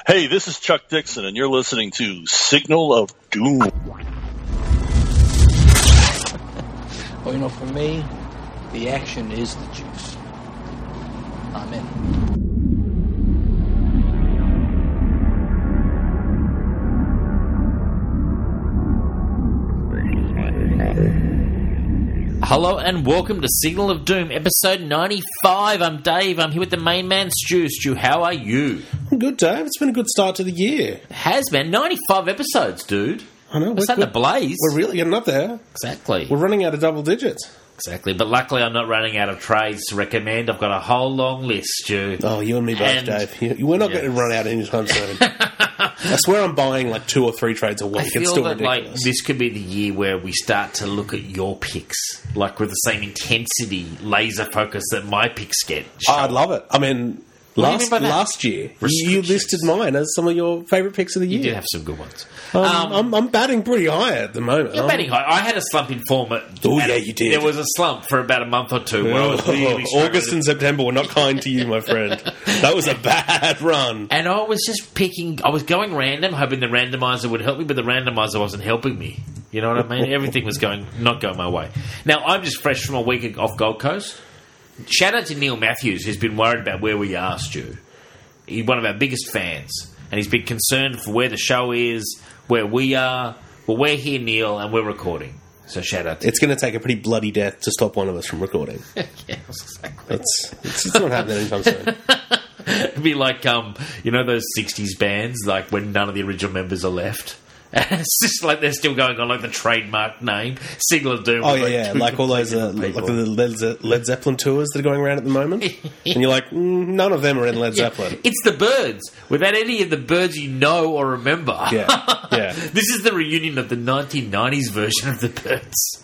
Hey, this is Chuck Dixon, and you're listening to Signal of Doom. Well, for me, the action is the juice. I'm in. Hello and welcome to Signal of Doom, episode 95. I'm Dave. I'm here with the main man, Stu. Stu, how are you? I'm good, Dave. It's been a good start to the year. It has been. 95 episodes, dude. I know. We're starting to blaze. We're really getting up there. Exactly. We're running out of double digits. Exactly. But luckily I'm not running out of trades to recommend. I've got a whole long list, Stu. Oh, you and me both, Dave. We're not going to run out anytime soon. I swear I'm buying like 2 or 3 trades a week. I feel it's still that ridiculous. This could be the year where we start to look at your picks, like with the same intensity, laser focus that my picks get. Oh, I'd love it. I mean, last year, you listed mine as some of your favourite picks of the year. You did have some good ones. I'm batting pretty high at the moment. You're batting high. I had a slump in form. Yeah, you did. There was a slump for about a month or two. Where I was really August and September were not kind to you, my friend. That was a bad run. And I was just picking. I was going random, hoping the randomizer would help me, but the randomizer wasn't helping me. You know what I mean? Everything was not going my way. Now, I'm just fresh from a week off Gold Coast. Shout out to Neil Matthews, who's been worried about where we are, Stu. He's one of our biggest fans, and he's been concerned for where the show is, where we are. Well, we're here, Neil, and we're recording. So shout out to It's going to take a pretty bloody death to stop one of us from recording. Yeah, exactly. It's not happening anytime soon. It'd be like, those 60s bands, like when none of the original members are left. And it's just like they're still going on, like the trademark name, Signal of Doom. Oh, yeah, like all those like the Led Zeppelin tours that are going around at the moment. And you're like, none of them are in Led Zeppelin. It's the Byrds, without any of the Byrds you know or remember. Yeah. This is the reunion of the 1990s version of the Byrds.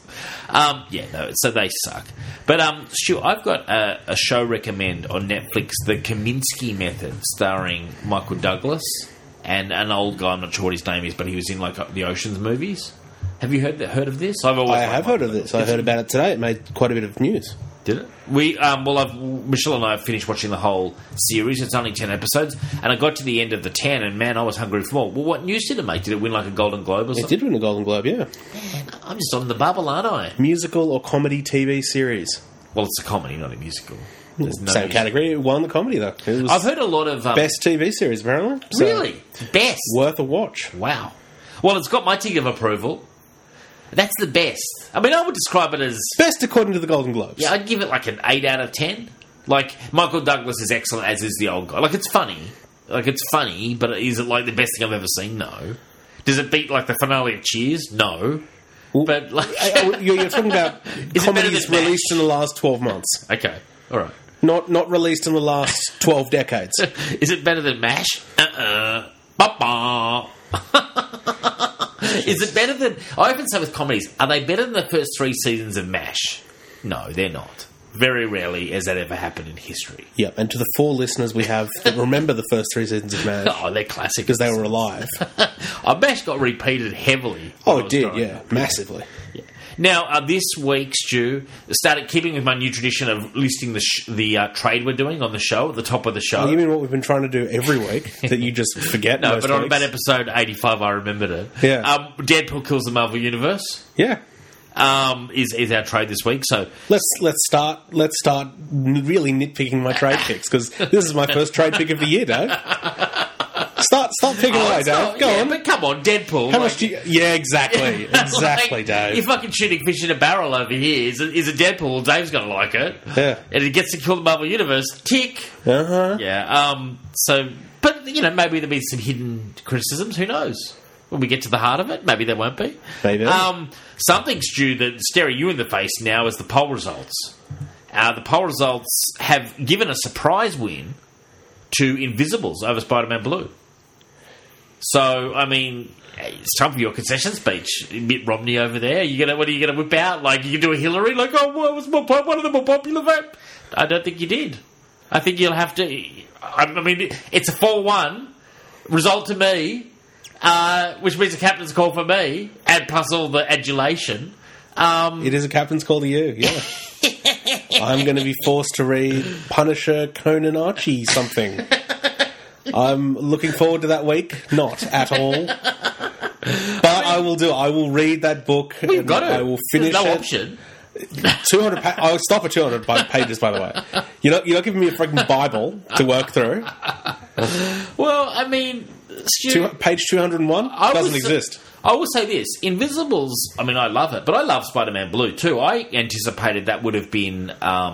So they suck. But, Stu, I've got a show recommend on Netflix, The Kaminsky Method, starring Michael Douglas and an old guy, I'm not sure what his name is, but he was in like the Ocean's movies. Have you heard of this? I have heard of this. I heard about it today. It made quite a bit of news. Did it? Michelle and I have finished watching the whole series. It's only 10 episodes, and I got to the end of the 10, and man, I was hungry for more. Well, what news did it make? Did it win like a Golden Globe or something? It did win a Golden Globe, yeah. Man, I'm just on the bubble, aren't I? Musical or comedy TV series? Well, it's a comedy, not a musical. Same category. It won the comedy, though. It was I've heard a lot of... best TV series, apparently. So really? Best? Worth a watch. Wow. Well, it's got my tick of approval. That's the best. I mean, I would describe it as... Best according to the Golden Globes. Yeah, I'd give it like an 8 out of 10. Like, Michael Douglas is excellent, as is the old guy. Like, it's funny. But is it like the best thing I've ever seen? No. Does it beat like the finale of Cheers? No. But like... You're talking about comedies released in the last 12 months. Okay. All right. Not released in the last 12 decades. Is it better than MASH? Is it better than... I often say with comedies, are they better than the first 3 seasons of MASH? No, they're not. Very rarely has that ever happened in history. Yep, and to the 4 listeners we have that remember the first 3 seasons of MASH... Oh, they're classic. Because they were alive. MASH got repeated heavily. Oh, it did, yeah. Massively. Yeah. Now, this week, Stu, started keeping with my new tradition of listing the trade we're doing on the show, at the top of the show. Oh, you mean what we've been trying to do every week that you just forget? No, most but on weeks? about episode 85, I remembered it. Yeah. Deadpool Kills the Marvel Universe. Yeah. Is our trade this week. So let's start really nitpicking my trade picks, because this is my first trade pick of the year, Dave. Start picking away, Dave. Go on. But come on, Deadpool. How much do you... Yeah, exactly. Exactly, Dave. You're fucking shooting fish in a barrel over here. Is it Deadpool? Well, Dave's going to like it. Yeah. And it gets to kill the Marvel Universe. Tick. Uh-huh. Yeah. But, maybe there'll be some hidden criticisms. Who knows? When we get to the heart of it, maybe there won't be. Maybe. Something, Stu, that's staring you in the face now is the poll results. The poll results have given a surprise win to Invisibles over Spider-Man Blue. So, I mean, it's time for your concession speech. Mitt Romney over there. What are you going to whip out? Like, you can do a Hillary? Like, what was one of the more popular vote? I don't think you did. I think you'll have to... I mean, it's a 4-1 result to me, which means a captain's call for me, and plus all the adulation. It is a captain's call to you, yeah. I'm going to be forced to read Punisher, Conan, Archie something. I'm looking forward to that week. Not at all. But I will do it. I will read that book. We've got to. I will finish There's no it. option. 200 I'll stop at 200 pages, by the way. You're not giving me a freaking Bible to work through. Well, I mean, Stu, Page 201 doesn't exist. I will say this. Invisibles, I mean, I love it, but I love Spider-Man Blue too. I anticipated that would have been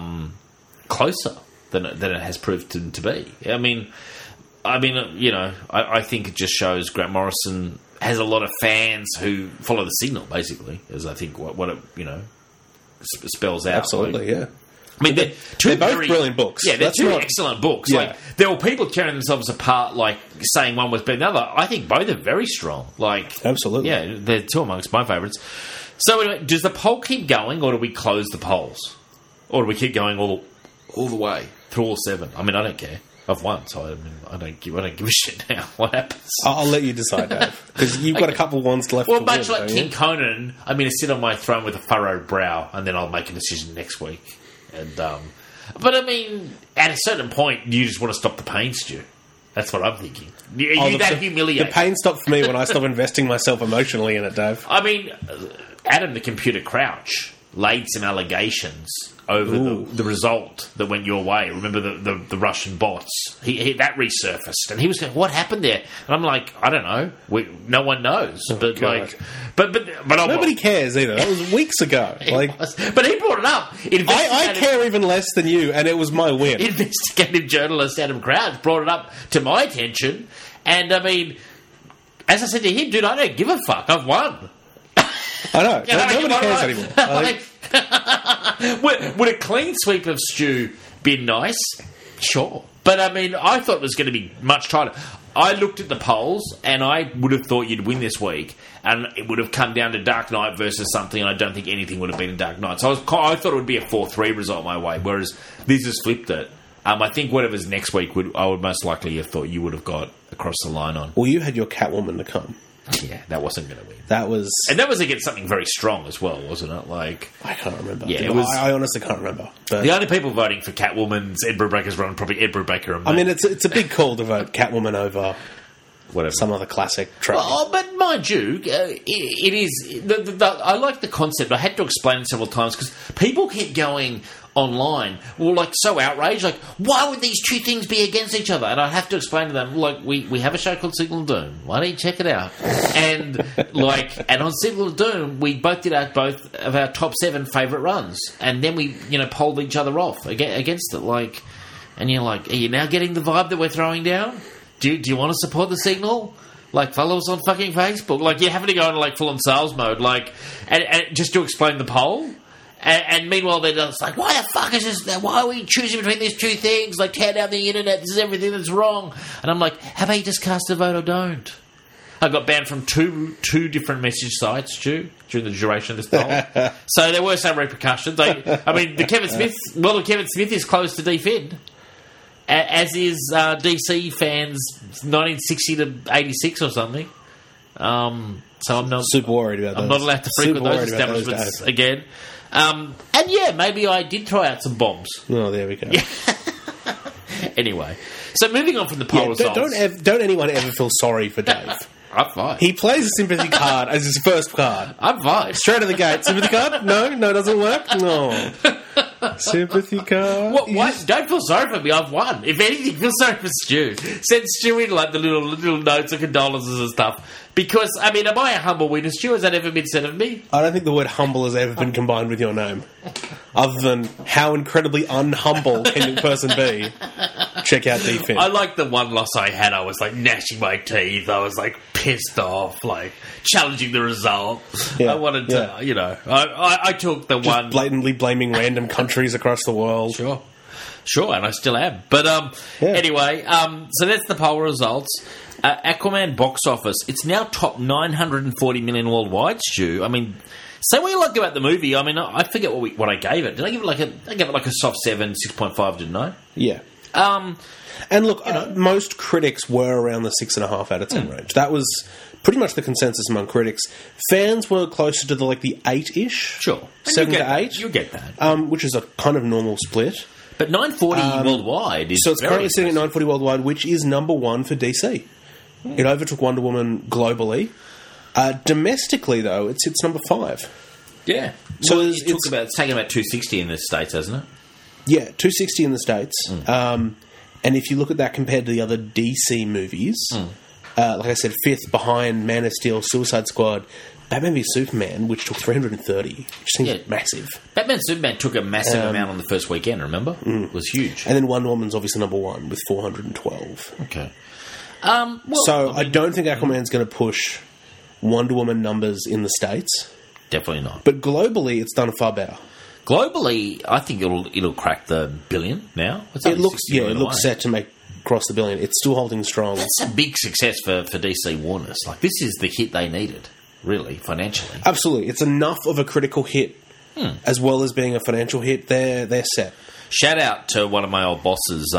closer than it has proved to be. I mean, you know, I think it just shows Grant Morrison has a lot of fans who follow the signal, basically, is I think what it, you know, spells out. Absolutely, yeah. I mean, they're both brilliant books. Yeah, they're excellent books. Yeah. Like, there were people tearing themselves apart, like saying one was better than the other. I think both are very strong. Like, absolutely, yeah, they're two amongst my favourites. So, anyway, does the poll keep going, or do we close the polls, or do we keep going all the way through all 7? I mean, I don't care. I've won, so I don't give a shit now. What happens? I'll let you decide, Dave, because you've got a couple of ones left. Well, to much win, like King Conan, I'm going to sit on my throne with a furrowed brow, and then I'll make a decision next week. And but I mean, at a certain point, you just want to stop the pain, Stu. That's what I'm thinking. That humiliating. The pain stopped for me when I stopped investing myself emotionally in it, Dave. I mean, Adam the Computer Crouch laid some allegations over the result that went your way. Remember the Russian bots? He that resurfaced, and he was going, "What happened there?" And I'm like, "I don't know. No one knows." But God. but Nobody cares either. That was weeks ago. But he brought it up. I care even less than you, and it was my win. Investigative journalist Adam Crouch brought it up to my attention, and I mean, as I said to him, dude, I don't give a fuck. I've won. I know. Nobody cares anymore. Would a clean sweep of Stu be nice? Sure. But, I mean, I thought it was going to be much tighter. I looked at the polls, and I would have thought you'd win this week, and it would have come down to Dark Knight versus something, and I don't think anything would have been in Dark Knight. So I thought it would be a 4-3 result my way, whereas this has flipped it. I think whatever's next week, I would most likely have thought you would have got across the line on. Well, you had your Catwoman to come. Yeah, that wasn't going to win. That was against something very strong as well, wasn't it? Like, I can't remember. Yeah, it was. I honestly can't remember. But the only people voting for Catwoman's Ed Brubaker's run probably Ed Brubaker and I mean, it's a big call to vote Catwoman over whatever some other classic trope. Well, but mind you, it is. I like the concept. I had to explain it several times because people keep going online, well, like so outraged, like why would these two things be against each other? And I have to explain to them, like we have a show called Signal of Doom. Why don't you check it out? And and on Signal of Doom, we both did both of our top 7 favourite runs, and then we polled each other off against it. Like, and you're like, are you now getting the vibe that we're throwing down? Do you want to support the Signal? Like, follow us on fucking Facebook. Like, you're having to go into like full on sales mode, like, and just to explain the poll. And meanwhile, they're just like, why the fuck is this? Why are we choosing between these two things? Like, tear down the internet. This is everything that's wrong. And I'm like, how about you just cast a vote or don't? I got banned from two different message sites, Stu, during the duration of this poll. So there were some repercussions. I mean, the Kevin Smith is closed to defend, as is DC fans 1960 to 86 or something. So I'm not super worried about those. I'm not allowed to frequent those establishments again. And yeah, maybe I did throw out some bombs. Oh, there we go. Yeah. Anyway, so moving on from the poll results. Don't anyone ever feel sorry for Dave. I'm fine. He plays a sympathy card as his first card. I'm fine. Straight to the gate. Sympathy card? No, doesn't work? No. Sympathy card? What? Don't feel sorry for me. I've won. If anything, feel sorry for Stu. Send Stu in like the little notes of condolences and stuff. Because, I mean, am I a humble winner, Stu? Has that ever been said of me? I don't think the word humble has ever been combined with your name. Other than how incredibly unhumble can a person be. Check out Defin. I like the one loss I had. I was like gnashing my teeth. I was like pissed off, like challenging the result. Yeah, I wanted to, I took the just one. Blatantly blaming random countries across the world. Sure, and I still am. But anyway, so that's the poll results. Aquaman box office. It's now top 940 million worldwide, Stu. I mean, say what you like about the movie. I mean, I forget what I gave it. Did I give it like a soft 7, 6.5, didn't I? Yeah. And look, most critics were around the 6.5 out of 10 range. That was pretty much the consensus among critics. Fans were closer to the 8-ish. Sure. 7 to 8. You get that. Which is a kind of normal split. But 940 worldwide is So it's very currently sitting at impressive. 940 worldwide, which is number one for DC. It overtook Wonder Woman globally. Domestically, though, it sits number 5. Yeah. So Well, it's- it's taken about 260 in the States, hasn't it? Yeah, 260 in the States. And if you look at that compared to the other DC movies, like I said, 5th behind Man of Steel, Suicide Squad, Batman v Superman, which took 330, which seems Yeah. massive. Batman Superman took a massive amount on the first weekend, remember? It was huge. And then Wonder Woman's obviously number 1 with 412. Okay. So I don't think Aquaman's going to push Wonder Woman numbers in the States, Definitely not. but globally it's done far better. Globally, I think it'll crack the billion now. It's It only looks 60 million away. set to cross the billion. It's still holding strong. That's a big success for DC Warners. Like, this is the hit they needed, really, financially. Absolutely, it's enough of a critical hit as well as being a financial hit. They're set. Shout out to one of my old bosses,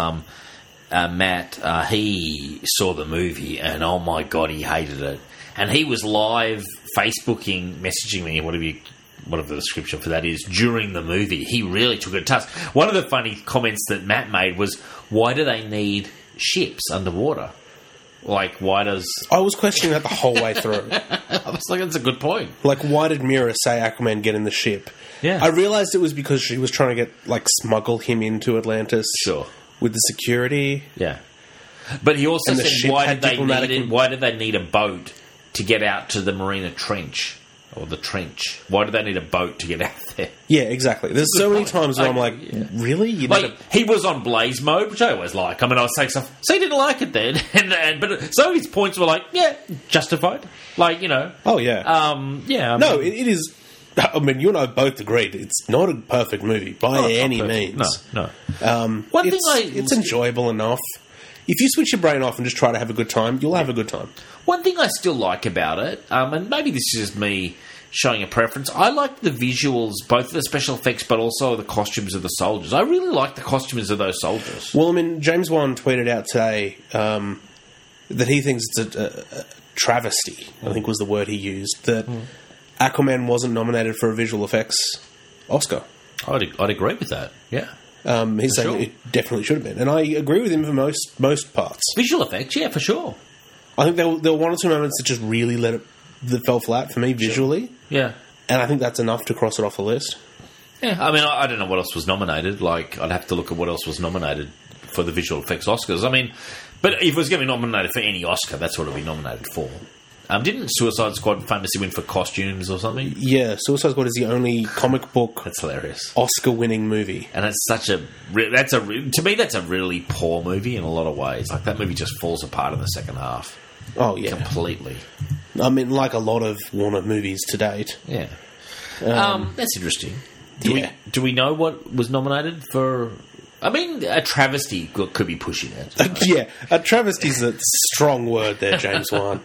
Matt. He saw the movie, and oh my God, he hated it. And he was live Facebooking, messaging me, whatever the description for that is, during the movie. He really took it to task. One of the funny comments that Matt made was, why do they need ships underwater? Like, why does... I was questioning that the whole way through. I was like, that's a good point. Like, why did Mira say Aquaman get in the ship? Yeah. I realised it was because she was trying to smuggle him into Atlantis. Sure. With the security. Yeah. But he also And the said, ship why had did diplomatic- why did they need a boat to get out to the Marina Trench? Or the trench. Why do they need a boat to get out there? Yeah, exactly. There's so many times where I'm like, Yeah. really? You Like, need a- he was on blaze mode, which I always like. I mean, I was saying stuff, so he didn't like it then. But some of his points were like, yeah, justified. Like, you know. Oh, yeah. Yeah. I no, mean, it is... I mean, you and I both agreed it's not a perfect movie by it's not any perfect. means. No. One it's enjoyable enough. If you switch your brain off and just try to have a good time, you'll have a good time. One thing I still like about it, and maybe this is just me showing a preference, I like the visuals, both the special effects but also the costumes of the soldiers. I really like the costumes of those soldiers. Well, I mean, James Wan tweeted out today that he thinks it's a travesty, I think was the word he used, that Aquaman wasn't nominated for a visual effects Oscar. I'd agree with that, yeah. He's saying sure. it definitely should have been. And I agree with him for most parts. Visual effects, yeah, for sure. I think there were one or two moments that just really that fell flat for me visually. Yeah. And I think that's enough to cross it off the list. Yeah, I mean, I don't know what else was nominated. Like, I'd have to look at what else was nominated for the visual effects Oscars. I mean, but if it was going to be nominated for any Oscar, that's what it would be nominated for. Didn't Suicide Squad famously win for costumes or something? Yeah, Suicide Squad is the only comic book That's hilarious. Oscar-winning movie. And it's such a... to me, that's a really poor movie in a lot of ways. Like, that movie just falls apart in the second half. Oh, yeah. Completely. I mean, like a lot of Warner movies to date. Yeah. That's interesting. Do we know what was nominated for... I mean, a travesty could be pushing it. Yeah, a travesty is a strong word there, James Wan.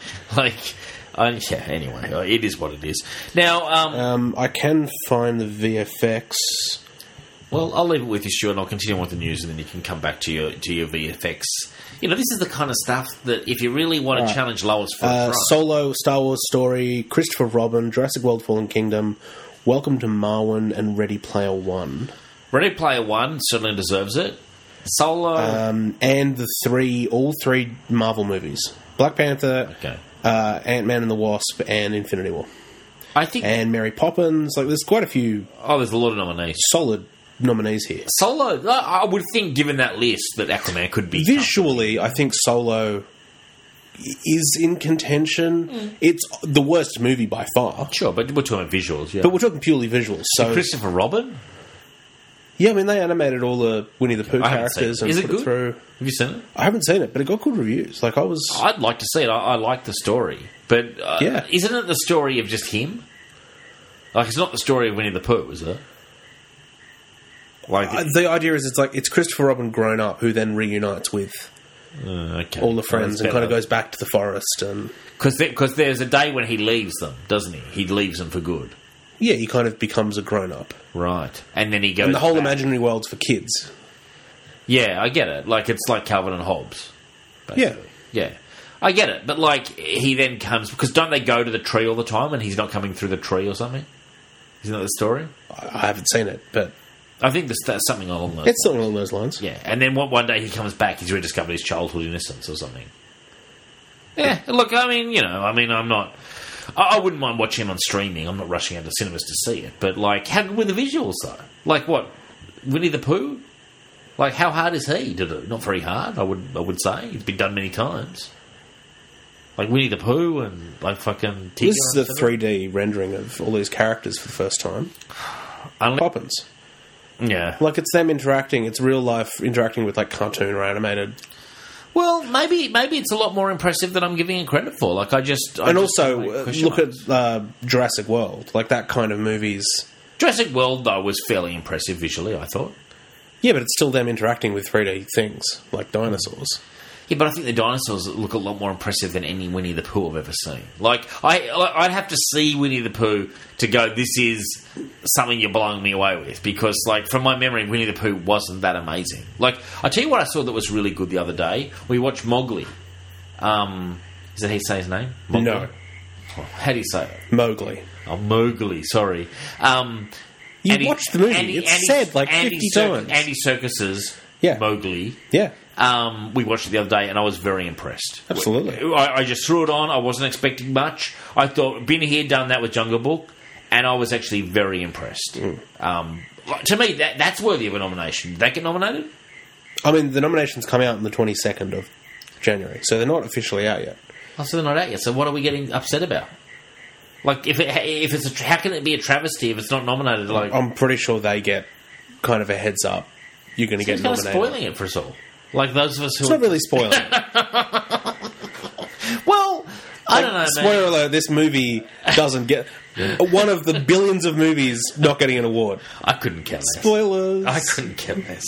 Yeah, anyway, it is what it is. Now, I can find the VFX. well, I'll leave it with you, Stuart, and I'll continue with the news, and then you can come back to your VFX. You know, this is the kind of stuff that if you really want to challenge Lois for a throne. Solo, Star Wars Story, Christopher Robin, Jurassic World Fallen Kingdom, Welcome to Marwen, and Ready Player One. Ready Player One certainly deserves it. Solo... And all three Marvel movies. Black Panther, okay. Ant-Man and the Wasp, and Infinity War. I think... And Mary Poppins. Like, there's quite a few there's a lot of nominees. solid nominees here. Solo, I would think, given that list, that Aquaman could be... Visually, I think Solo is in contention. It's the worst movie by far. Sure, but we're talking about visuals, yeah. But we're talking purely visuals. So, Christopher Robin? yeah, I mean, they animated all the Winnie the Pooh I haven't characters seen and it. Is put it it good? through. Have you seen it? I haven't seen it, but it got good reviews. Like, I'd like to see it. I like the story. But Yeah. Isn't it the story of just him? Like, it's not the story of Winnie the Pooh, is it? Like, the idea is it's Christopher Robin grown up who then reunites with okay. all the friends and kind of goes back to the forest. And Because there's a day when he leaves them, doesn't he? He leaves them for good. yeah, he kind of becomes a grown up. Right. And then he goes And the whole back. imaginary world's for kids. Yeah, I get it. Like, it's like Calvin and Hobbes. Yeah. Yeah. I get it. But, like, he then comes... Because don't they go to the tree all the time and he's not coming through the tree or something? Isn't that the story? I haven't seen it, but I think that's something along those. It's something along those lines. Yeah, and then one day he comes back, he's rediscovered his childhood innocence or something. Yeah, look, I'm not. I wouldn't mind watching him on streaming. I'm not rushing out to cinemas to see it, but how good were the visuals though? Like what, Winnie the Pooh? Like how hard is he to do? Not very hard, I would say. It's been done many times. Like Winnie the Pooh and like fucking. Tigger. This is the 3D rendering of all these characters for the first time. Poppins. Yeah. Like it's them interacting. It's real life interacting with like cartoon or animated. Well, maybe it's a lot more impressive than I'm giving it credit for. Like look at Jurassic World. Like that kind of movies. Jurassic World though was fairly impressive visually, I thought. Yeah, but it's still them interacting with 3D things like dinosaurs. Yeah, but I think the dinosaurs look a lot more impressive than any Winnie the Pooh I've ever seen. Like, I'd have to see Winnie the Pooh to go, this is something you're blowing me away with. Because, like, from my memory, Winnie the Pooh wasn't that amazing. Like, I tell you what I saw that was really good the other day. We watched Mowgli. Is that how you say his name? Mowgli? No. Oh, how do you say it? Mowgli. Oh, Mowgli, sorry. You watched the movie. It's said like 50 times. Andy Serkis's Mowgli. Yeah. We watched it the other day and I was very impressed. Absolutely. I just threw it on. I wasn't expecting much. I thought, been here, done that with Jungle Book, and I was actually very impressed. To me, that's worthy of a nomination. Did that get nominated? I mean, the nominations come out on the 22nd of January, so they're not officially out yet. Oh, so they're not out yet. So what are we getting upset about? Like, if it's how can it be a travesty if it's not nominated? Like, I'm pretty sure they get kind of a heads up. You're going to get nominated. It's kind of spoiling it for us all. Like those of us who... It's not really spoiling. Well, I don't know, spoiler alert, this movie doesn't get... one of the billions of movies not getting an award. I couldn't care less. Spoilers. I couldn't care less.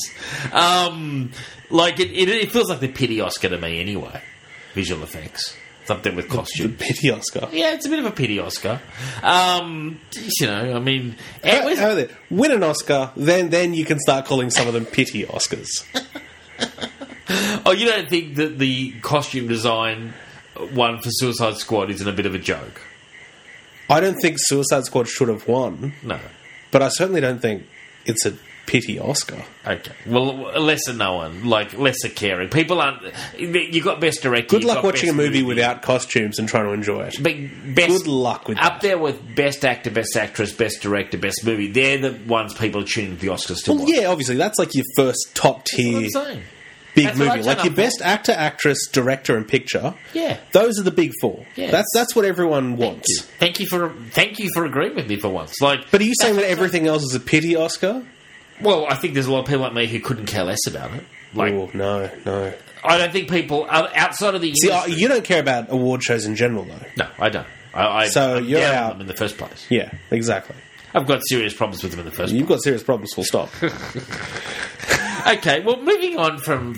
It feels like the pity Oscar to me anyway. Visual effects. Something with costume. The pity Oscar. Yeah, it's a bit of a pity Oscar. Win an Oscar, then you can start calling some of them pity Oscars. Oh, you don't think that the costume design one for Suicide Squad isn't a bit of a joke? I don't think Suicide Squad should have won. No. But I certainly don't think it's a pity Oscar. Okay. Well, lesser known, like lesser caring. People aren't... You got Best Director. Good luck watching a movie without costumes and trying to enjoy it. But good luck with that. Up there with Best Actor, Best Actress, Best Director, Best Movie. They're the ones people are tuning to the Oscars to watch. Yeah, obviously. That's like your first top tier... That's what I'm saying. Big movie. Like your Best Actor, Actress, Director and Picture. Yeah. Those are the big four. Yeah. That's what everyone wants. Thank you for agreeing with me for once. Like, but are you saying that everything else is a pity Oscar? Well, I think there's a lot of people like me who couldn't care less about it. Like, no. I don't think people outside of the industry... you don't care about award shows in general, though. No, I don't. I'm you're down out them in the first place. Yeah, exactly. I've got serious problems with them in the first place. You've got serious problems, full stop. Okay, well, moving on from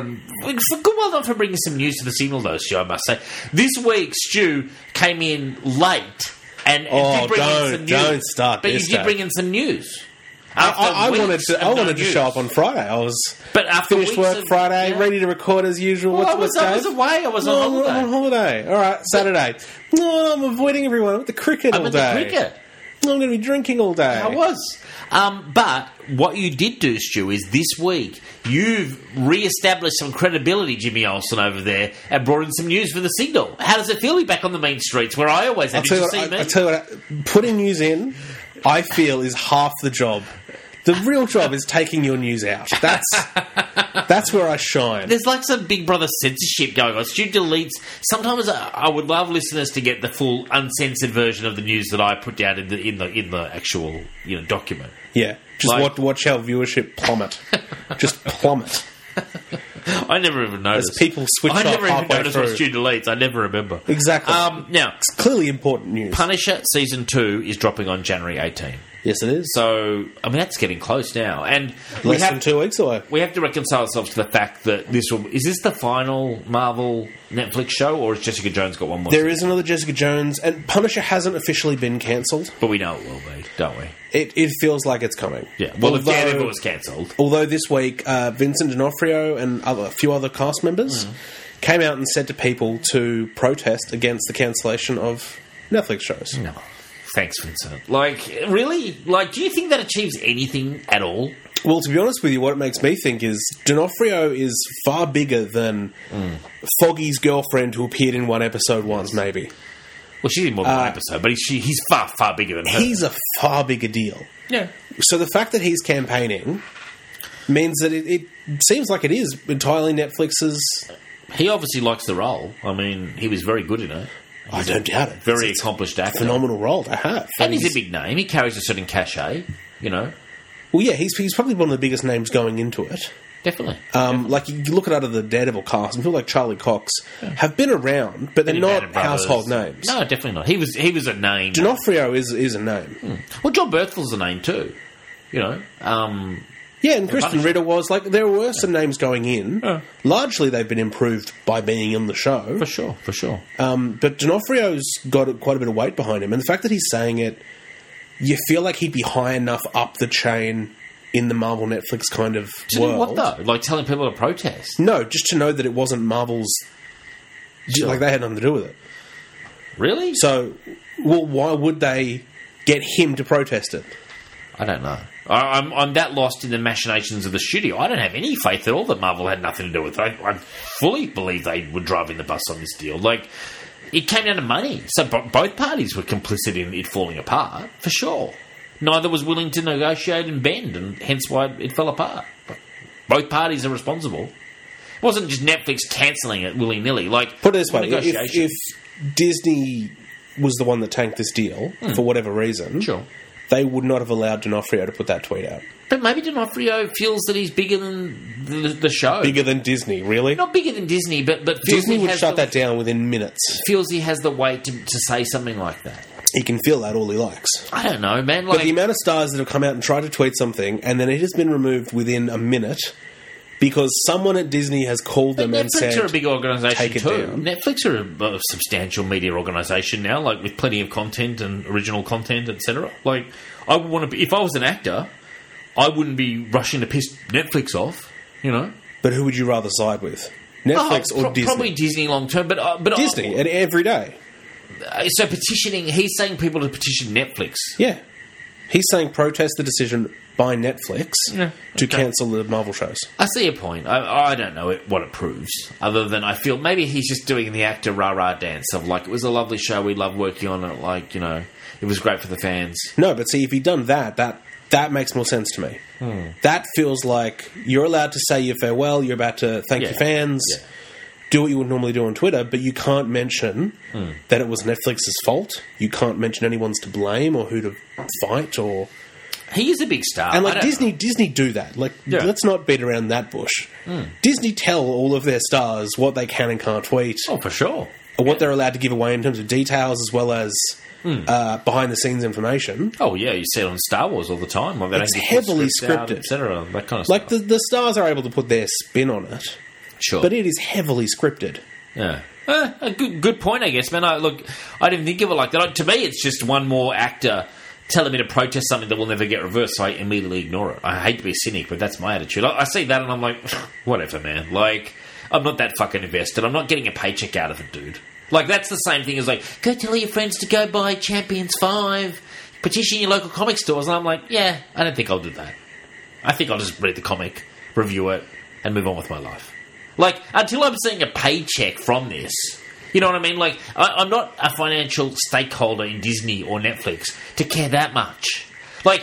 well done for bringing some news to the Signal, though, Stu, I must say. This week, Stu came in late and did bring in some news. Don't start but this you did bring in some news. I wanted to show up on Friday. I was finished work Friday, ready to record as usual. Well, I was away. I was on holiday. I'm on holiday. All right, Saturday. No, I'm avoiding everyone. I'm at the cricket all day. I'm at the cricket. I'm going to be drinking all day. I was. But what you did do, Stu, is this week you've re-established some credibility, Jimmy Olsen, over there, and brought in some news for the Signal. How does it feel to be back on the main streets where I always have you see me? I tell you what, putting news in, I feel, is half the job. The real job is taking your news out. That's where I shine. There's like some Big Brother censorship going on. Stu deletes. Sometimes I would love listeners to get the full uncensored version of the news that I put down in the actual document. Yeah, just watch our viewership plummet. Just plummet. I never even noticed. As people switch off halfway through. I never even noticed what Stu deletes. I never remember. Exactly. Now, it's clearly important news. Punisher Season 2 is dropping on January 18. Yes, it is. So, I mean, that's getting close now. And less than 2 weeks away. We have to reconcile ourselves to the fact that is this the final Marvel Netflix show, or has Jessica Jones got one more? There is another Jessica Jones, and Punisher hasn't officially been cancelled. But we know it will be, don't we? It feels like it's coming. Yeah, well, if it was cancelled. Although this week, Vincent D'Onofrio and a few other cast members came out and said to people to protest against the cancellation of Netflix shows. No. Thanks, Vincent. Like, really? Like, do you think that achieves anything at all? Well, to be honest with you, what it makes me think is D'Onofrio is far bigger than Foggy's girlfriend who appeared in one episode once, maybe. Well, she's in more than one episode, but he's far, far bigger than her. He's a far bigger deal. Yeah. So the fact that he's campaigning means that it seems like it is entirely Netflix's... He obviously likes the role. I mean, he was very good in it. I don't doubt it. Very accomplished actor. Phenomenal role to have. And he's a big name. He carries a certain cachet, you know. Well, yeah, he's probably one of the biggest names going into it. Definitely. Like, you look at out of the Daredevil cast, and people like Charlie Cox have been around, but they're not household names. No, definitely not. He was a name. D'Onofrio is a name. Well, John Berthel's a name too, you know. Yeah, and Kristen Ritter was. Like, there were some names going in. Largely, they've been improved by being in the show. For sure. But D'Onofrio's got quite a bit of weight behind him, and the fact that he's saying it, you feel like he'd be high enough up the chain in the Marvel Netflix kind of world. What though? Like telling people to protest? No, just to know that it wasn't Marvel's... Sure. Like, they had nothing to do with it. Really? So, well, why would they get him to protest it? I don't know. I'm that lost in the machinations of the studio. I don't have any faith at all that Marvel had nothing to do with it. I fully believe they were driving the bus on this deal. Like, it came down to money. So both parties were complicit in it falling apart, for sure. Neither was willing to negotiate and bend, and hence why it fell apart. But both parties are responsible. It wasn't just Netflix cancelling it willy-nilly. Like, put it this way, if Disney was the one that tanked this deal, for whatever reason... Sure. They would not have allowed D'Onofrio to put that tweet out. But maybe D'Onofrio feels that he's bigger than the show. Bigger than Disney, really? Not bigger than Disney, but feels Disney would shut that down within minutes. Feels he has the weight to say something like that. He can feel that all he likes. I don't know, man. But the amount of stars that have come out and tried to tweet something, and then it has been removed within a minute because someone at Disney has called them and said... Netflix are a big organisation take it too. down. Netflix are a substantial media organisation now, like with plenty of content and original content, etc. Like, I would want to be... If I was an actor, I wouldn't be rushing to piss Netflix off, you know? But who would you rather side with? Netflix or Disney? Probably Disney long term, but Disney, and every day. So petitioning... He's saying people to petition Netflix. Yeah. He's saying protest the decision by Netflix to cancel the Marvel shows. I see your point. I don't know what it proves, other than I feel maybe he's just doing the actor rah-rah dance of, like, it was a lovely show, we loved working on it, like, you know, it was great for the fans. No, but see, if he'd done that makes more sense to me. That feels like you're allowed to say your farewell, you're about to thank your fans, do what you would normally do on Twitter, but you can't mention that it was Netflix's fault. You can't mention anyone's to blame or who to fight or... He is a big star. And like Disney do that. Like, let's not beat around that bush. Disney tell all of their stars what they can and can't tweet. Oh, for sure. Or what they're allowed to give away in terms of details as well as behind-the-scenes information. Oh, yeah, you see it on Star Wars all the time. Like, it's heavily scripted. Etc. That kind of like stuff. the stars are able to put their spin on it. Sure. But it is heavily scripted. Yeah. A good point, I guess, man. I didn't think of it like that. To me, it's just one more actor telling me to protest something that will never get reversed, so I immediately ignore it. I hate to be a cynic, but that's my attitude. I see that and I'm like, whatever, man. Like, I'm not that fucking invested. I'm not getting a paycheck out of it, dude. Like, that's the same thing as, like, go tell your friends to go buy Champions 5, petition your local comic stores, and I'm like, yeah, I don't think I'll do that. I think I'll just read the comic, review it, and move on with my life. Like, until I'm seeing a paycheck from this... You know what I mean? Like, I'm not a financial stakeholder in Disney or Netflix to care that much. Like,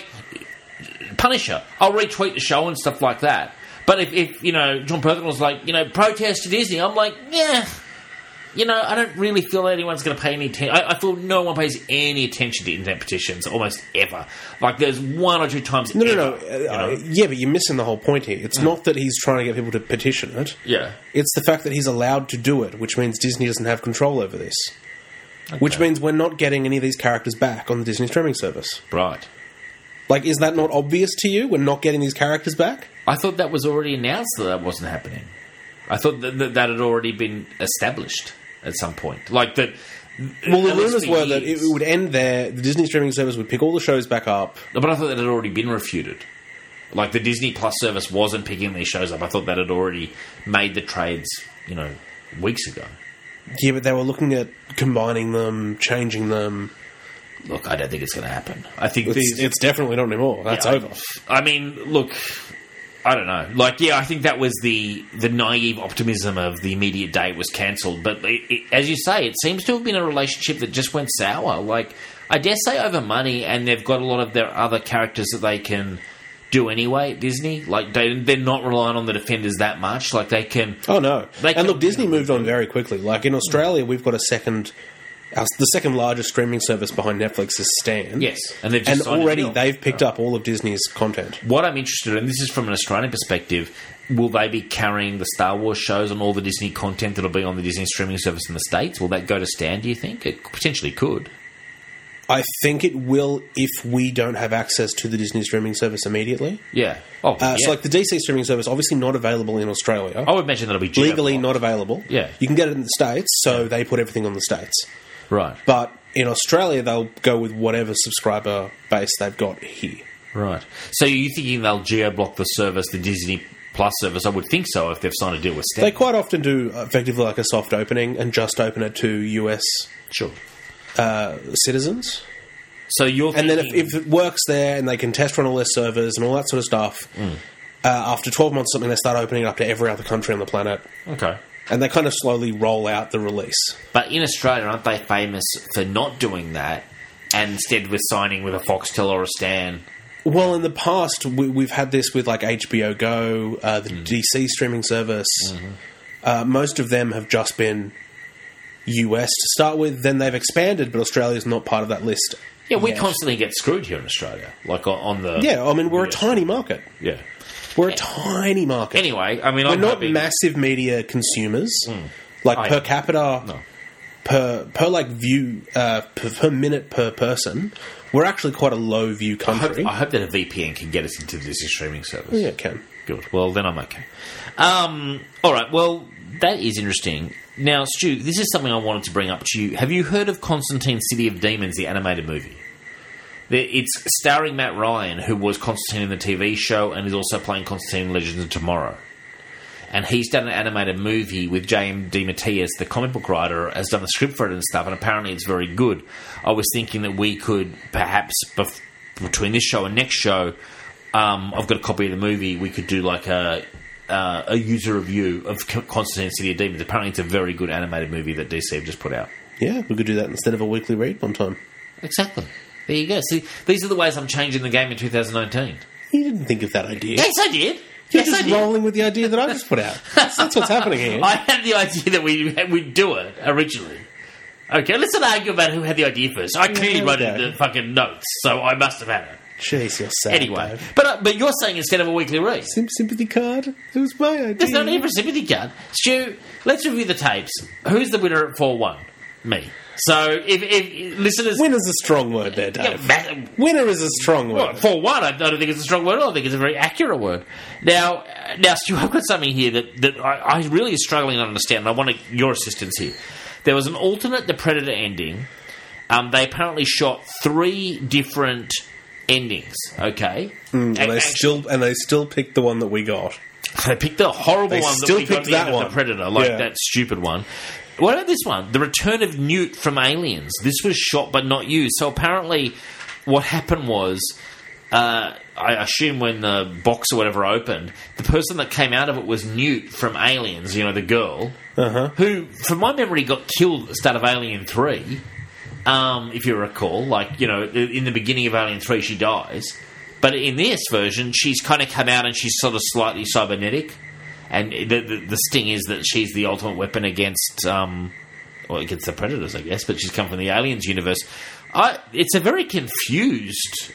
Punisher, I'll retweet the show and stuff like that. But if you know, John Perthen was like, you know, protest to Disney, I'm like, yeah. You know, I don't really feel that anyone's going to pay any attention. I feel no one pays any attention to internet petitions, almost ever. Like, there's one or two times No. Yeah, but you're missing the whole point here. It's not that he's trying to get people to petition it. Yeah. It's the fact that he's allowed to do it, which means Disney doesn't have control over this. Okay. Which means we're not getting any of these characters back on the Disney streaming service. Right. Like, is that not obvious to you? We're not getting these characters back? I thought that was already announced that wasn't happening. I thought that had already been established at some point. Like that... Well, the rumours were that it would end there, the Disney streaming service would pick all the shows back up. No, but I thought that had already been refuted. Like, the Disney Plus service wasn't picking these shows up. I thought that had already made the trades, you know, weeks ago. Yeah, but they were looking at combining them, changing them. Look, I don't think it's going to happen. I think It's definitely not anymore. That's over. I mean, look, I don't know. Like, yeah, I think that was the naive optimism of the immediate day it was cancelled. But as you say, it seems to have been a relationship that just went sour. Like, I dare say over money, and they've got a lot of their other characters that they can do anyway at Disney. Like, they're not relying on the Defenders that much. Like, they can... Oh, no. And look, Disney moved on very quickly. Like, in Australia, we've got the second largest streaming service behind Netflix is Stan. Yes, and they've picked up all of Disney's content. What I'm interested in, this is from an Australian perspective, will they be carrying the Star Wars shows and all the Disney content that'll be on the Disney streaming service in the States? Will that go to Stan, do you think? It potentially could. I think it will if we don't have access to the Disney streaming service immediately. Yeah. So, like, the DC streaming service, obviously not available in Australia. I would imagine that'll be legally not available. Yeah. You can get it in the States, so they put everything on the States. Right. But in Australia, they'll go with whatever subscriber base they've got here. Right. So you thinking they'll geo-block the service, the Disney Plus service? I would think so if they've signed a deal with Stan. They quite often do effectively like a soft opening and just open it to US citizens. So you're thinking... And then if it works there and they can test run all their servers and all that sort of stuff, after 12 months or something, they start opening it up to every other country on the planet. Okay. And they kind of slowly roll out the release. But in Australia, aren't they famous for not doing that and instead with signing with a Foxtel or a Stan? Well, in the past, we've had this with like HBO Go, the DC streaming service. Most of them have just been US to start with. Then they've expanded, but Australia's not part of that list. Yeah, we constantly get screwed here in Australia. Like on the... Yeah, I mean, we're a tiny market. Yeah. We're a tiny market. Anyway, I mean, we're not massive media consumers. Like per capita, per like view, per minute per person, we're actually quite a low view country. I hope that a VPN can get us into this streaming service. Yeah, it can. Good. Well, then I'm okay. All right. Well, that is interesting. Now, Stu, this is something I wanted to bring up to you. Have you heard of Constantine City of Demons, the animated movie? It's starring Matt Ryan, who was Constantine in the TV show and is also playing Constantine in Legends of Tomorrow. And he's done an animated movie with J.M. DeMatteis, the comic book writer, has done the script for it and stuff, and apparently it's very good. I was thinking that we could perhaps, between this show and next show, I've got a copy of the movie, we could do like a user review of Constantine City of Demons. Apparently it's a very good animated movie that DC have just put out. Yeah, we could do that instead of a weekly read one time. Exactly. There you go. See, these are the ways I'm changing the game in 2019. You didn't think of that idea. Yes, I did. You're just rolling with the idea that I just put out. That's what's happening here. I had the idea that we'd do it originally. Okay, let's not argue about who had the idea first. I clearly wrote it in the fucking notes, so I must have had it. Jeez, you're sad, anyway, Dave. but you're saying instead of a weekly read. Sympathy card? It was my idea. There's no need for a sympathy card. Stu, let's review the tapes. Who's the winner at 4-1? Me. So, if listeners... Winner's a strong word there, Dave. Yeah, winner is a strong word. 4-1, I don't think it's a strong word at all. I think it's a very accurate word. Now, Stu, I've got something here that I really is struggling to understand, and I want your assistance here. There was an alternate The Predator ending. They apparently shot 3 different endings, okay? And they still picked the one that we got. They picked the horrible one that we got at the end of The Predator, that stupid one. What about this one? The Return of Newt from Aliens. This was shot but not used. So apparently what happened was, I assume when the box or whatever opened, the person that came out of it was Newt from Aliens, the girl, who, from my memory, got killed at the start of Alien 3, if you recall. Like, in the beginning of Alien 3, she dies. But in this version, she's kind of come out and she's sort of slightly cybernetic. And the sting is that she's the ultimate weapon against the Predators, I guess, but she's come from the Aliens universe. It's a very confused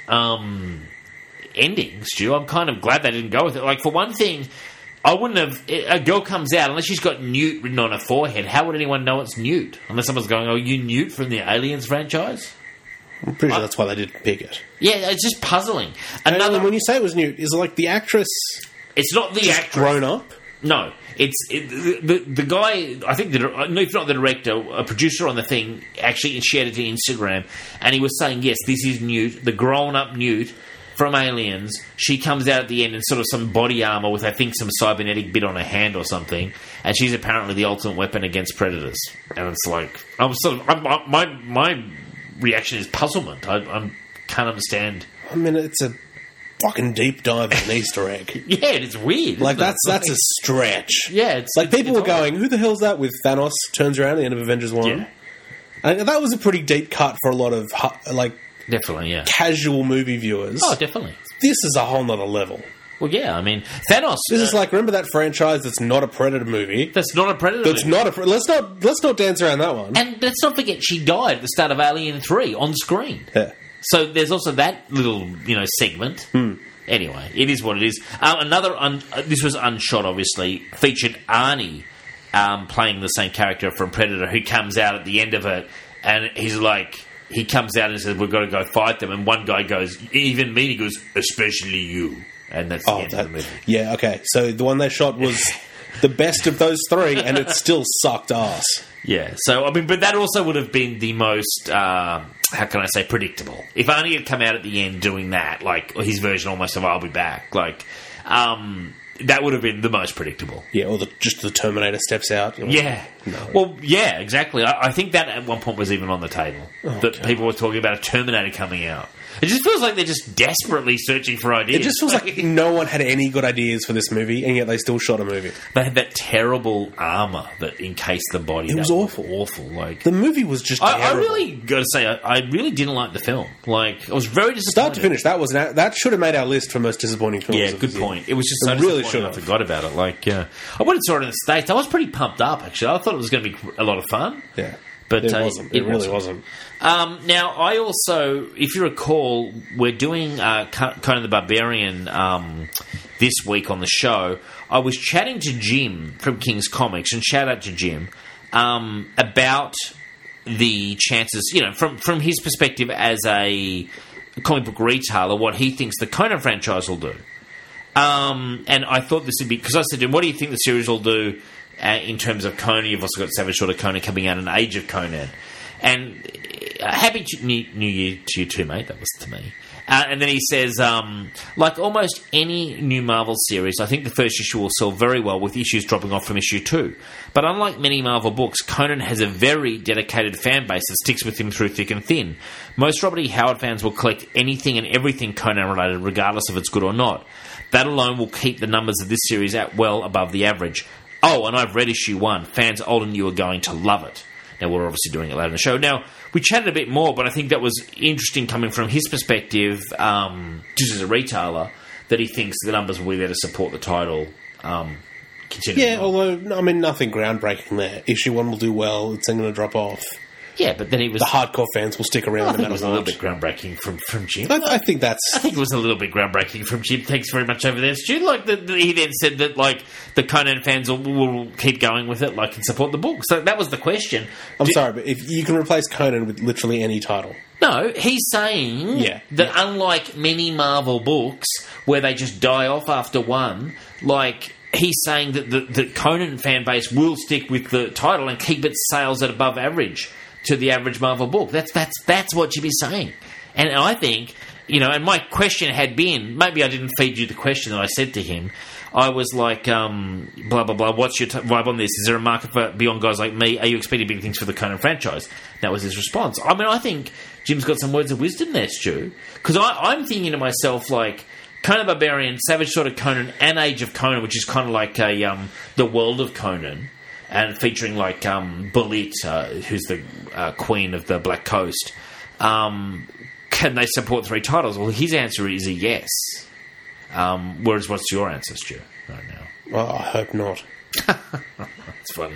ending, Stu. I'm kind of glad they didn't go with it. Like, for one thing, I wouldn't have... A girl comes out, unless she's got Newt written on her forehead, how would anyone know it's Newt? Unless someone's going, oh, you Newt from the Aliens franchise? I'm pretty sure that's why they didn't pick it. Yeah, it's just puzzling. When you say it was Newt, is it like the actress... It's not the actress. Grown up? No, the guy. I think if not the director, a producer on the thing actually shared it to Instagram, and he was saying, yes, this is Newt, the grown-up Newt from Aliens. She comes out at the end in sort of some body armor with, I think, some cybernetic bit on her hand or something, and she's apparently the ultimate weapon against Predators. And it's like, my reaction is puzzlement. I can't understand. I mean, it's a fucking deep dive of an Easter egg. Yeah, it's weird. Like, isn't that's a stretch. Yeah, it's like, people it's were going, who the hell's that, with Thanos turns around at the end of Avengers 1? Yeah. And that was a pretty deep cut for a lot of, like, definitely, yeah. casual movie viewers. Oh, definitely. This is a whole nother level. Well, yeah, I mean, Thanos... This is like, remember that franchise that's not a Predator movie? That's not a Predator That's movie. not a... Let's not dance around that one. And let's not forget, she died at the start of Alien 3 on screen. Yeah. So there's also that little, segment. Anyway, it is what it is. This was unshot, obviously, featured Arnie playing the same character from Predator, who comes out at the end of it, and he's like... He comes out and says, we've got to go fight them. And one guy goes, even me, he goes, especially you. And that's the end of the movie. Yeah, okay. So the one they shot was the best of those three, and it still sucked ass. Yeah. So, I mean, but that also would have been the most, how can I say, predictable. If Arnie had come out at the end doing that, like his version almost of I'll Be Back, like, that would have been the most predictable. Yeah, or just the Terminator steps out. Yeah. No. Well, yeah, exactly. I think that at one point was even on the table. That people were talking about a Terminator coming out. It just feels like they're just desperately searching for ideas. It just feels like no one had any good ideas for this movie, and yet they still shot a movie. They had that terrible armour that encased the body. It was awful. Awful. Like, the movie was just I terrible. really got to say, I really didn't like the film. Like, I was very disappointed. Start to finish, that should have made our list for most disappointing films. Yeah, good point. It was just so really disappointing I forgot about it. Like, I went and saw it in the States. I was pretty pumped up, actually. I thought it was going to be a lot of fun. Yeah. But it wasn't. It really wasn't. Now, I also, if you recall, we're doing Conan the Barbarian this week on the show. I was chatting to Jim from King's Comics, and shout out to Jim, about the chances, from his perspective as a comic book retailer, what he thinks the Conan franchise will do. And I thought this would be, because I said to him, what do you think the series will do in terms of Conan? You've also got Savage Sword of Conan coming out, and Age of Conan. And happy New Year to you too, mate. That was to me. And then he says, like almost any new Marvel series, I think the first issue will sell very well, with issues dropping off from issue 2. But unlike many Marvel books, Conan has a very dedicated fan base that sticks with him through thick and thin. Most Robert E. Howard fans will collect anything and everything Conan related, regardless if it's good or not. That alone will keep the numbers of this series at well above the average. Oh, and I've read issue 1. Fans old and new are going to love it. Now, we're obviously doing it later in the show. Now, we chatted a bit more, but I think that was interesting coming from his perspective, just as a retailer, that he thinks the numbers will be there to support the title. Yeah, although, I mean, nothing groundbreaking there. Issue 1 will do well, it's then going to drop off. Yeah, but then he was... The hardcore fans will stick around. I think it was a little bit groundbreaking from Jim. I think that's... I think it was a little bit groundbreaking from Jim. Thanks very much over there, Stu. Like, he then said that, like, the Conan fans will keep going with it, like, and support the book. So that was the question. I'm sorry, but if you can replace Conan with literally any title... No, he's saying that unlike many Marvel books, where they just die off after one, like... He's saying that the Conan fan base will stick with the title and keep its sales at above average to the average Marvel book. That's what you'd be saying. And I think, and my question had been, maybe I didn't feed you the question that I said to him. I was like, blah, blah, blah, what's your vibe on this? Is there a market for beyond guys like me? Are you expecting big things for the Conan franchise? That was his response. I mean, I think Jim's got some words of wisdom there, Stu. Because I'm thinking to myself, like, Conan the Barbarian, Savage Sword of Conan, and Age of Conan, which is kind of like the world of Conan, and featuring like Belit, who's the queen of the Black Coast. Can they support 3 titles? Well, his answer is a yes. Whereas, what's your answer, Stu, right now? Well, I hope not. It's funny.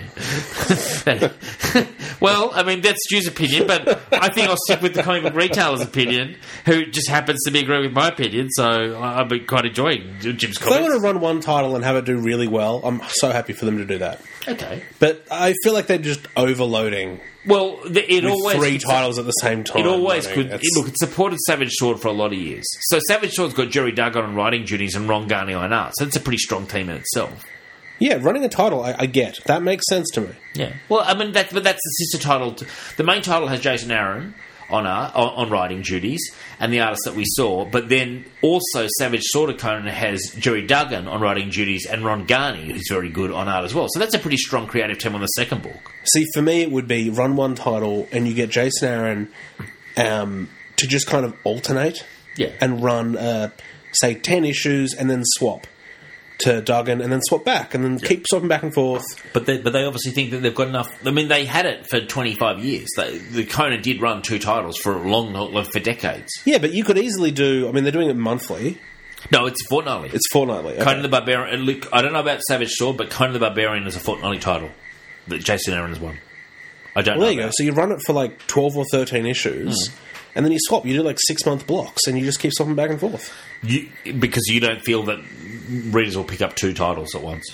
Well, I mean, that's Stu's opinion, but I think I'll stick with the comic book retailer's opinion, who just happens to be agreeing with my opinion, so I've been quite enjoying Jim's comments. If they want to run one title and have it do really well, I'm so happy for them to do that. Okay. But I feel like they're just overloading. Well, it with always 3 titles at the same time. It always could. Look, it supported Savage Sword for a lot of years. So Savage Sword's got Jerry Duggan on writing duties and Ron Garney on art. So it's a pretty strong team in itself. Yeah, running a title, I get. That makes sense to me. Yeah. Well, I mean, that's the sister title. The main title has Jason Aaron on writing duties and the artist that we saw, but then also Savage Sword of Conan has Jerry Duggan on writing duties and Ron Garney, who's very good on art as well. So that's a pretty strong creative team on the second book. See, for me, it would be run one title and you get Jason Aaron to just kind of alternate Yeah. and run, say, 10 issues and then swap to Duggan and then swap back and then keep swapping back and forth. But they obviously think that they've got enough. I mean, they had it for 25 years. The Conan did run 2 titles for for decades. Yeah, but you could easily do... I mean, they're doing it monthly. No, it's fortnightly. It's fortnightly. Okay. Conan the Barbarian. Look, I don't know about Savage Sword, but Conan the Barbarian is a fortnightly title that Jason Aaron has won. I don't know. There you go. So you run it for like 12 or 13 issues, and then you swap. You do like 6-month blocks, and you just keep swapping back and forth. Because you don't feel that readers will pick up 2 titles at once.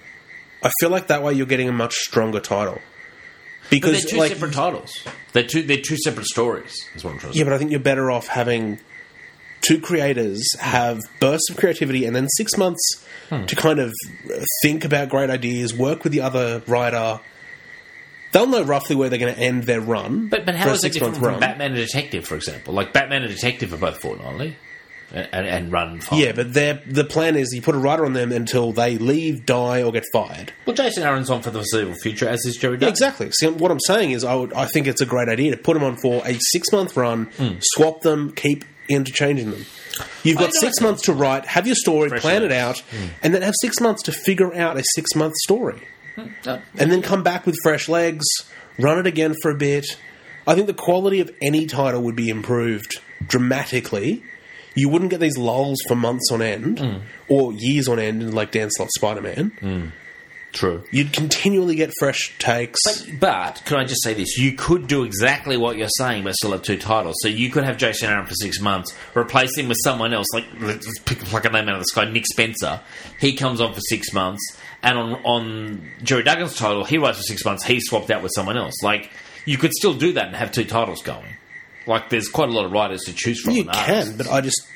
I feel like that way you're getting a much stronger title. But Because they're 2 separate titles. They're 2 separate stories, is what I'm trying to say. Yeah, but I think you're better off having 2 creators have bursts of creativity and then 6 months to kind of think about great ideas, work with the other writer. They'll know roughly where they're going to end their run. But how for a is it different 6-month from run. Batman and Detective, for example? Like, Batman and Detective are both fortnightly and run fine. Yeah, but the plan is you put a writer on them until they leave, die, or get fired. Well, Jason Aaron's on for the foreseeable future, as is Jerry Yeah, Duggan. exactly. See, what I'm saying is I think it's a great idea to put them on for a 6-month run, swap them, keep interchanging them. You've got 6 months to write, have your story, plan it out, and then have 6 months to figure out a 6-month story. No. And then come back with fresh legs, run it again for a bit. I think the quality of any title would be improved dramatically. You wouldn't get these lulls for months on end, or years on end, like Dan Slott's Spider-Man. True. You'd continually get fresh takes. But can I just say this? You could do exactly what you're saying, but still have 2 titles. So you could have Jason Aaron for 6 months, replace him with someone else, like let's pick a name out of the sky, Nick Spencer. He comes on for 6 months, and on Jerry Duggan's title, he writes for 6 months. He's swapped out with someone else. Like, you could still do that and have 2 titles going. Like, there's quite a lot of writers to choose from. You can, but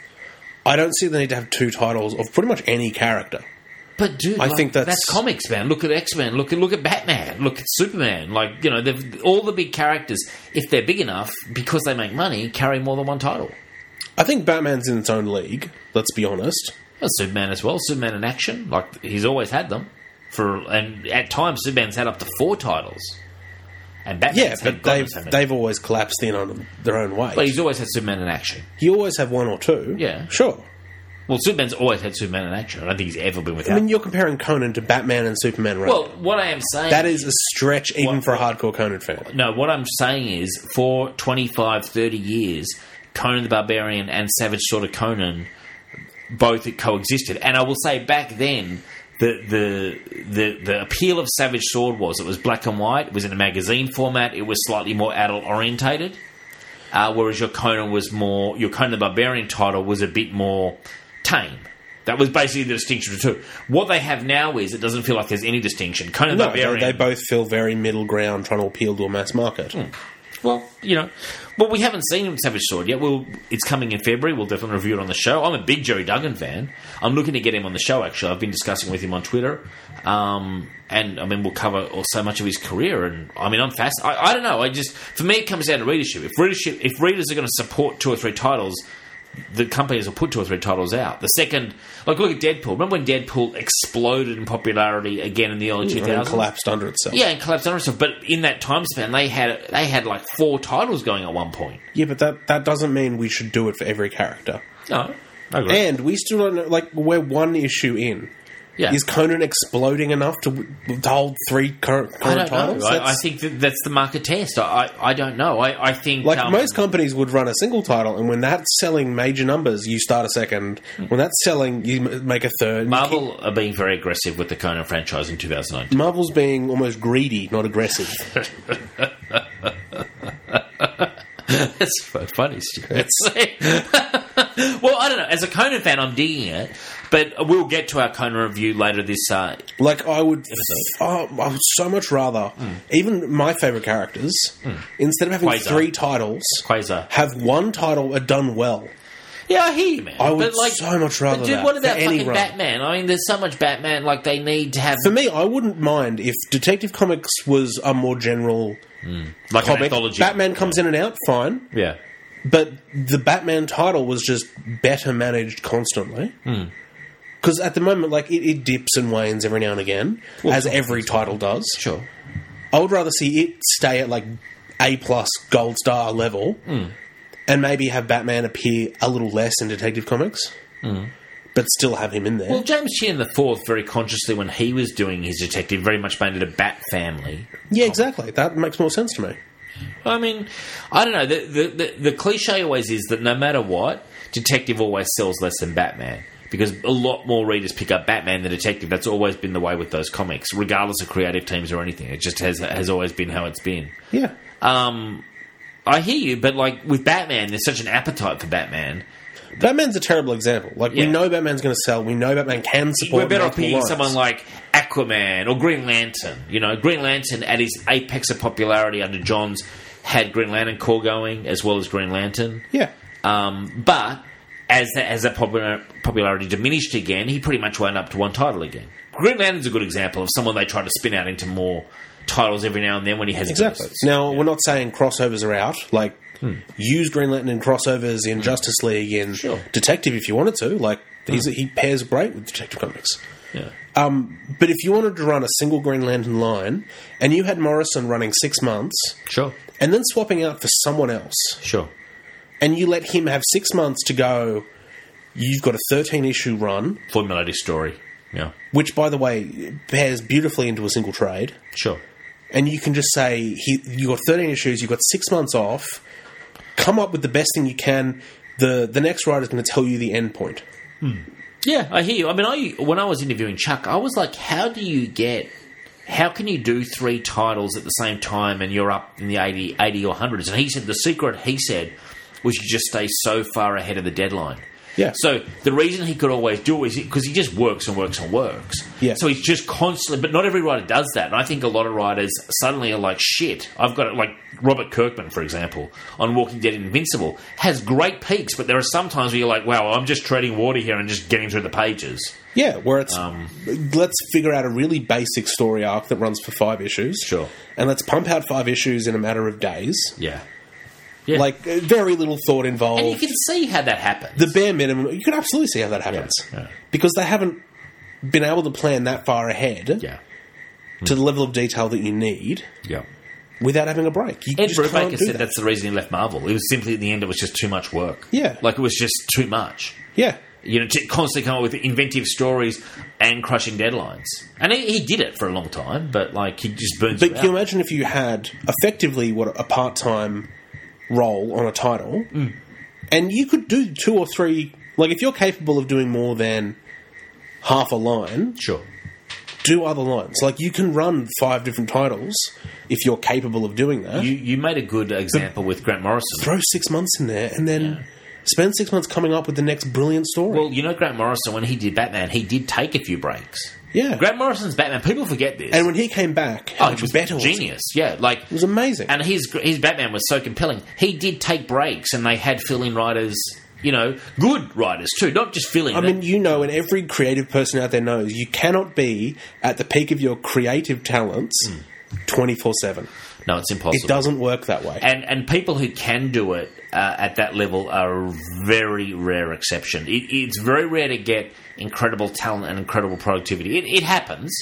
I don't see the need to have 2 titles of pretty much any character. But dude, I think that's comics, man. Look at X-Men. Look at Batman. Look at Superman. Like, you know, all the big characters, if they're big enough, because they make money, carry more than 1 title. I think Batman's in its own league. Let's be honest. Well, Superman as well. Superman in action, like he's always had them. And at times, Superman's had up to 4 titles. And Batman's Yeah, but they've always collapsed in on their own way. But he's always had Superman in action. You always have 1 or 2. Yeah. Sure. Well, Superman's always had Superman in action. I don't think he's ever been without. I mean, you're comparing Conan to Batman and Superman, right? Well, what I am saying... That is a stretch even for a hardcore Conan fan. No, what I'm saying is, for 25, 30 years, Conan the Barbarian and Savage Sword of Conan both coexisted. And I will say, back then, the appeal of Savage Sword was it was black and white, it was in a magazine format, it was slightly more adult-orientated, whereas your Conan the Barbarian title was a bit more tame. That was basically the distinction between the 2. What they have now is it doesn't feel like there's any distinction. Conan the Barbarian... they both feel very middle ground, trying to appeal to a mass market. Well, you know, we haven't seen Savage Sword yet. It's coming in February. We'll definitely review it on the show. I'm a big Jerry Duggan fan. I'm looking to get him on the show, actually. I've been discussing with him on Twitter. And, I mean, we'll cover so much of his career. And, I mean, I'm fascinated. I don't know. For me, it comes down to readership. If readers are going to support 2 or 3 titles, the companies will put 2 or 3 titles out. The second... Like, look at Deadpool. Remember when Deadpool exploded in popularity again in the early 2000s? And collapsed under itself. Yeah, and collapsed under itself. But in that time span, they had like 4 titles going at one point. Yeah, but that doesn't mean we should do it for every character. No, I agree. And we still don't know, like, we're 1 issue in. Yeah. Is Conan exploding enough to hold 3 current titles? I think that's the market test. I don't know. I think... Like, most companies would run a single title, and when that's selling major numbers, you start a second. When that's selling, you make a third. Marvel are being very aggressive with the Conan franchise in 2019. Marvel's being almost greedy, not aggressive. That's funny, Stuart. Well, I don't know. As a Conan fan, I'm digging it, but we'll get to our Conan review later this Like, I would so much rather, even my favourite characters, instead of having Quasar. 3 titles, Quasar. have 1 title done well. Yeah, I hear you, man. I would so much rather But dude, that what about for any fucking run. Batman? I mean, there's so much Batman, like, they need to have... For me, I wouldn't mind if Detective Comics was a more general like an comic. anthology. Batman comes in and out, fine. Yeah. But the Batman title was just better managed constantly. Because at the moment, like, it dips and wanes every now and again, as every title does. Sure. I would rather see it stay at, like, A+ gold star level and maybe have Batman appear a little less in Detective Comics, but still have him in there. Well, James Chin IV, very consciously, when he was doing his detective, very much made it a Bat family. Yeah, exactly. That makes more sense to me. I mean, I don't know. The cliche always is that no matter what, Detective always sells less than Batman. Because a lot more readers pick up Batman than Detective. That's always been the way with those comics, regardless of creative teams or anything. It just has always been how it's been. Yeah. I hear you, but like with Batman, there's such an appetite for Batman. Batman's a terrible example. Like, we know Batman's going to sell. We know Batman can support. We're better off picking lines. someone like Aquaman or Green Lantern. You know, Green Lantern at his apex of popularity under Johns had Green Lantern Corps going as well as Green Lantern. Yeah. But as that popularity diminished again, he pretty much wound up to one title again. Green Lantern's a good example of someone they try to spin out into more titles every now and then when he has exactly. bursts. Now, we're not saying crossovers are out. Like, use Green Lantern in crossovers in Justice League in Detective if you wanted to. Like, he pairs great with Detective Comics. Yeah. But if you wanted to run a single Green Lantern line and you had Morrison running 6 months, Sure. and then swapping out for someone else, Sure. and you let him have 6 months to go, you've got a 13-issue run, Formulated story. Yeah. which, by the way, pairs beautifully into a single trade. Sure. And you can just say, you got 13 issues, you've got 6 months off, come up with the best thing you can. The next writer's going to tell you the end point. Yeah, I hear you. I mean, when I was interviewing Chuck, I was like, how can you do 3 titles at the same time and you're up in the 80 or 100s? And he said the secret, was you just stay so far ahead of the deadline. Yeah. So the reason he could always do it is because he just works and works and works. Yeah. So he's just constantly, but not every writer does that. And I think a lot of writers suddenly are like, shit, I've got it. Like Robert Kirkman, for example, on Walking Dead and Invincible, has great peaks, but there are some times where you're like, wow, I'm just treading water here and just getting through the pages. Yeah, where it's, let's figure out a really basic story arc that runs for 5 issues. Sure. And let's pump out 5 issues in a matter of days. Yeah. Yeah. Like, very little thought involved. And you can see how that happens. The bare minimum, you can absolutely see how that happens. Yeah. Because they haven't been able to plan that far ahead to the level of detail that you need without having a break. You Ed just can't Brubaker do said that. that's the reason he left Marvel. It was simply at the end, it was just too much work. Yeah. Like, it was just too much. Yeah. You know, to constantly come up with inventive stories and crushing deadlines. And he did it for a long time, but, like, he just burns But you can you out. imagine if you had effectively a part-time role on a title, and you could do 2 or 3... Like, if you're capable of doing more than half a line... Sure. Do other lines. Like, you can run 5 different titles if you're capable of doing that. You made a good example with Grant Morrison. Throw 6 months in there, and then spend 6 months coming up with the next brilliant story. Well, you know Grant Morrison, when he did Batman, he did take a few breaks. Yeah. Grant Morrison's Batman, people forget this. And when he came back, how much it was better was genius. Yeah, like... It was amazing. And his Batman was so compelling. He did take breaks, and they had fill-in writers, you know, good writers too, not just fill-in. I mean, you know, and every creative person out there knows, you cannot be at the peak of your creative talents 24/7. No, it's impossible. It doesn't work that way. And people who can do it at that level are a very rare exception. It's very rare to get incredible talent and incredible productivity. It happens,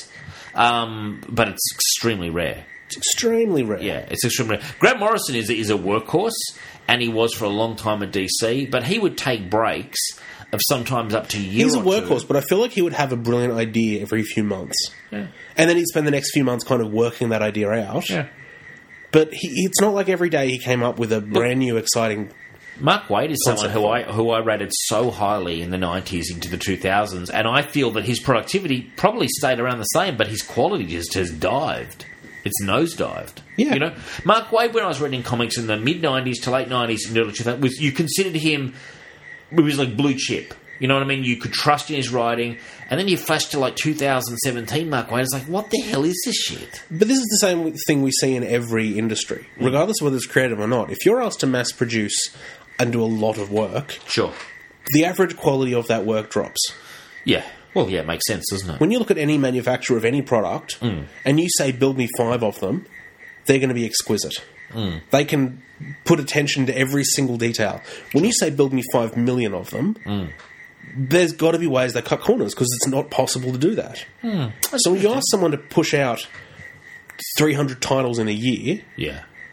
but it's extremely rare. It's extremely rare. Yeah, it's extremely rare. Grant Morrison is a workhorse, and he was for a long time at DC, but he would take breaks of sometimes up to a year He's a or workhorse, two. but I feel like he would have a brilliant idea every few months. Yeah. And then he'd spend the next few months kind of working that idea out. Yeah. But it's not like every day he came up with a brand new, exciting... Mark Waid is someone Concept who I rated so highly in the 90s into the 2000s, and I feel that his productivity probably stayed around the same, but his quality just has dived. It's nosedived. Yeah. You know? Mark Waid, when I was reading comics in the mid-90s to late 90s and early 2000s, you considered him... It was like blue chip. You know what I mean? You could trust in his writing, and then you flash to like 2017, Mark Waid. It's like, what the hell is this shit? But this is the same thing we see in every industry, regardless of whether it's creative or not. If you're asked to mass produce and do a lot of work, Sure. the average quality of that work drops. Yeah. Well, yeah, it makes sense, doesn't it? When you look at any manufacturer of any product, and you say, build me 5 of them, they're going to be exquisite. They can put attention to every single detail. When you say, build me 5 million of them, there's got to be ways they cut corners, because it's not possible to do that. So when you ask someone to push out 300 titles in a year, Yeah.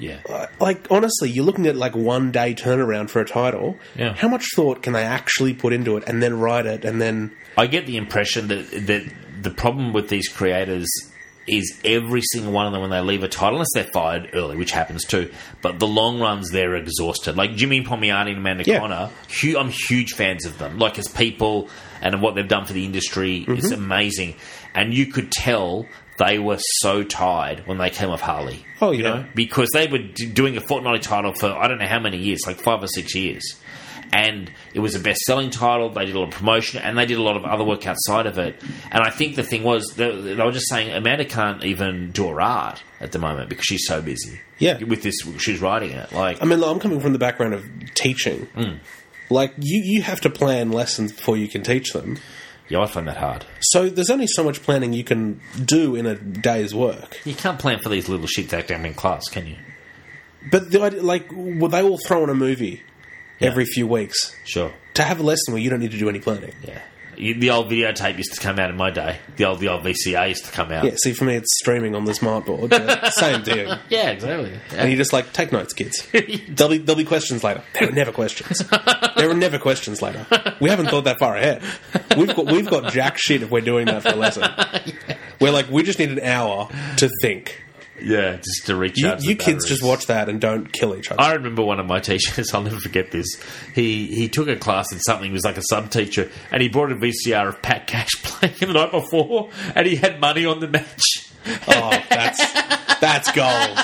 Yeah. Like, honestly, you're looking at like 1 day turnaround for a title. Yeah. How much thought can they actually put into it and then write it and then... I get the impression that the problem with these creators is every single one of them, when they leave a title, unless they're fired early, which happens too, but the long runs, they're exhausted. Like Jimmy Palmiotti and Amanda Conner, I'm huge fans of them. Like, as people and what they've done for the industry, it's amazing. And you could tell they were so tired when they came off Harley. Oh, you know? Because they were doing a fortnightly title for I don't know how many years, like 5 or 6 years. And it was a best-selling title. They did a lot of promotion, and they did a lot of other work outside of it. And I think the thing was, they were just saying Amanda can't even do her art at the moment because she's so busy. Yeah. With this, she's writing it. Like, I mean, I'm coming from the background of teaching. Like, you have to plan lessons before you can teach them. yeah, I find that hard. So there's only so much planning you can do in a day's work. You can't plan for these little shits that come in class, can you? But, will they all throw in a movie every few weeks? Sure. To have a lesson where you don't need to do any planning. Yeah. The old videotape used to come out in my day. The old VCA used to come out. Yeah, see, for me, it's streaming on the smart board. But same thing. Yeah, exactly. And you just, take notes, kids. There'll be questions later. There are never questions. There are never questions later. We haven't thought that far ahead. We've got jack shit if we're doing that for a lesson. We're we just need an hour to think. Yeah, just to recharge. You kids just watch that and don't kill each other. I remember one of my teachers, I'll never forget this. He took a class in something, he was like a sub-teacher, and he brought a VCR of Pat Cash playing the night before, and he had money on the match. Oh, that's gold.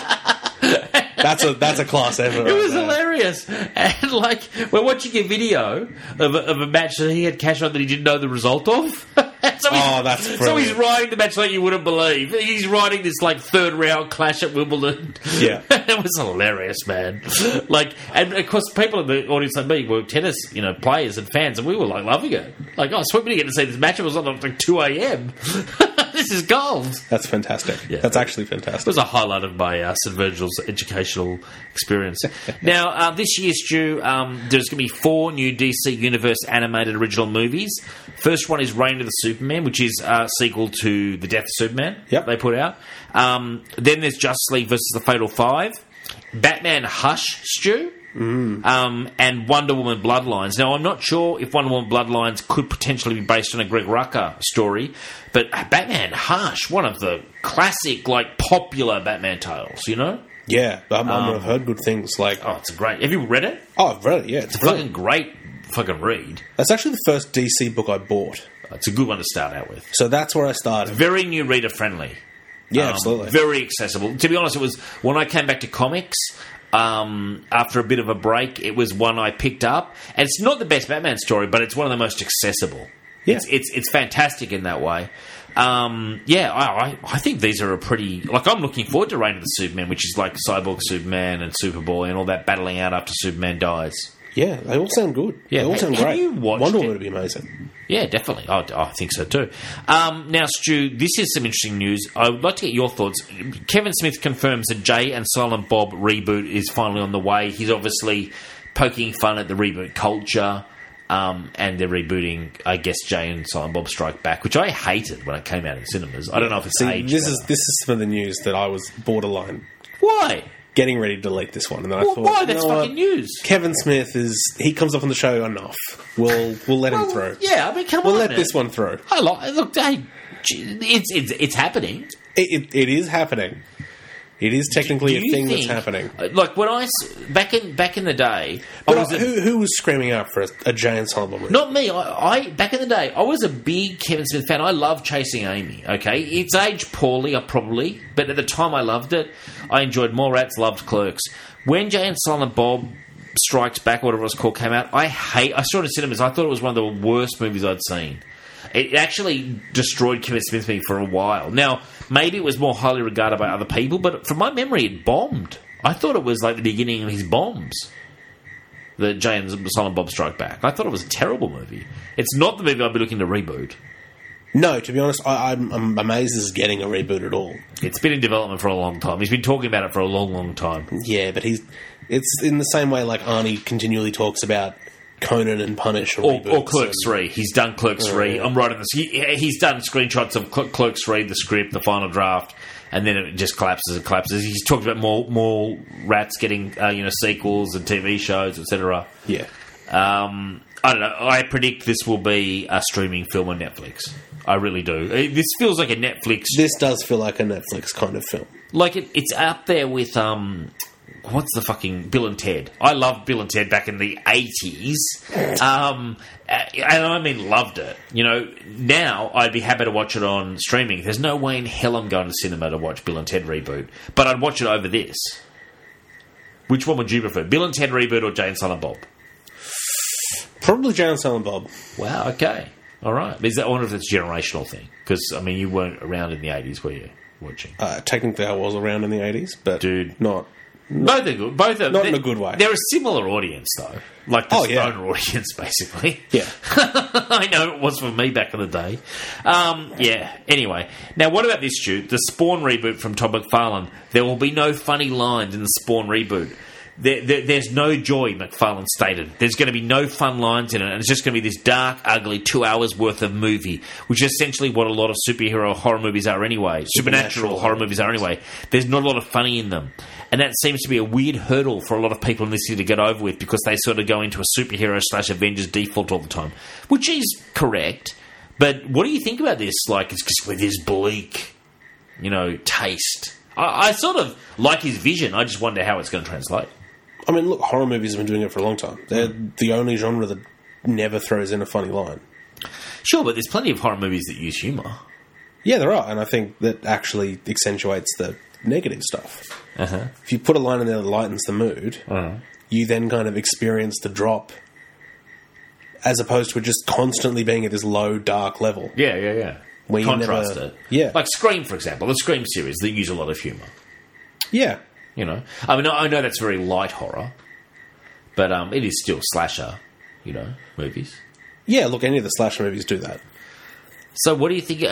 That's a class effort. It was hilarious. And, we're watching a video of a match that he had cash on that he didn't know the result of. That's brilliant. So he's riding the match like you wouldn't believe. He's riding this third round clash at Wimbledon. Yeah. It was hilarious, man. And of course people in the audience like me were tennis, players and fans, and we were loving it. Sweet, we didn't get to see this match. It was on at 2 a.m. This is gold. That's fantastic. Yeah, that's actually fantastic. It was a highlight of my St. Virgil's educational experience. Now, this year, Stu, there's going to be 4 new DC Universe animated original movies. First one is Reign of the Superman, which is a sequel to The Death of Superman. Yep. They put out. Then there's Justice League versus the Fatal Five. Batman Hush, Stu. And Wonder Woman Bloodlines. Now, I'm not sure if Wonder Woman Bloodlines could potentially be based on a Greg Rucka story, but Batman Hush, one of the classic, popular Batman tales, Yeah, I've heard good things. Oh, it's great. Have you read it? Oh, I've read it, yeah. It's a fucking great fucking read. That's actually the first DC book I bought. It's a good one to start out with. So that's where I started. Very new reader friendly. Yeah, absolutely. Very accessible. To be honest, it was when I came back to comics, after a bit of a break, it was one I picked up. And it's not the best Batman story, but it's one of the most accessible. Yeah. It's fantastic in that way. I think these are a pretty... I'm looking forward to Reign of the Superman, which is Cyborg Superman and Superboy and all that battling out after Superman dies. Yeah, they all sound good. Yeah, they all sound great. You watched Wonder Woman would be amazing. Yeah, definitely. I think so too. Now, Stu, this is some interesting news. I would like to get your thoughts. Kevin Smith confirms that Jay and Silent Bob reboot is finally on the way. He's obviously poking fun at the reboot culture, and they're rebooting, I guess, Jay and Silent Bob Strike Back, which I hated when it came out in cinemas. I don't know if it's aged. This is some of the news that I was borderline. Why? Getting ready to delete this one, and then I thought, why? That's fucking news. Kevin Smith he comes up on the show enough. We'll let him through. Yeah, I mean, come on. We'll let this one through. Look, hey, it's happening. It is happening. It is technically a thing that's happening. When back in the day, who was screaming out for a Jay and Silent Bob movie? Not me. I back in the day, I was a big Kevin Smith fan. I loved Chasing Amy. Okay, it's aged poorly, probably, but at the time I loved it. I enjoyed Mallrats, loved Clerks. When Jay and Silent Bob Strikes Back, whatever it was called, came out, I saw it in cinemas. I thought it was one of the worst movies I'd seen. It actually destroyed Kevin Smith for me for a while. Now, maybe it was more highly regarded by other people, but from my memory, it bombed. I thought it was the beginning of his bombs. The Jay and Silent Bob Strike Back. I thought it was a terrible movie. It's not the movie I'd be looking to reboot. No, to be honest, I'm amazed this is getting a reboot at all. It's been in development for a long time. He's been talking about it for a long, long time. Yeah, but it's in the same way Arnie continually talks about Conan and Punish or Clerks 3. He's done Clerks 3. Yeah. I'm writing this. He's done screenshots of Clerks 3, the script, the final draft, and then it just collapses and collapses. He's talked about more rats getting sequels and TV shows, etc. Yeah. I don't know. I predict this will be a streaming film on Netflix. I really do. This feels like a Netflix. This does feel like a Netflix kind of film. Like it's out there with what's the fucking Bill and Ted? I loved Bill and Ted back in the 80s. And I mean loved it. Now I'd be happy to watch it on streaming. There's no way in hell I'm going to cinema to watch Bill and Ted reboot, but I'd watch it over this. Which one would you prefer, Bill and Ted reboot or Jay and Silent Bob? Probably Jay and Silent Bob. Wow. Okay. All right. I wonder if it's a generational thing because you weren't around in the 80s, were you? Watching. Technically, I was around in the 80s, but dude, not. Both are good. Both are not in a good way. They're a similar audience, though. Like the Stoner audience, basically. Yeah. I know it was for me back in the day. Yeah. Anyway, now what about this, Stu? The Spawn reboot from Todd McFarlane. There will be no funny lines in the Spawn reboot. There's no joy, McFarlane stated. There's going to be no fun lines in it, and it's just going to be this dark, ugly 2 hours worth of movie, which is essentially what a lot of superhero horror movies are anyway. Supernatural horror movies are anyway. There's not a lot of funny in them. And that seems to be a weird hurdle for a lot of people in this city to get over with because they sort of go into a superhero/Avengers default all the time, which is correct. But what do you think about this? Like, it's just with this bleak, taste. I sort of like his vision. I just wonder how it's going to translate. I mean, look, horror movies have been doing it for a long time. They're the only genre that never throws in a funny line. Sure, but there's plenty of horror movies that use humour. Yeah, there are, and I think that actually accentuates the negative stuff. Uh-huh. If you put a line in there that lightens the mood, you then kind of experience the drop as opposed to it just constantly being at this low, dark level. Yeah. Where contrast it. Yeah. Like Scream, for example. The Scream series, they use a lot of humour. Yeah. I know that's very light horror, but it is still slasher, movies. Yeah, look, any of the slasher movies do that. So what do you think?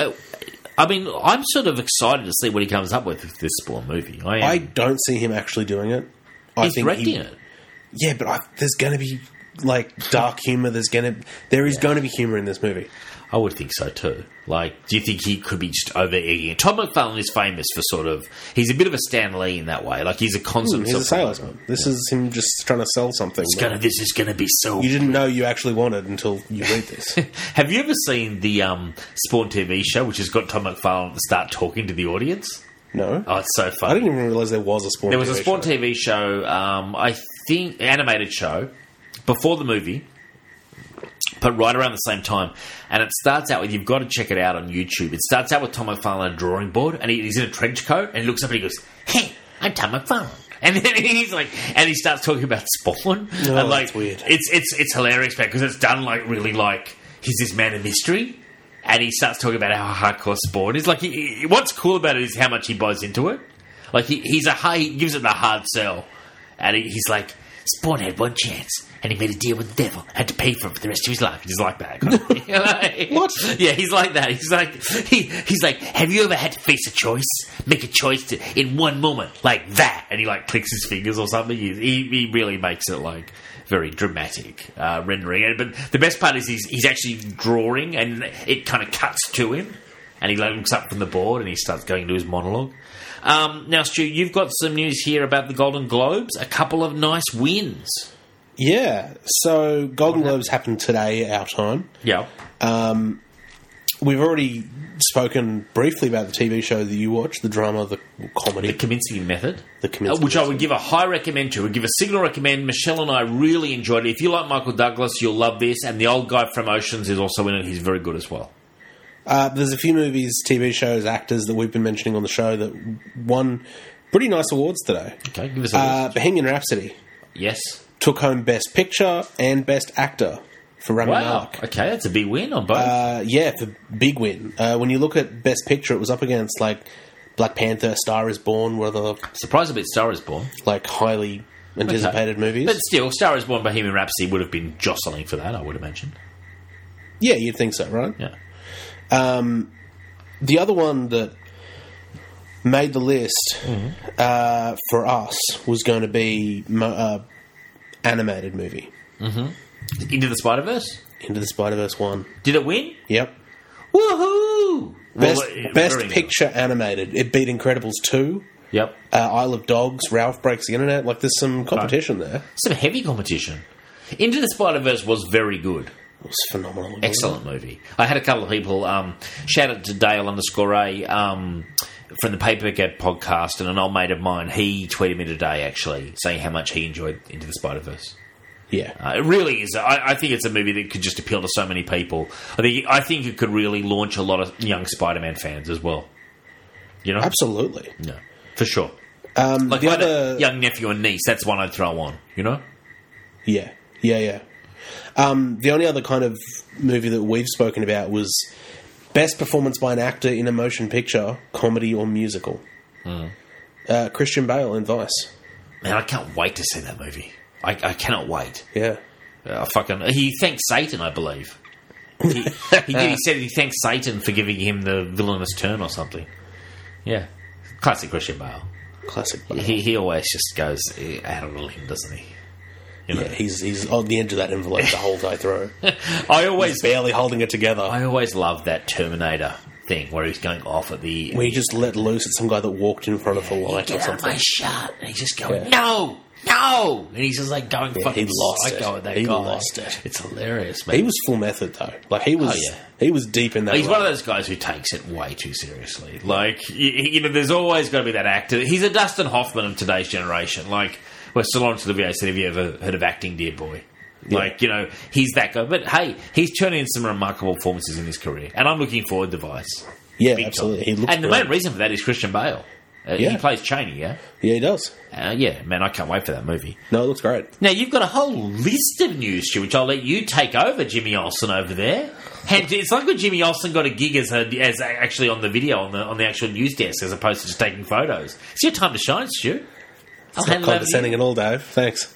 I'm sort of excited to see what he comes up with this Spawn movie. I don't see him actually doing it. He's directing it. Yeah, but there's going to be, dark humour. There is going to be humour in this movie. I would think so too. Do you think he could be just over-egging it? Todd McFarlane is famous for he's a bit of a Stan Lee in that way. He's a constant... He's a salesman. This is him just trying to sell something. This is going to be so... You didn't know you actually wanted until you read this. Have you ever seen the Spawn TV show, which has got Todd McFarlane start talking to the audience? No. Oh, it's so funny. I didn't even realise there was a Spawn TV show. There was a Spawn TV show, I think, animated show, before the movie, but right around the same time. And it starts out with, you've got to check it out on YouTube. It starts out with Tom McFarlane on a drawing board, and he's in a trench coat, and he looks up and he goes, "Hey, I'm Tom McFarlane." And then and he starts talking about Spawn. Oh, and that's weird. It's hilarious because it's done really he's this man of mystery, and he starts talking about how hardcore Spawn is. What's cool about it is how much he buys into it. He gives it the hard sell, and he's like, Spawn had one chance, and he made a deal with the devil, had to pay for it for the rest of his life. He's like that. What? Yeah, he's like that. He's like, have you ever had to face a choice? Make a choice in one moment, like that. And he clicks his fingers or something. He really makes it very dramatic rendering. But the best part is he's actually drawing, and it kind of cuts to him, and he looks up from the board, and he starts going into his monologue. Now, Stu, you've got some news here about the Golden Globes. A couple of nice wins. Yeah. So, Golden Globes happened today, our time. Yeah. We've already spoken briefly about the TV show that you watched, the drama, the comedy. The Kaminsky Method. The Kaminsky which Method. I would give a high recommend to. I would give a signal recommend. Michelle and I really enjoyed it. If you like Michael Douglas, you'll love this. And the old guy from Oceans is also in it. He's very good as well. There's a few movies, TV shows, actors that we've been mentioning on the show that won pretty nice awards today. Okay, give us a list. Bohemian Rhapsody. Yes. Took home Best Picture and Best Actor for Rami Malek. Okay, that's a big win on both. Yeah, it's a big win. When you look at Best Picture, it was up against Black Panther, Star is Born, were the surprised a bit Star is Born. Highly anticipated movies. But still, Star is Born, Bohemian Rhapsody would have been jostling for that, I would imagine. Yeah, you'd think so, right? Yeah. The other one that made the list for us was going to be animated movie. Mm-hmm. Into the Spider-Verse? Into the Spider-Verse 1. Did it win? Yep. Woohoo! Best very picture animated. It beat Incredibles 2, Yep. Isle of Dogs, Ralph Breaks the Internet. Like, there's some competition there. Some heavy competition. Into the Spider-Verse was very good. It was phenomenal. wasn't Excellent movie. I had a couple of people, shout out to Dale_A, from the Paperback podcast, and an old mate of mine, he tweeted me today, actually, saying how much he enjoyed Into the Spider-Verse. it? Yeah. It really is. I think it's a movie that could just appeal to so many people. I think it could really launch a lot of young Spider-Man fans as well. You know? Absolutely. Yeah, for sure. The my other... young nephew and niece, that's one I'd throw on, you know? Yeah. The only other kind of movie that we've spoken about was best performance by an actor in a motion picture, comedy or musical. Christian Bale in Vice. Man, I can't wait to see that movie. I cannot wait. Yeah. He thanked Satan, I believe. He did. He said he thanked Satan for giving him the villainous turn or something. Yeah. Classic Christian Bale. Classic Bale. He always just goes out of a limb, doesn't he? You know? Yeah, he's on the edge of that envelope the whole way through. He's barely holding it together. I always loved that Terminator thing where he's going off at the... Where he just let loose at some guy that walked in front of the light or something. My shot. And he's just going, no! And he's just like going fucking he lost psycho it. at that He guy. lost it. It's hilarious, man. He was full method though. Like he was deep in that. He's one of those guys who takes it way too seriously. Like, there's always got to be that actor. He's a Dustin Hoffman of today's generation. Like, where Laurence Olivier said, have you ever heard of acting, dear boy? Like, he's that guy. But hey, he's turning in some remarkable performances in his career. And I'm looking forward to Vice. Yeah, Big absolutely. He looks the main reason for that is Christian Bale. He plays Cheney, yeah? Yeah, he does. Yeah, man, I can't wait for that movie. No, it looks great. Now, you've got a whole list of news, Stu, which I'll let you take over, Jimmy Olsen, over there. And it's like when Jimmy Olsen got a gig as actually on the video, on the actual news desk, as opposed to just taking photos. It's your time to shine, Stu. It's not condescending at all, Dave. Thanks.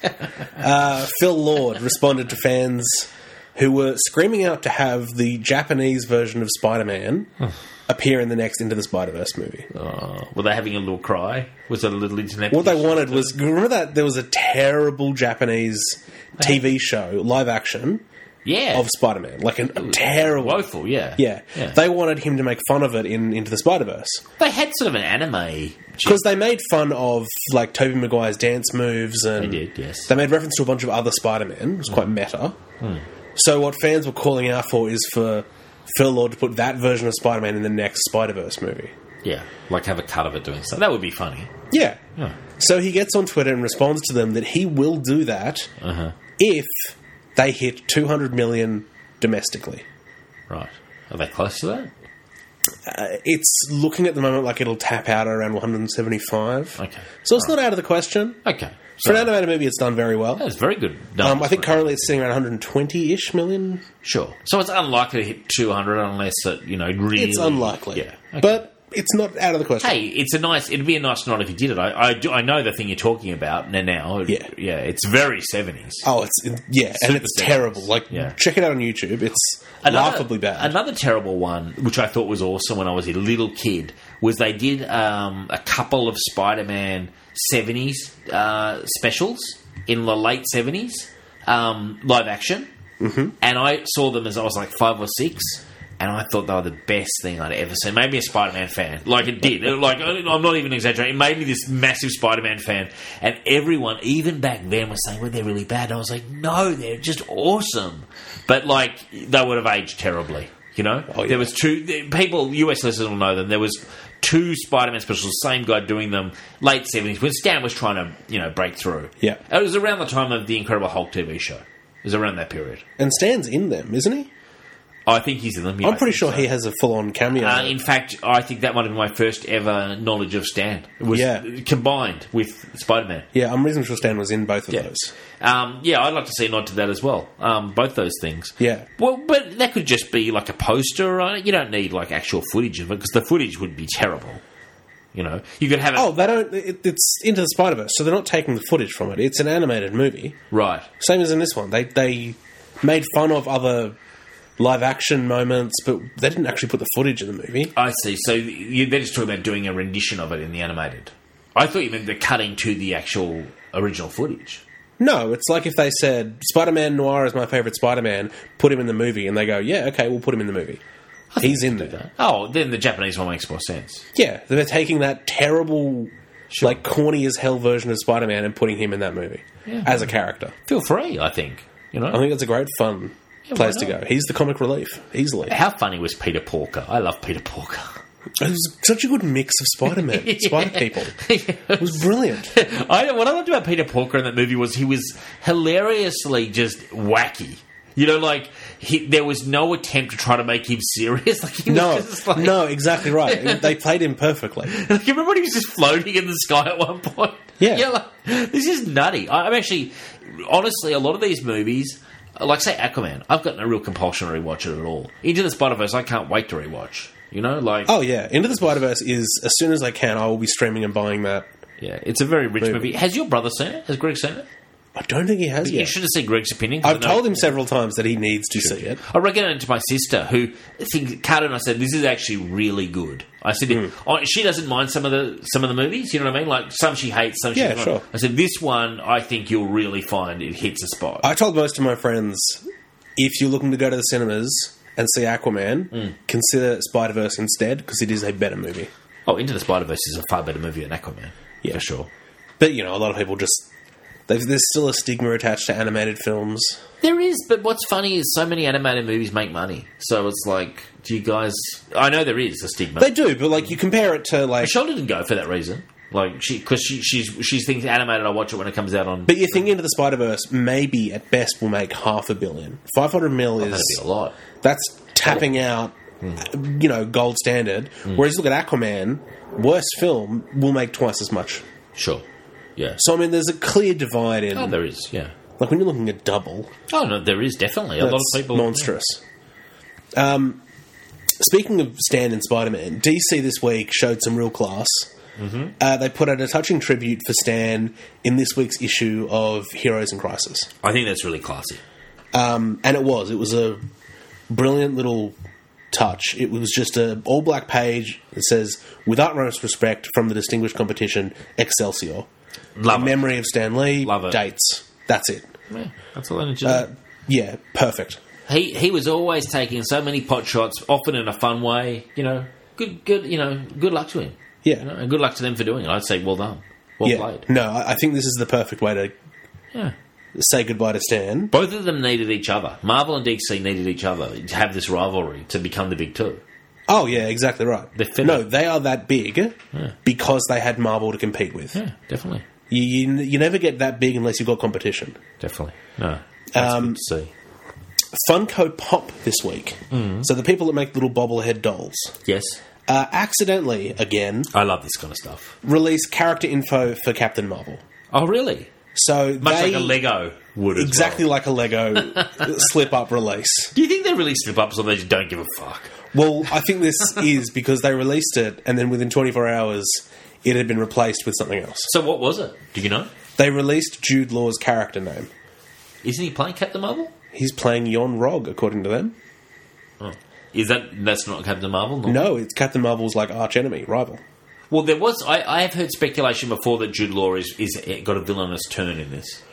Phil Lord responded to fans who were screaming out to have the Japanese version of Spider-Man appear in the next Into the Spider-Verse movie. Oh, were they having a little cry? Was it a little internet? What they wanted was... Remember that there was a terrible Japanese TV show, live action... Yeah. Of Spider-Man. Like a terrible... Woeful, yeah. Yeah. They wanted him to make fun of it Into the Spider-Verse. They had sort of an anime... Because they made fun of, like, Tobey Maguire's dance moves and... They did, yes. They made reference to a bunch of other Spider-Man. It was quite meta. So what fans were calling out for is for Phil Lord to put that version of Spider-Man in the next Spider-Verse movie. Yeah. Like have a cut of it doing so. That would be funny. Yeah. So he gets on Twitter and responds to them that he will do that if... they hit 200 million domestically. Right. Are they close to that? It's looking at the moment like it'll tap out around 175. Okay. So it's not out of the question. Okay. For an animated movie, it's done very well. That's very good. I think currently it's sitting around 120-ish million. Sure. So it's unlikely to hit 200 unless it, really... It's unlikely. Yeah. Okay. But it's not out of the question. Hey, it'd be a nice nod if you did it. I know the thing you're talking about now. Yeah. Yeah, it's very 70s. Oh, and it's terrible. Like, check it out on YouTube. It's laughably bad. Another terrible one, which I thought was awesome when I was a little kid, was they did a couple of Spider-Man 70s specials in the late 70s, live action. Mm-hmm. And I saw them as I was like 5 or 6. And I thought they were the best thing I'd ever seen. Made me a Spider-Man fan. Like, it did. Like, I'm not even exaggerating. It made me this massive Spider-Man fan. And everyone, even back then, was saying, well, they're really bad. And I was like, no, they're just awesome. But, like, they would have aged terribly, Oh, yeah. There was people, US listeners will know them. There was 2 Spider-Man specials, the same guy doing them, late 70s, when Stan was trying to, break through. Yeah. It was around the time of the Incredible Hulk TV show. It was around that period. And Stan's in them, isn't he? I think he's in them. I'm pretty sure he has a full-on cameo. In fact, I think that might have been my first ever knowledge of Stan. It was combined with Spider-Man. Yeah, I'm reasonably sure Stan was in both of those. I'd like to see a nod to that as well. Both those things. Yeah. Well, but that could just be like a poster. You don't need like actual footage of it because the footage would be terrible. You could have. They don't. It's Into the Spider-Verse, so they're not taking the footage from it. It's an animated movie, right? Same as in this one. They made fun of other live action moments, but they didn't actually put the footage in the movie. I see. So they're just talking about doing a rendition of it in the animated. I thought you meant they're cutting to the actual original footage. No, it's like if they said, Spider-Man Noir is my favourite Spider-Man, put him in the movie, and they go, yeah, okay, we'll put him in the movie. He's in there. Oh, then the Japanese one makes more sense. Yeah, they're taking that terrible, like corny as hell version of Spider-Man and putting him in that movie as a character. Feel free, I think. You know, I think it's a great fun place to go. He's the comic relief, easily. How funny was Peter Porker? I love Peter Porker. It was such a good mix of Spider-Man, Spider people. It was brilliant. What I loved about Peter Porker in that movie was he was hilariously just wacky. You know, like, there was no attempt to try to make him serious. Like, he was just like, no, exactly right. They played him perfectly. Like, everybody was just floating in the sky at one point. Yeah. You're like, this is nutty. I'm actually, honestly, a lot of these movies, like, say, Aquaman, I've got no real compulsion to rewatch it at all. Into the Spider-Verse, I can't wait to rewatch. You know, like... Oh, yeah. Into the Spider-Verse is, as soon as I can, I will be streaming and buying that. Yeah, it's a very rich movie. Has your brother seen it? Has Greg seen it? I don't think he has yet. You should have seen Greg's opinion. I've told him several times that he needs to see it. I recommended it to my sister, who thinks Carter, and I said, this is actually really good. I said, she doesn't mind some of the movies, you know what I mean? Like, some she hates, some she doesn't. Sure. I said, this one, I think you'll really find it hits a spot. I told most of my friends, if you're looking to go to the cinemas and see Aquaman, consider Spider-Verse instead, because it is a better movie. Oh, Into the Spider-Verse is a far better movie than Aquaman. Yeah, for sure. But, you know, a lot of people just... There's still a stigma attached to animated films. There is, but what's funny is so many animated movies make money. So it's like, do you guys... I know there is a stigma. They do, but, like, you compare it to, like... Michelle didn't go for that reason. Like, because she thinks animated, I'll watch it when it comes out on... But you think Into the Spider-Verse maybe, at best, will make $500 million. 500 mil is... That'd be a lot. That's tapping out, you know, gold standard. Whereas look at Aquaman, worst film, will make twice as much. Sure. Yeah. So, I mean, there's a clear divide in... Oh, there is, yeah. Like, when you're looking at double... Oh, no, there is, definitely. A lot of people... monstrous. Yeah. Speaking of Stan and Spider-Man, DC this week showed some real class. They put out a touching tribute for Stan in this week's issue of Heroes in Crisis. I think that's really classy. And it was a brilliant little touch. It was just an all-black page that says, with utmost respect from the distinguished competition, Excelsior. Love in memory of Stan Lee, Love it. dates. That's it. Yeah, that's all I need to do. Yeah, perfect. He was always taking so many pot shots, often in a fun way. You know, good luck to him. Yeah. You know, and good luck to them for doing it. I'd say well done. Well played. No, I think this is the perfect way to say goodbye to Stan. Both of them needed each other. Marvel and DC needed each other to have this rivalry to become the big two. Oh, yeah, exactly right. No, they are that big because they had Marvel to compete with. Yeah, definitely. You never get that big unless you've got competition. Definitely. No, that's good to see. Funko Pop this week. So the people that make little bobblehead dolls. Yes. Accidentally, again... I love this kind of stuff. ...release character info for Captain Marvel. Oh, really? So much like a Lego would as exactly like a Lego slip-up release. Do you think they release slip-ups or they just don't give a fuck? Well, I think this is because they released it and then within 24 hours it had been replaced with something else. So what was it? Do you know? They released Jude Law's character name. Isn't he playing Captain Marvel? He's playing Jon Rogg, according to them. Oh. That's not Captain Marvel? No, it's Captain Marvel's like arch-enemy, rival. Well, there was... I have heard speculation before that Jude Law is got a villainous turn in this.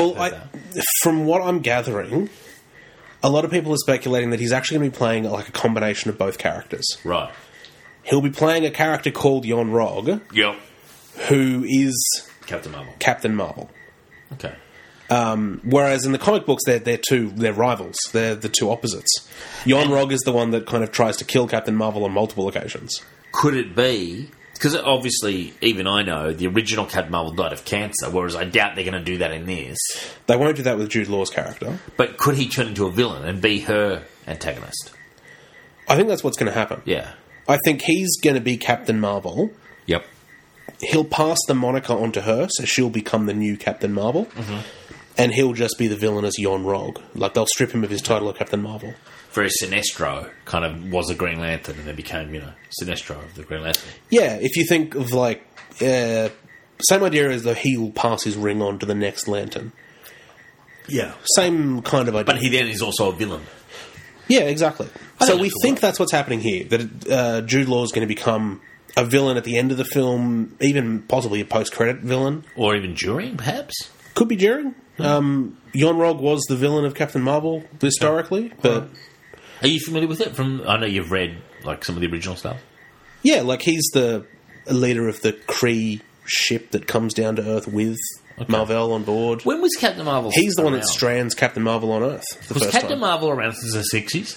From what I'm gathering, a lot of people are speculating that he's actually going to be playing like a combination of both characters. Right. He'll be playing a character called Jon Rogg. Yep. Who is... Captain Marvel. Okay. Whereas in the comic books, they're rivals. They're the two opposites. Jon Rogg is the one that kind of tries to kill Captain Marvel on multiple occasions. Could it be... Because obviously, even I know, the original Captain Marvel died of cancer, whereas I doubt they're going to do that in this. They won't do that with Jude Law's character. But could he turn into a villain and be her antagonist? I think that's what's going to happen. Yeah. I think he's going to be Captain Marvel. Yep. He'll pass the moniker onto her, so she'll become the new Captain Marvel. Mm-hmm. And he'll just be the villain as Jon Rogg. Like, they'll strip him of his title of Captain Marvel. Very Sinestro kind of was a Green Lantern and then became, Sinestro of the Green Lantern. Yeah, if you think of, like, same idea as though he will pass his ring on to the next Lantern. Yeah. Same kind of idea. But he then is also a villain. Yeah, exactly. So we think that's what's happening here, that Jude Law is going to become a villain at the end of the film, even possibly a post-credit villain. Or even during, perhaps? Could be during. Jon Rogg was the villain of Captain Marvel historically, but Are you familiar with it? I know you've read like some of the original stuff. Yeah, like he's the leader of the Kree ship that comes down to Earth with Marvel on board. When was Captain Marvel? He's the one that around? strands Captain Marvel on Earth. Was Captain Marvel around since the 60s?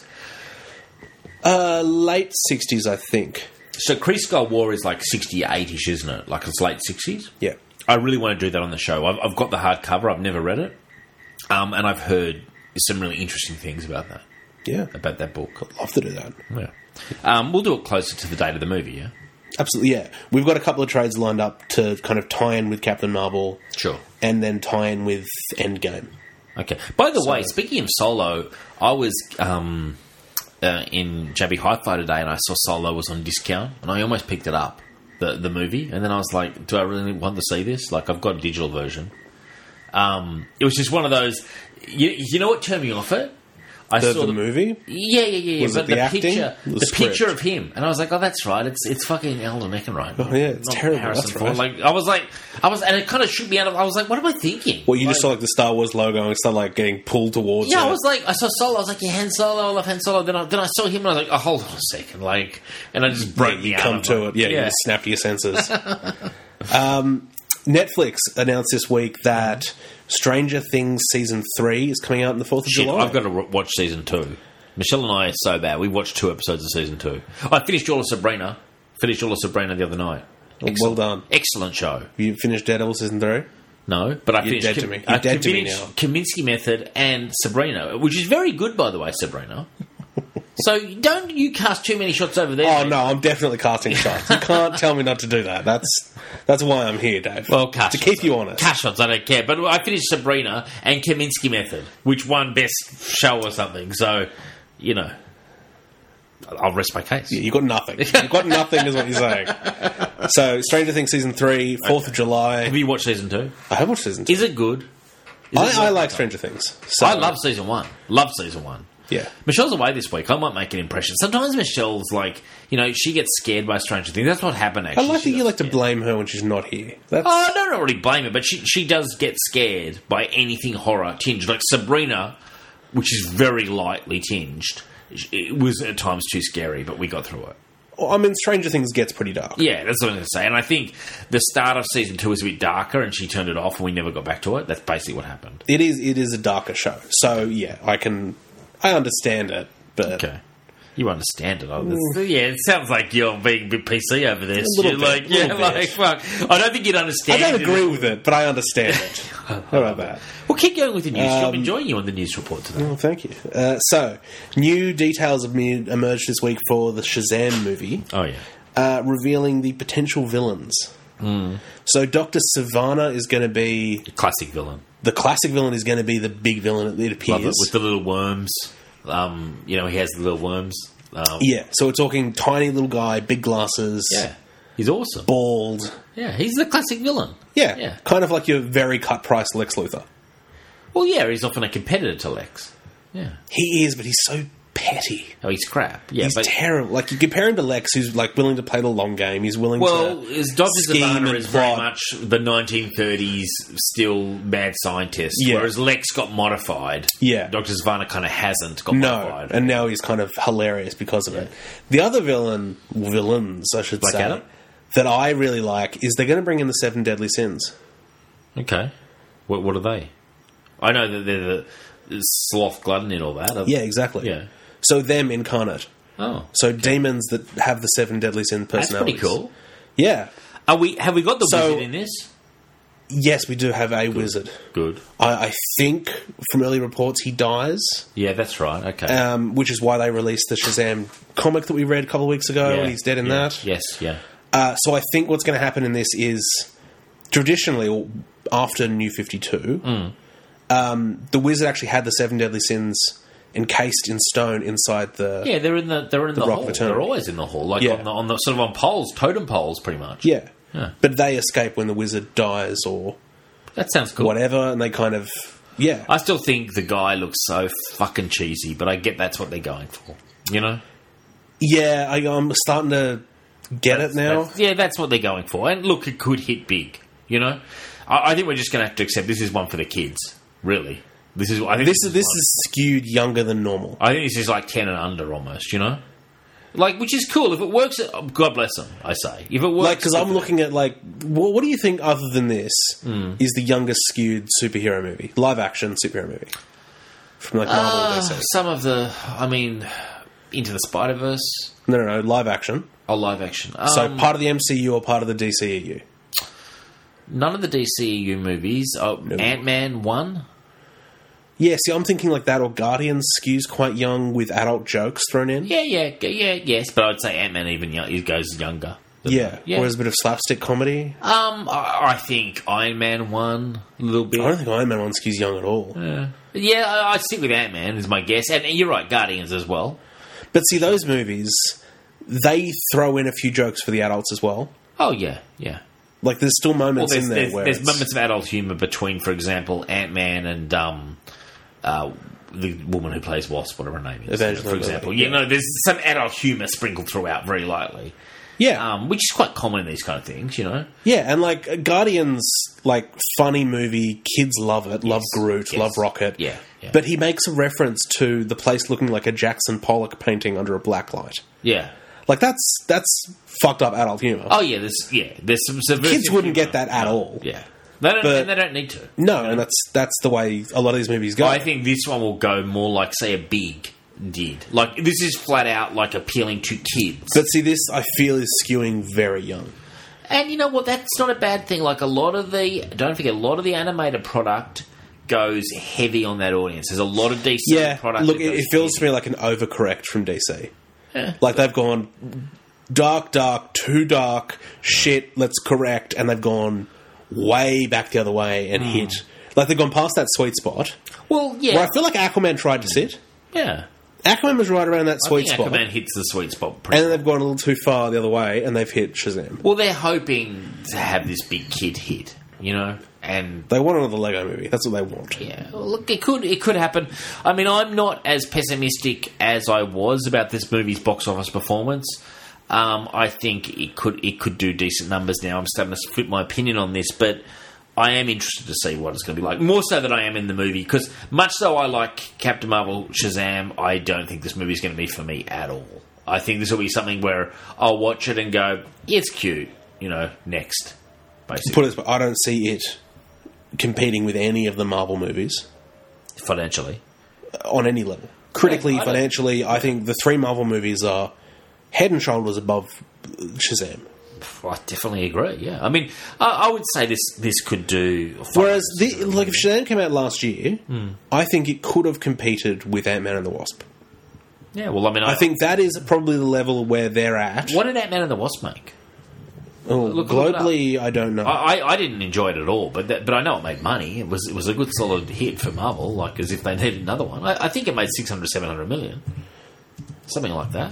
Late 60s, I think. So Kree Skull War is like 68-ish, isn't it? Like it's late 60s? Yeah. I really want to do that on the show. I've got the hardcover. I've never read it. And I've heard some really interesting things about that. Yeah. About that book. I'd love to do that. Yeah. We'll do it closer to the date of the movie, yeah? Absolutely, yeah. We've got a couple of trades lined up to kind of tie in with Captain Marvel. Sure. And then tie in with Endgame. Okay. By the way, speaking of Solo, I was in JB Hi-Fi today and I saw Solo was on discount and I almost picked it up, the movie. And then I was like, do I really want to see this? Like, I've got a digital version. It was just one of those... You know what turned me off it? I saw the movie? Yeah. Was it the acting? The picture of him, and I was like, "Oh, that's right. It's fucking Alden Ehrenreich." Oh yeah, it's terrible. Harrison That's Ford. right. Like, and it kind of shook me out of. I was like, "What am I thinking?" Well, you just saw like the Star Wars logo and it started like getting pulled towards. Yeah, it. I was like, I saw Solo. I was like, "Yeah, Han Solo. I love Han Solo." Then I saw him, and I was like, "Oh, hold on a second!" Like, and I just broke me out. Come to it. Yeah, you just snapped your senses. Netflix announced this week that Stranger Things Season 3 is coming out on the 4th of July. I've got to watch Season 2. Michelle and I are so bad. We watched 2 episodes of Season 2. I finished all of Sabrina. The other night. Well done. Excellent show. You finished Daredevil Season 3? No, but I You're finished dead to me. You're dead to me now. Kaminsky Method and Sabrina, which is very good, by the way, Sabrina. So don't you cast too many shots over there. Oh, mate. no, I'm definitely casting shots. You can't tell me not to do that. That's why I'm here, Dave. Well, cast to shots, keep you honest. Cast shots, I don't care. But I finished Sabrina and Kaminsky Method, which won Best Show or something. So, you know, I'll rest my case. You got nothing. You got nothing is what you're saying. So, Stranger Things Season 3, 4th of July. Have you watched Season 2? I have watched Season 2. Is it good? I like Stranger Things. So, I love Season 1. Love Season 1. Yeah. Michelle's away this week. I might make an impression. Sometimes Michelle's like, you know, she gets scared by Stranger Things. That's what happened, actually. I like that you like to blame her when she's not here. I don't really blame her, but she does get scared by anything horror tinged. Like Sabrina, which is very lightly tinged, it was at times too scary, but we got through it. Well, I mean, Stranger Things gets pretty dark. Yeah, that's what I'm going to say. And I think the start of Season 2 was a bit darker and she turned it off and we never got back to it. That's basically what happened. It is a darker show. So, yeah, I understand it, but... Okay. You understand it. Yeah, it sounds like you're being a bit PC over there. Little bit. Fuck. I don't think you'd understand I don't agree with it, but I understand it. How about that? Well, keep going with the news. I'm enjoying you on the news report today. Well, thank you. So, new details have emerged this week for the Shazam movie. Oh, yeah. Revealing the potential villains. So, Dr. Sivana is going to be... Classic villain. The classic villain is going to be the big villain, it appears. Love it, with the little worms. You know, he has the little worms. Yeah, so we're talking tiny little guy, big glasses. Yeah. He's awesome. Bald. Yeah, he's the classic villain. Yeah. Kind of like your very cut-price Lex Luthor. Well, yeah, he's often a competitor to Lex. Yeah. He is, but he's so petty. Oh, he's crap. Yeah, he's terrible. Like, you compare him to Lex, who's, like, willing to play the long game. He's willing Well, to his Dr. scheme Zavanna and is very plot. much the 1930s still mad scientist, Yeah. whereas Lex got modified. Yeah. Dr. Zavanna kind of hasn't got modified. And now he's kind of hilarious because of it. The other villains, I should Black say, Adam? that I really like is they're going to bring in the 7 Deadly Sins. Okay. What are they? I know that they're the sloth, glutton, and all that. Yeah, exactly. Yeah. So them incarnate. Oh. So demons that have the 7 Deadly Sin That's personalities. pretty cool. Yeah. Have we got the So- wizard in this? Yes, we do have a wizard. Good. I think from early reports he dies, Yeah, that's right. Okay. which is why they released the Shazam comic that we read a couple of weeks ago, and he's dead in that. Yes, yeah. So I think what's going to happen in this is, traditionally, or after New 52, the wizard actually had the 7 Deadly Sins encased in stone inside the... Yeah, they're in the Rock hall. of Eternity. They're always in the hall, like Yeah. on the sort of on poles, totem poles, pretty much. Yeah. Yeah. But they escape when the wizard dies or That sounds cool. whatever, and they kind of... Yeah. I still think the guy looks so fucking cheesy, but I get that's what they're going for. You know? Yeah, I'm starting to get it now. That's what they're going for. And look, it could hit big. You know? I think we're just going to have to accept this is one for the kids, really. This is. I think This is skewed younger than normal. I think this is like 10 and under almost. You know, like which is cool if it works. God bless them. I say if it works. Like, because I'm looking at like, what do you think other than this is the youngest skewed superhero movie, live action superhero movie from like Marvel or DC? Some of the. I mean, Into the Spider-Verse. No, live action. Oh, live action. So part of the MCU or part of the DCEU? None of the DCEU movies. Oh, No. Ant-Man 1. Yeah, see, I'm thinking like that, or Guardians skews quite young with adult jokes thrown in. Yes, but I'd say Ant-Man even he goes younger. Yeah, or as a bit of slapstick comedy. I think Iron Man 1 a little bit. I don't think Iron Man 1 skews young at all. I'd stick with Ant-Man is my guess, and you're right, Guardians as well. But see, those movies, they throw in a few jokes for the adults as well. Oh yeah. Like, there's still moments in there where there's moments of adult humour between, for example, Ant-Man and the woman who plays Wasp, whatever her name is, Evangeline for example. Lilly, There's some adult humour sprinkled throughout very lightly. Yeah. Which is quite common in these kind of things, you know? Yeah, and like Guardians, like funny movie, kids love it, love Groot, love Rocket. Yeah. But he makes a reference to the place looking like a Jackson Pollock painting under a black light. Yeah. Like that's fucked up adult humor. Oh yeah, there's some subversive Kids wouldn't humour. get that at all. Yeah. They don't, But- and they don't need to. No, and that's the way a lot of these movies go. I think this one will go more like, say, a Big did. Like, this is flat out, like, appealing to kids. But see, this I feel is skewing very young. And you know what? That's not a bad thing. Like, don't forget, a lot of the animated product goes heavy on that audience. There's a lot of DC product. Look, that goes it feels heavy. to me like an overcorrect from DC. Yeah. Like, they've gone dark, too dark, shit, let's correct, and they've gone way back the other way and hit. Like, they've gone past that sweet spot. Well, yeah. Where I feel like Aquaman tried to sit. Yeah. Aquaman was right around that I sweet think spot. Aquaman hits the sweet spot And pretty then they've gone a little too far the other way, and they've hit Shazam. well, they're hoping to have this big kid hit, you know? And They want another Lego movie. That's what they want. yeah, well, look, it could happen. I mean, I'm not as pessimistic as I was about this movie's box office performance. I think it could do decent numbers now. I'm starting to split my opinion on this, but I am interested to see what it's going to be like. More so than I am in the movie, because much though I like Captain Marvel, Shazam, I don't think this movie is going to be for me at all. I think this will be something where I'll watch it and go, yeah, it's cute, you know, next, basically. Put it this way, I don't see it competing with any of the Marvel movies Financially. on any level. Critically, Yeah, I don't- financially, I think the three Marvel movies are head and shoulders above Shazam. I definitely agree, yeah. I mean, I would say this could do... Whereas, like, if Shazam came out last year, I think it could have competed with Ant-Man and the Wasp. Yeah, well, I mean... I think that is probably the level where they're at. What did Ant-Man and the Wasp make? Oh, look it globally, I don't know. I didn't enjoy it at all, but I know it made money. It was a good solid hit for Marvel, like as if they needed another one. I think it made 600, 700 million. Something like that.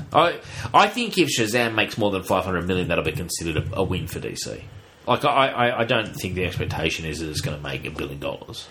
I think if Shazam makes more than 500 million, that'll be considered a win for DC. Like, I don't think the expectation is that it's going to make $1 billion.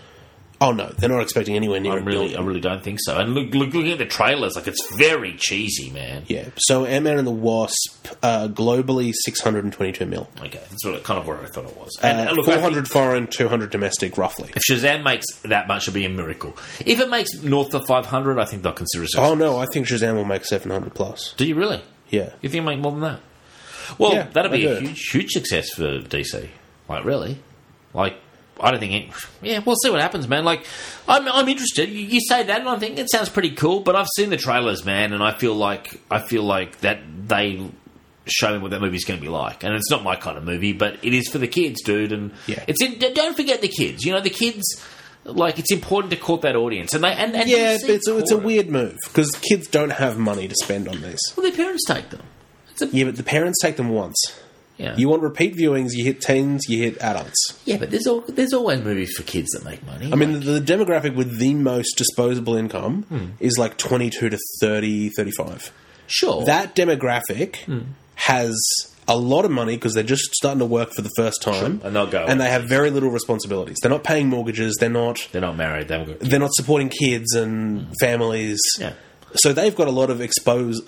Oh, no, they're not expecting anywhere near I $1 billion. really don't think so. And looking at the trailers, like, it's very cheesy, man. Yeah, so Ant-Man and the Wasp, globally, 622 mil. Okay, that's kind of where I thought it was. And look, 400 foreign, 200 domestic, roughly. if Shazam makes that much, it'll be a miracle. If it makes north of 500, I think they'll consider it. Oh, no, I think Shazam will make 700 plus. Do you really? Yeah. You think it'll make more than that? Well, Yeah, that'll be I a do. huge success for DC. Like, really? Like, I don't think we'll see what happens, man. Like, I'm interested. You say that, and I think it sounds pretty cool. But I've seen the trailers, man, and I feel like that they show me what that movie's going to be like. And it's not my kind of movie, but it is for the kids, dude. And Yeah. don't forget the kids. You know, the kids. Like, it's important to court that audience, and Yeah, DC but it's a caught it. weird move, because kids don't have money to spend on this. Well, their parents take them. Yeah, but the parents take them once. Yeah. You want repeat viewings, you hit teens, you hit adults. Yeah, but there's always movies for kids that make money. I mean, the demographic with the most disposable income is like 22 to 30, 35. sure. That demographic has a lot of money because they're just starting to work for the first time. And they'll go. And they have very little responsibilities. They're not paying mortgages, they're not married. They haven't got they're not supporting kids and families. Yeah. So they've got a lot of exposed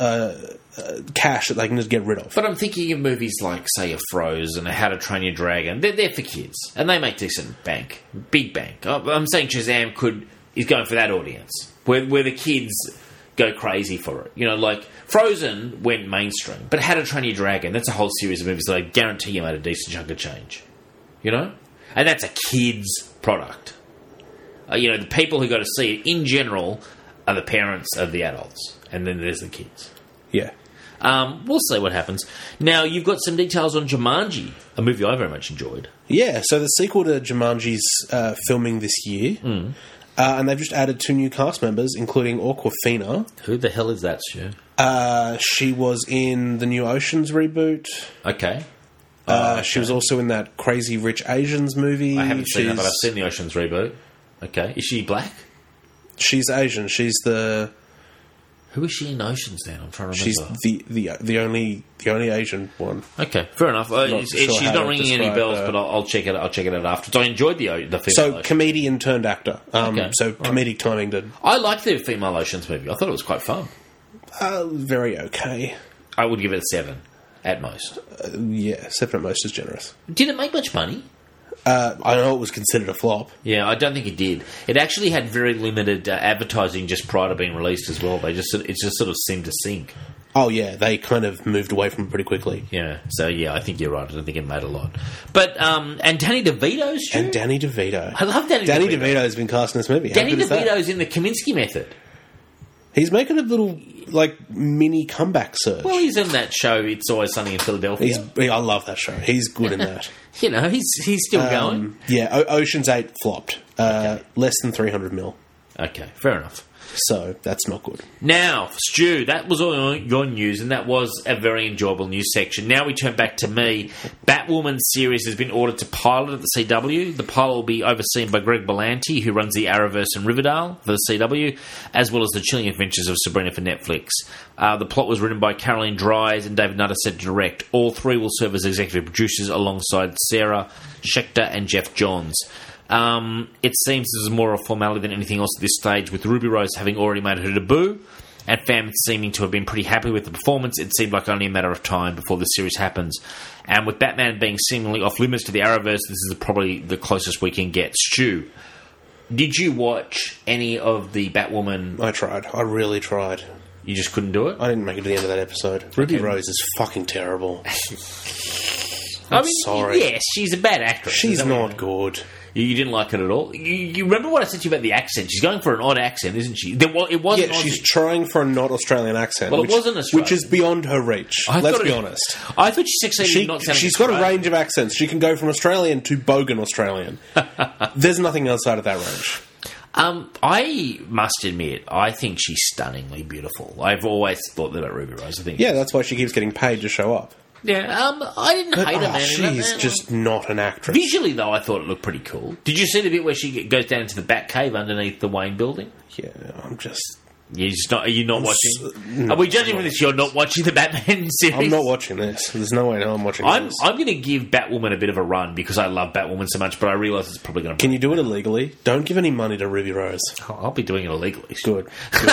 cash that they can just get rid of. But I'm thinking of movies like, say, a Froze and a How to Train Your Dragon. They're for kids, and they make decent big bank. I'm saying Shazam could is going for that audience, where the kids go crazy for it. You know, like Frozen went mainstream, but How to Train Your Dragon, that's a whole series of movies that I guarantee you made a decent chunk of change. You know? And that's a kid's product. You know, the people who go to see it, in general, are the parents of the adults. And then there's the kids. Yeah. We'll see what happens. Now, you've got some details on Jumanji, a movie I very much enjoyed. Yeah, so the sequel to Jumanji's filming this year. And they've just added 2 new cast members, including Awkwafina. Who the hell is that, Stu? She was in the new Oceans reboot. Okay. She was also in that Crazy Rich Asians movie. I haven't seen that, but I've seen the Oceans reboot. Okay. Is she black? She's Asian. She's the... Who is she in Oceans then? I'm trying to remember. She's the only Asian one. Okay, fair enough. She's not ringing any bells, but I'll check it. I'll check it out after. So I enjoyed the female. So comedian turned actor. Okay. So comedic timing did. I liked the female Oceans movie. I thought it was quite fun. Very okay. I would give it a 7 at most. Yeah, 7 at most is generous. Did it make much money? I know it was considered a flop. Yeah, I don't think it did. It actually had very limited advertising just prior to being released as well. It just sort of seemed to sink. Oh yeah, they kind of moved away from it pretty quickly. Yeah, so yeah, I think you're right. I don't think it made a lot. But and Danny DeVito's true? And Danny DeVito. I love Danny DeVito. Danny DeVito's been cast in this movie. Danny DeVito's in the Kaminsky Method. He's making a little mini comeback surge. Well, he's in that show It's Always Sunny in Philadelphia. I love that show. He's good in that. You know, he's still going. Yeah, Ocean's 8 flopped. Less than 300 mil. Okay, fair enough. So that's not good. Now, Stu, that was all your news, and that was a very enjoyable news section. Now we turn back to me. Batwoman series has been ordered to pilot at the CW. The pilot will be overseen by Greg Berlanti, who runs the Arrowverse and Riverdale for the CW, as well as the Chilling Adventures of Sabrina for Netflix. The plot was written by Caroline Dries and David Nutter set to direct. All 3 will serve as executive producers alongside Sarah Schechter and Jeff Johns. It seems this is more a formality than anything else at this stage, with Ruby Rose having already made her debut and fans seeming to have been pretty happy with the performance. It seemed like only a matter of time before the series happens. And with Batman being seemingly off limits to the Arrowverse, this is probably the closest we can get. Stu, did you watch any of the Batwoman? I tried. I really tried. You just couldn't do it? I didn't make it to the end of that episode. Ruby Rose is fucking terrible. I'm sorry. Yes, she's a bad actress. She's not good. You didn't like it at all? You remember what I said to you about the accent? She's going for an odd accent, isn't she? It wasn't. Yeah, she's trying for a not Australian accent. Well, it wasn't Australian. Which is beyond her reach. Let's be honest. I thought she succeeded in not sounding She's got a range of accents. She can go from Australian to bogan Australian. There's nothing outside of that range. I must admit, I think she's stunningly beautiful. I've always thought that about Ruby Rose. Yeah, that's why she keeps getting paid to show up. Yeah, I didn't hate her, man. She's just not an actress. Visually, though, I thought it looked pretty cool. Did you see the bit where she goes down into the Batcave underneath the Wayne building? Yeah, I'm just... Are you not watching? Are we judging from this? You're not watching the Batman series? I'm not watching this. There's no way I'm watching this. I'm going to give Batwoman a bit of a run because I love Batwoman so much, but I realise it's probably going to... Can you do it illegally? Don't give any money to Ruby Rose. I'll be doing it illegally. Good.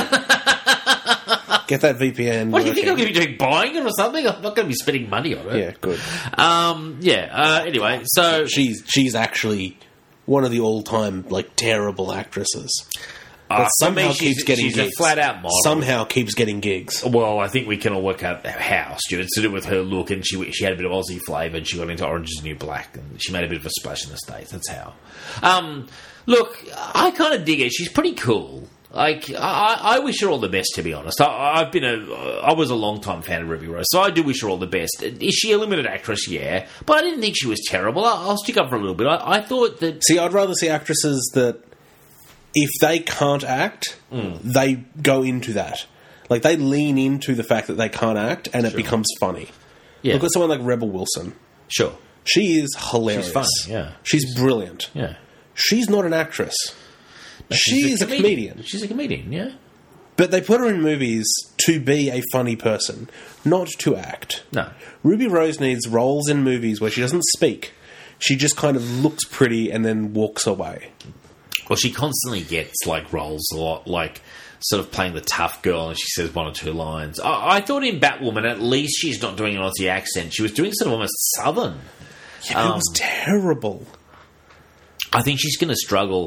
Get that VPN. What do you think I'm going to be doing? Buying it or something? I'm not going to be spending money on it. Yeah, good. Anyway, so... She's actually one of the all-time, terrible actresses. But somehow keeps getting gigs. She's a flat-out model. Somehow keeps getting gigs. Well, I think we can all work out how, Stu. It's to do with her look, and she had a bit of Aussie flavour, and she got into Orange is the New Black, and she made a bit of a splash in the States. That's how. Look, I kind of dig her. She's pretty cool. I wish her all the best, to be honest. I was a long-time fan of Ruby Rose, so I do wish her all the best. Is she a limited actress? Yeah. But I didn't think she was terrible. I'll stick up for a little bit. I thought that... See, I'd rather see actresses that, if they can't act, they go into that. They lean into the fact that they can't act, and it becomes funny. Yeah. Look at someone like Rebel Wilson. Sure. She is hilarious. She's funny, yeah. She's brilliant. Yeah. She's not an actress. She's a comedian. She's a comedian, yeah. But they put her in movies to be a funny person, not to act. No. Ruby Rose needs roles in movies where she doesn't speak. She just kind of looks pretty and then walks away. Well, she constantly gets, roles a lot, sort of playing the tough girl, and she says 1 or 2 lines. I thought in Batwoman, at least she's not doing an Aussie accent. She was doing sort of almost Southern. Yeah, it was terrible. I think she's going to struggle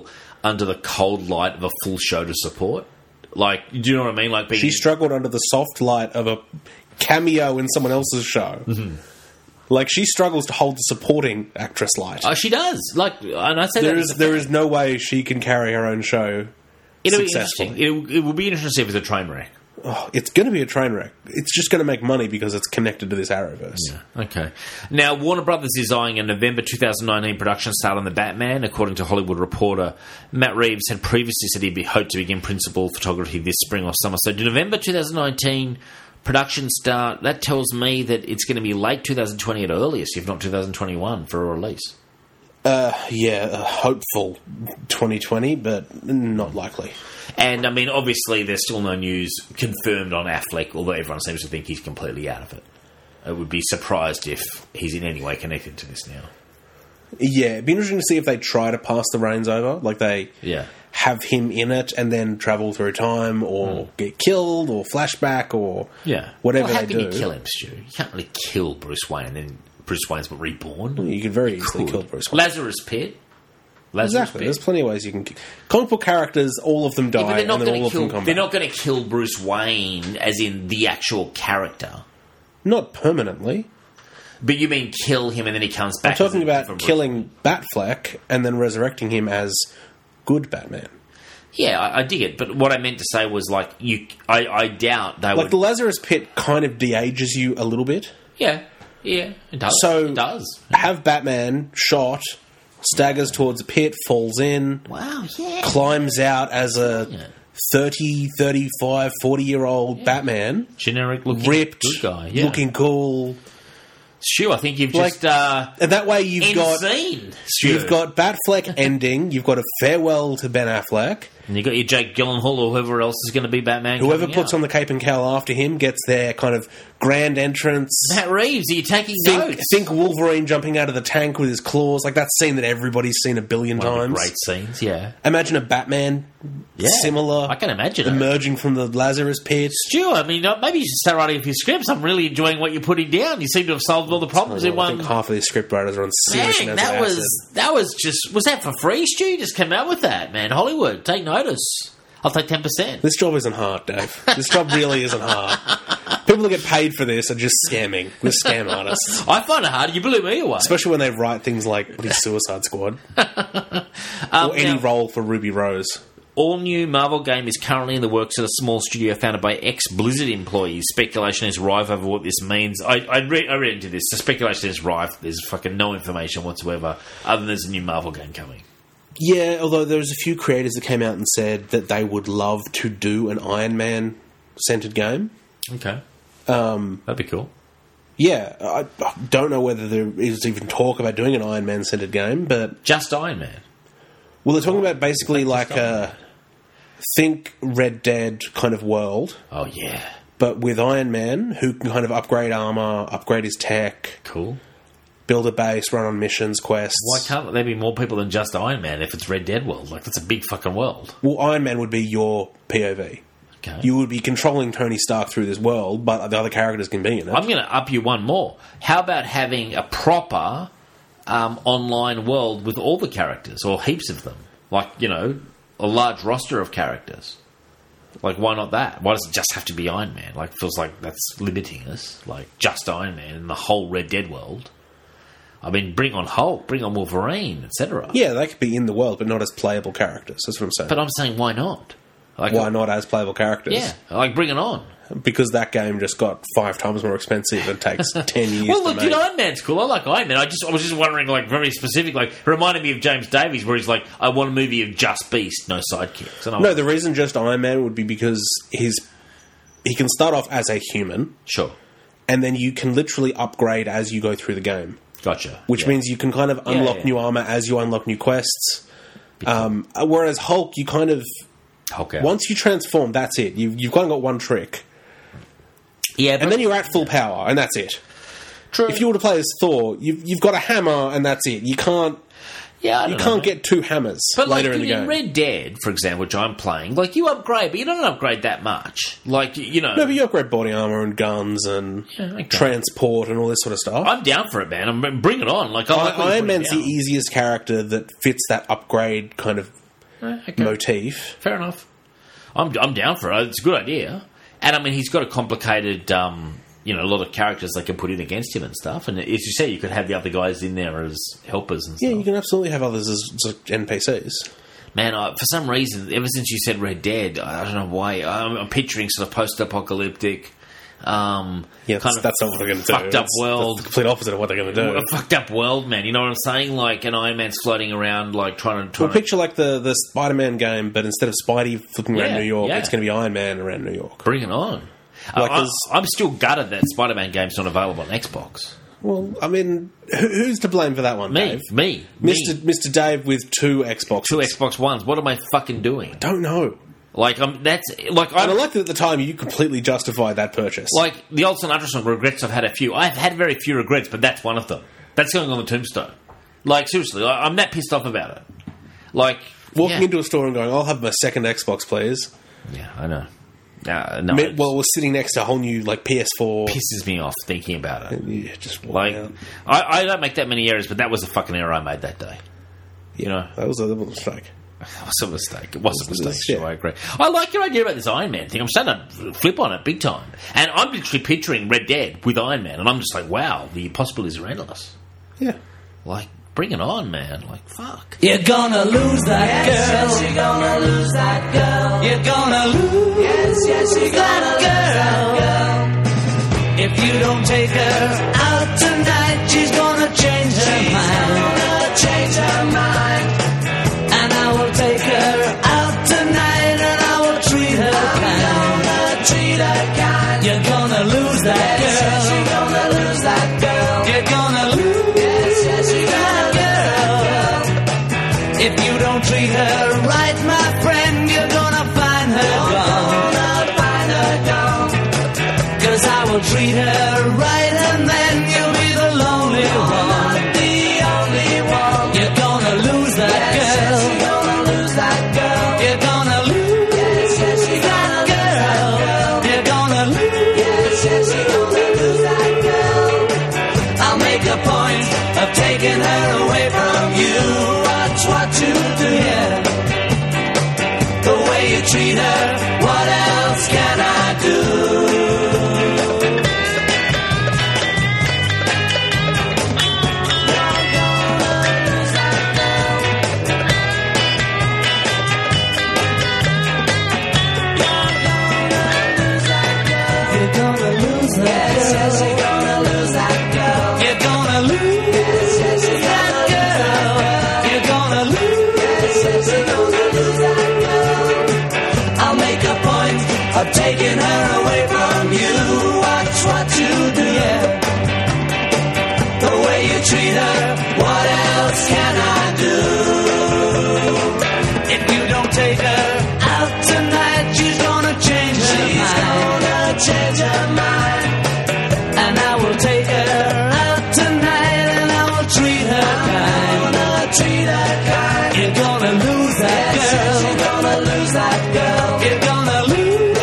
under the cold light of a full show to support. Like, do you know what I mean? Like, being She struggled under the soft light of a cameo in someone else's show. Mm-hmm. Like, she struggles to hold the supporting actress light. Oh, she does. Like, and I say There is no way she can carry her own show it'll be successfully. interesting. It will be interesting if it's a train wreck. Oh, it's going to be a train wreck. It's just going to make money because it's connected to this Arrowverse. Yeah. Okay. Now, Warner Brothers is eyeing a November 2019 production start on The Batman. According to Hollywood Reporter, Matt Reeves had previously said he'd hoped to begin principal photography this spring or summer. So, November 2019 production start, that tells me that it's going to be late 2020 at earliest, if not 2021, for a release. Hopeful 2020, but not likely. And, I mean, obviously, there's still no news confirmed on Affleck, although everyone seems to think he's completely out of it. I would be surprised if he's in any way connected to this now. Yeah, it'd be interesting to see if they try to pass the reins over. Like, they have him in it and then travel through time or get killed or flashback or whatever how they can do. you kill him, Stu? You can't really kill Bruce Wayne and then Bruce Wayne's reborn. You could very easily kill Bruce Wayne. Lazarus Pit. Exactly. There's plenty of ways you can... Comic book characters, all of them die, but and then all of them come back. They're not going to kill Bruce Wayne as in the actual character. Not permanently. But you mean kill him and then he comes back? I'm talking about killing Batfleck and then resurrecting him as good Batman. Yeah, I dig it. But what I meant to say was, like, I doubt they would... Like, the Lazarus Pit kind of de-ages you a little bit. Yeah, it does. So, it does. Have Batman shot... staggers towards a pit, falls in, climbs out as a 30, 35, 40-year-old Batman. Generic looking ripped, good guy. looking cool. Stu, I think you've Like, just... and that way you've got Batfleck ending, you've got a farewell to Ben Affleck. And you've got your Jake Gyllenhaal or whoever else is going to be Batman. Whoever puts on the cape and cowl after him gets their kind of grand entrance. Matt Reeves, are you taking notes? Think Wolverine jumping out of the tank with his claws, like that scene that everybody's seen a billion times. Great scenes, yeah. Imagine a Batman similar. I can imagine emerging from the Lazarus Pit. Stu, I mean, maybe you should start writing a few scripts. I'm really enjoying what you're putting down. You seem to have solved all the problems in one. I think half of these scriptwriters are on serious amounts of acid. That was just... Was that for free, Stu? You just came out with that, man. Hollywood, take notice. I'll take 10%. This job isn't hard, Dave. This job really isn't hard. People that get paid for this are just scamming. They're scam artists. I find it hard. You blew me away. Especially when they write things like Suicide Squad. Or any role for Ruby Rose. All new Marvel game is currently in the works at a small studio founded by ex-Blizzard employees. Speculation is rife over what this means. I read into this. The speculation is rife. There's fucking no information whatsoever other than there's a new Marvel game coming. Yeah, although there's a few creators that came out and said that they would love to do an Iron Man-centered game. Okay. That'd be cool. Yeah, I don't know whether there is even talk about doing an Iron Man-centered game, but... Just Iron Man? Well, they're talking about basically like a... Think Red Dead kind of world. Oh, yeah. But with Iron Man, who can kind of upgrade armor, upgrade his tech. Cool. Build a base, run on missions, quests. Why can't there be more people than just Iron Man if it's Red Dead world? Like, that's a big fucking world. Well, Iron Man would be your POV. Okay. You would be controlling Tony Stark through this world, but the other characters can be in it. I'm going to up you one more. How about having a proper online world with all the characters, or heaps of them? Like, you know, a large roster of characters. Like, why not that? Why does it just have to be Iron Man? Like, it feels like that's limiting us. Like, just Iron Man in the whole Red Dead world. I mean, bring on Hulk, bring on Wolverine, etc. Yeah, they could be in the world, but not as playable characters. That's what I'm saying. But I'm saying, why not? Like, why not as playable characters? Yeah, like, bring it on. Because that game just got 5 times more expensive and takes 10 years well, to look, make. You know, Iron Man's cool. I like Iron Man. I was just wondering, like, very specific, like, it reminded me of James Davies, where he's like, I want a movie of just Beast, no sidekicks. And no, the reason just Iron Man would be because he can start off as a human. Sure. And then you can literally upgrade as you go through the game. Gotcha. Which means you can kind of unlock new armor as you unlock new quests. Whereas Hulk, you kind of... Hulk out. Once you transform, that's it. You've kind of got one trick. Yeah, and then you're at full power, and that's it. True. If you were to play as Thor, you've got a hammer, and that's it. You can't... Yeah, you can't get 2 hammers later in the game. In Red Dead, for example, which I'm playing, like, you upgrade, but you don't upgrade that much. Like, you know... No, but you upgrade body armor and guns and transport and all this sort of stuff. I'm down for it, man. Bring it on. Like, Iron Man's the easiest character that fits that upgrade kind of Okay. motif. Fair enough. I'm down for it. It's a good idea. And, I mean, he's got a complicated, a lot of characters they can put in against him and stuff. And as you say, you could have the other guys in there as helpers and stuff. Yeah, you can absolutely have others as NPCs. Man, for some reason, ever since you said Red Dead, I don't know why, I'm picturing sort of post-apocalyptic, that's not what they're going to do. Fucked up world. That's the complete opposite of what they're going to do. A fucked up world, man. You know what I'm saying? Like, an Iron Man's floating around, like, trying to... Well, picture like the Spider-Man game, but instead of Spidey flipping around New York, it's going to be Iron Man around New York. Bring it on. I'm still gutted that Spider-Man game's not available on Xbox. Well, I mean, who's to blame for that one, Dave? Me. Mr. Dave with 2 Xboxes. 2 Xbox Ones. What am I fucking doing? Don't know. Like, and I like that at the time you completely justified that purchase. Like, the old Sinatra regrets, I've had a few. I've had very few regrets, but that's one of them. That's going on the tombstone. Like, seriously, I'm that pissed off about it. Like, walking into a store and going, I'll have my second Xbox, please. Yeah, I know. We're sitting next to a whole new, like, PS4. Pisses me off thinking about it. Yeah, just like, I don't make that many errors, but that was a fucking error I made that day. Yeah, that was a little mistake. It was a mistake. It was a mistake. Sure, I agree. I like your idea about this Iron Man thing. I'm starting to flip on it big time. And I'm literally picturing Red Dead with Iron Man, and I'm just like, wow, the possibilities are endless. Yeah. Like, bring it on, man. Like, fuck. You're gonna lose that girl. Yes, you're gonna lose that girl. You're gonna lose yes, you're gonna that girl. If you don't take her out tonight, she's gonna change her mind. And I will take her out tonight, and I will treat her kind. You're gonna lose that girl. Yes, you're gonna lose that girl. You're gonna lose yes, you're that girl. If you don't treat her right, my friend, you're gonna find her gone. 'Cause I will treat her right, and then you'll be the lonely one. You're gonna lose that girl. You're gonna lose that girl. You're gonna lose that girl. You're gonna lose that girl. I'll make a point of taking her away from you. Watch what you do, yeah. The way you treat her, what else can I do? Of taking her away from you. Watch what you do, yeah. The way you treat her, what else can I do? If you don't take her out tonight, she's gonna change her mind. And I will take her out tonight, and I will treat her kind. You're gonna lose that girl. You're gonna lose that girl. You're gonna lose.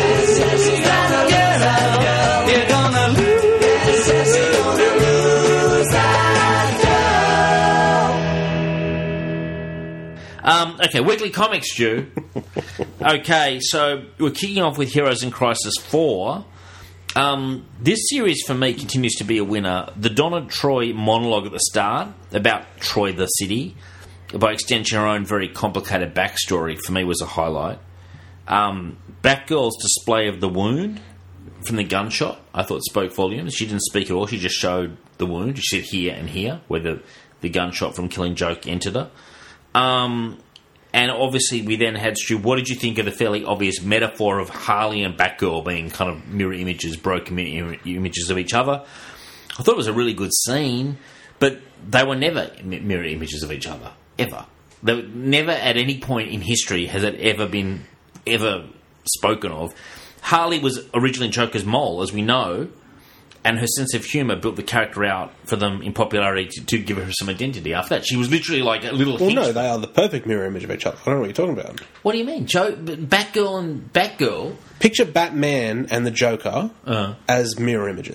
Okay, Weekly Comics, Stu. Okay, so we're kicking off with Heroes in Crisis 4. This series, for me, continues to be a winner. The Donna Troy monologue at the start about Troy the city, by extension her own very complicated backstory, for me was a highlight. Batgirl's display of the wound from the gunshot, I thought spoke volumes. She didn't speak at all, she just showed the wound. She said here and here, where the gunshot from Killing Joke entered her. And obviously we then had, Stu, what did you think of the fairly obvious metaphor of Harley and Batgirl being kind of mirror images, broken mirror images of each other? I thought it was a really good scene, but they were never mirror images of each other, ever. They were never at any point in history has it ever been spoken of. Harley was originally Joker's mole, as we know, and her sense of humour built the character out for them in popularity to give her some identity. After that, she was literally like a little... Well, no, they are the perfect mirror image of each other. I don't know what you're talking about. What do you mean? Batgirl and Batgirl... Picture Batman and the Joker as mirror images.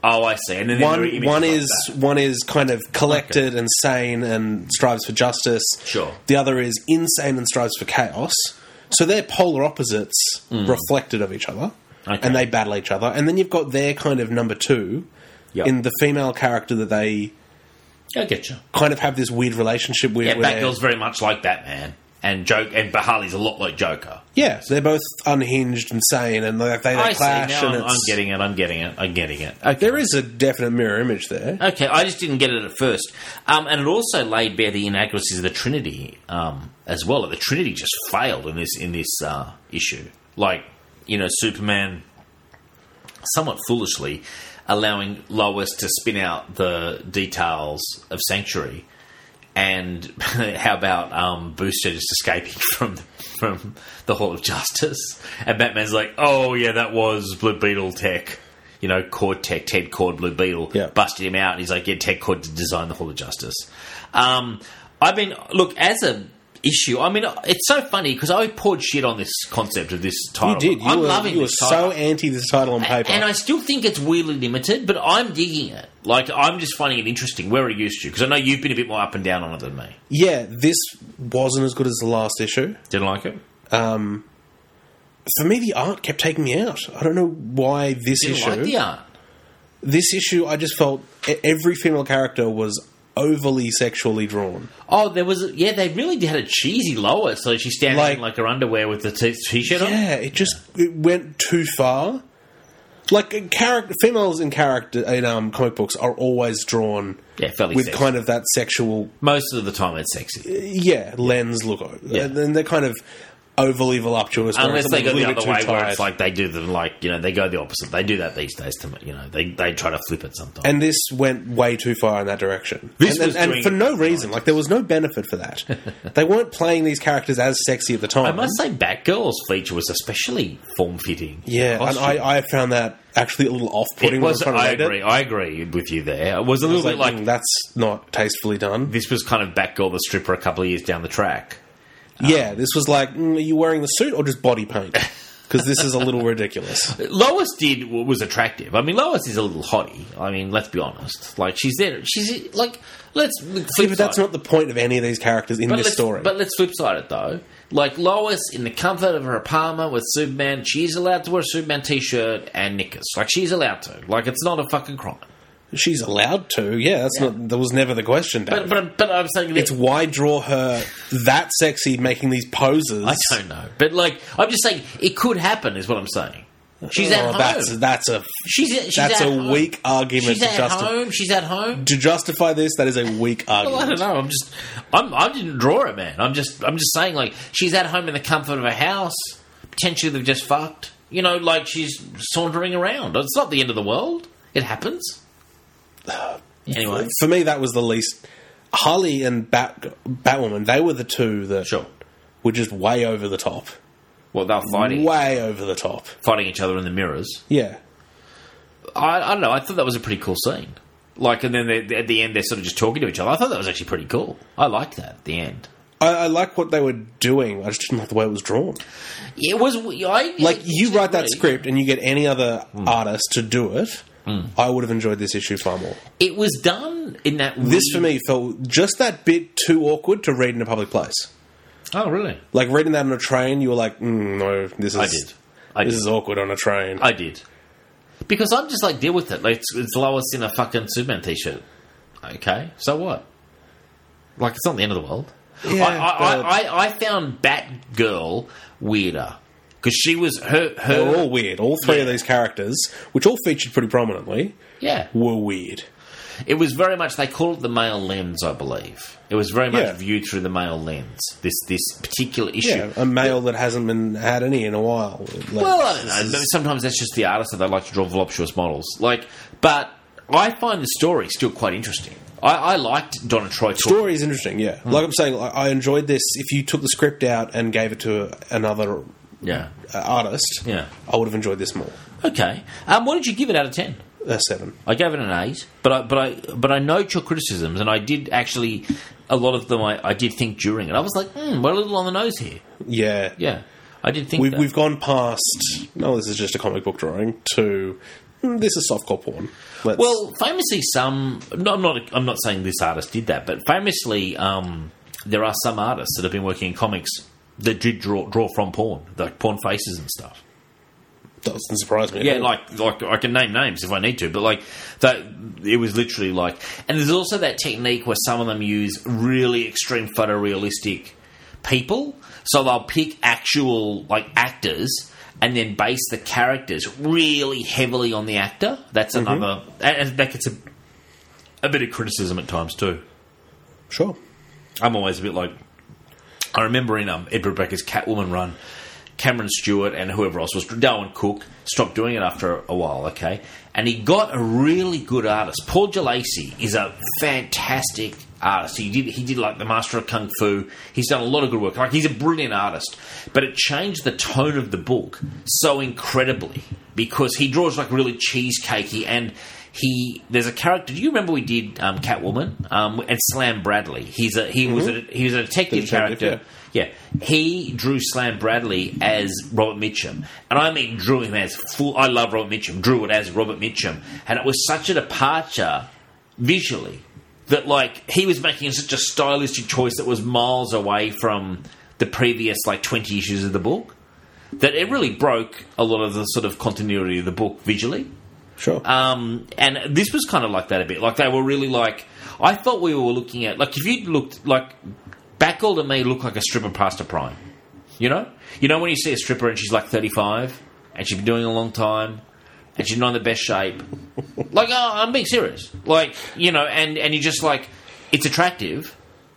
Oh, I see. And then One is kind of collected and sane and strives for justice. Sure. The other is insane and strives for chaos. So they're polar opposites reflected of each other. Okay. And they battle each other. And then you've got their kind of number two in the female character that they I get you. kind of have this weird relationship with. Yeah, where Batgirl's very much like Batman. And Harley's a lot like Joker. yeah, they're both unhinged and sane, and they clash. See. Now and I'm getting it. Okay. There is a definite mirror image there. Okay, I just didn't get it at first. And it also laid bare the inadequacies of the Trinity as well. The Trinity just failed in this issue. Like, Superman somewhat foolishly allowing Lois to spin out the details of Sanctuary. And how about Booster just escaping from the Hall of Justice? And Batman's like, oh, yeah, that was Blue Beetle tech. Cord tech, Ted Cord, Blue Beetle. Yeah. Busted him out. And he's like, yeah, Ted Cord to design the Hall of Justice. Look, as a issue, it's so funny because I poured shit on this concept of this title. You did. I'm loving you were this title. so anti this title on paper. And I still think it's weirdly limited, but I'm digging it. Like, I'm just finding it interesting. Where are you used to? Because I know you've been a bit more up and down on it than me. Yeah, this wasn't as good as the last issue. Didn't like it? For me, the art kept taking me out. I don't know why this issue. Like the art. This issue, I just felt every female character was overly sexually drawn. Oh, there was... they really had a cheesy Lois. So she's standing in her underwear with the t-shirt on. Yeah, it went too far. Like, females in comic books are always drawn fairly with sexy. kind of that sexual... Most of the time it's sexy. lens look. Yeah. And they're kind of overly voluptuous. Unless they go the other way, where tight. it's like they do them they go the opposite. They do that these days. They try to flip it sometimes. And this went way too far in that direction. And for no reason. Like, there was no benefit for that. They weren't playing these characters as sexy at the time. I must say, Batgirl's feature was especially form-fitting. Yeah, and I found that actually a little off-putting. I agree with you there. It was a little bit like that's not tastefully done. This was kind of Batgirl the stripper a couple of years down the track. Yeah, this was like, are you wearing the suit or just body paint? Because this is a little ridiculous. Lois was attractive. Lois is a little hottie. Let's be honest. Like, she's there. She's like, let's flip side. But that's not the point of any of these characters in this story. But let's flip side it, though. Like, Lois, in the comfort of her apartment with Superman, she's allowed to wear a Superman t-shirt and knickers. Like, she's allowed to. Like, it's not a fucking crime. She's allowed to, that was never the question, Dave. But I'm saying... It's why draw her that sexy making these poses? I don't know. But, I'm just saying, it could happen, is what I'm saying. She's at home. That's a weak argument. She's at home. She's at home. To justify this, that is a weak argument. Well, I don't know. I didn't draw it, man. I'm just saying, she's at home in the comfort of her house. Potentially they've just fucked. She's sauntering around. It's not the end of the world. It happens. Anyway, for me, that was the least. Harley and Batwoman, they were the two that were just way over the top. Well, they were fighting. Way over the top. Fighting each other in the mirrors. Yeah. I don't know. I thought that was a pretty cool scene. And then at the end, they're sort of just talking to each other. I thought that was actually pretty cool. I liked that at the end. I like what they were doing. I just didn't like the way it was drawn. It was... you write that script and you get any other artist to do it... I would have enjoyed this issue far more. It was done in that... This, for me, felt just that bit too awkward to read in a public place. Oh, really? Like, reading that on a train, you were like, no, this is... I did. This is awkward on a train. I did. Because I'm just like, deal with it. Like, it's Lois in a fucking Superman t-shirt. Okay, so what? Like, it's not the end of the world. Yeah, I found Batgirl weirder. Because she was... They were all weird. All three of these characters, which all featured pretty prominently, were weird. It was very much... They call it the male lens, I believe. It was very much viewed through the male lens. This particular issue. Yeah, a male that hasn't had any in a while. Well, I don't know. Sometimes that's just the artist that they like to draw voluptuous models. But I find the story still quite interesting. I liked Donna Troy. The story is interesting, yeah. Like I'm saying, I enjoyed this. If you took the script out and gave it to another... artist, I would have enjoyed this more. Okay. What did you give it out of 10? 7. I gave it an 8, but I note your criticisms, and I did actually, a lot of them I did think during it. I was like, we're a little on the nose here. Yeah. Yeah. I did think We've gone past, no, this is just a comic book drawing, to, this is softcore porn. Well, famously, I'm not saying this artist did that, but famously, there are some artists that have been working in comics that did draw from porn, like porn faces and stuff. Doesn't surprise me. Yeah, like I can name names if I need to, but like that, it was literally like. And there's also that technique where some of them use really extreme photorealistic people, so they'll pick actual like actors and then base the characters really heavily on the actor. That's another, and that gets a bit of criticism at times too. Sure. I'm always a bit like, I remember in Edward Becker's Catwoman run, Cameron Stewart and whoever else was, Darwin Cook, stopped doing it after a while, okay? And he got a really good artist. Paul Gulacy is a fantastic artist. He did like The Master of Kung Fu. He's done a lot of good work. Like, he's a brilliant artist. But it changed the tone of the book so incredibly because he draws like really cheesecakey, and there's a character. Do you remember we did Catwoman and Slam Bradley? He was a detective character. Yeah, he drew Slam Bradley as Robert Mitchum, and I mean drew him as full. I love Robert Mitchum. Drew it as Robert Mitchum, and it was such a departure visually that like he was making such a stylistic choice that was miles away from the previous like 20 issues of the book that it really broke a lot of the sort of continuity of the book visually. Sure. And this was kind of like that a bit. Like they were really like, I thought we were looking at, like if you looked like, Batgirl to me looked like a stripper past her prime. You know when you see a stripper and she's like 35 and she's been doing it a long time and she's not in the best shape. Like, oh, I'm being serious. Like, and you're just like, it's attractive,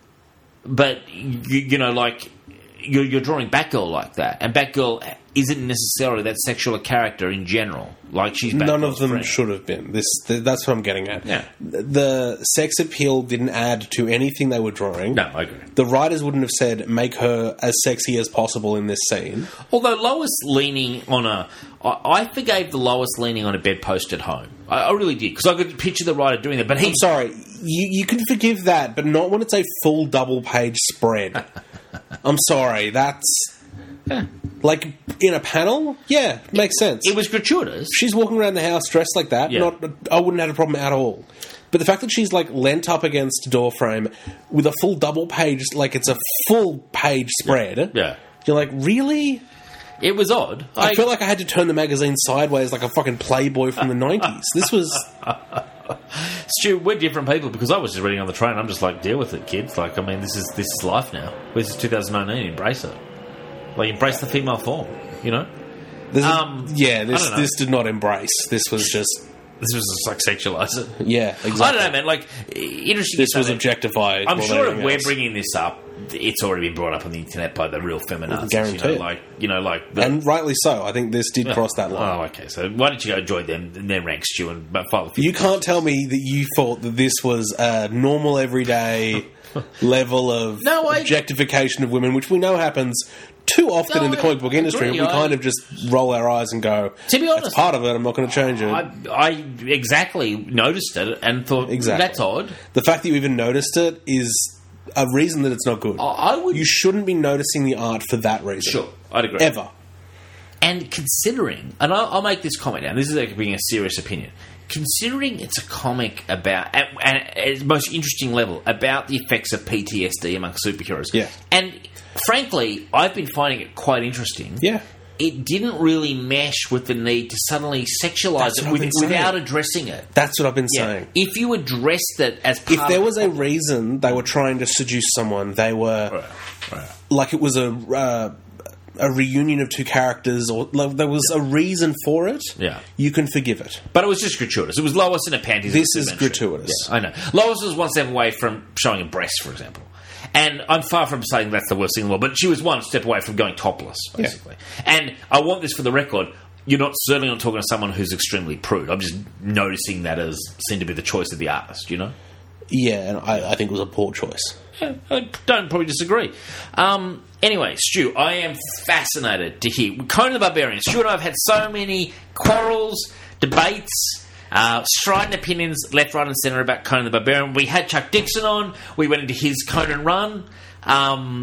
but like you're drawing Batgirl like that, and Batgirl isn't necessarily that sexual a character in general. Like she's Batgirl's none of them friend. should have been. That's what I'm getting at. Yeah. The sex appeal didn't add to anything they were drawing. No, I agree. The writers wouldn't have said make her as sexy as possible in this scene. Although Lois leaning on I forgave the Lois leaning on a bedpost at home. I really did, because I could picture the writer doing that. But I'm sorry, you can forgive that, but not when it's a full double-page spread. I'm sorry, that's... Like, in a panel? Yeah, makes sense. It was gratuitous. She's walking around the house dressed like that. Yeah. I wouldn't have a problem at all. But the fact that she's, like, leant up against a door frame with a full double page, like it's a full page spread. Yeah. You're like, really? It was odd. I felt like I had to turn the magazine sideways like a fucking Playboy from the 90s. This was... Stu, we're different people, because I was just reading on the train. I'm just like, deal with it, kids. Like, I mean, this is life now. This is 2019. Embrace it. Like, embrace the female form, This did not embrace. This was just... This was just like sexualise it. Yeah, exactly. I don't know, man. Like, interesting. This was objectified. I'm sure if we're bringing this up, it's already been brought up on the internet by the real feminazis. Guaranteed. And rightly so. I think this did cross that line. Oh, okay. So why don't you go join them in their ranks, Stu, and follow? You can't tell me that you thought that this was a normal, everyday level of objectification of women, which we know happens too often in the comic book industry. We kind of just roll our eyes and go, to be honest, that's part of it, I'm not going to change it. I exactly noticed it and thought, that's odd. The fact that you even noticed it is a reason that it's not good. You shouldn't be noticing the art for that reason. Sure, I'd agree. Ever. And considering, and I'll make this comment now, this is like being a serious opinion, considering it's a comic about, at its most interesting level, about the effects of PTSD among superheroes. Yeah. And frankly, I've been finding it quite interesting. Yeah. It didn't really mesh with the need to suddenly sexualise it without addressing it. That's what I've been saying. If you addressed it as part if there was a reason they were trying to seduce someone, they were like it was a reunion of two characters, or like, there was a reason for it. Yeah, you can forgive it. But it was just gratuitous. It was Lois in a panties. This is gratuitous. Yeah, I know. Lois was one step away from showing a breast, for example. And I'm far from saying that's the worst thing in the world, but she was one step away from going topless, basically. Yeah. And I want this for the record. You're certainly not talking to someone who's extremely prude. I'm just noticing that as seemed to be the choice of the artist, Yeah, and I think it was a poor choice. Yeah, I don't probably disagree. Anyway, Stu, I am fascinated to hear Conan the Barbarian. Stu and I have had so many quarrels, debates, strident opinions left, right and centre about Conan the Barbarian. We had Chuck Dixon on. We went into his Conan run.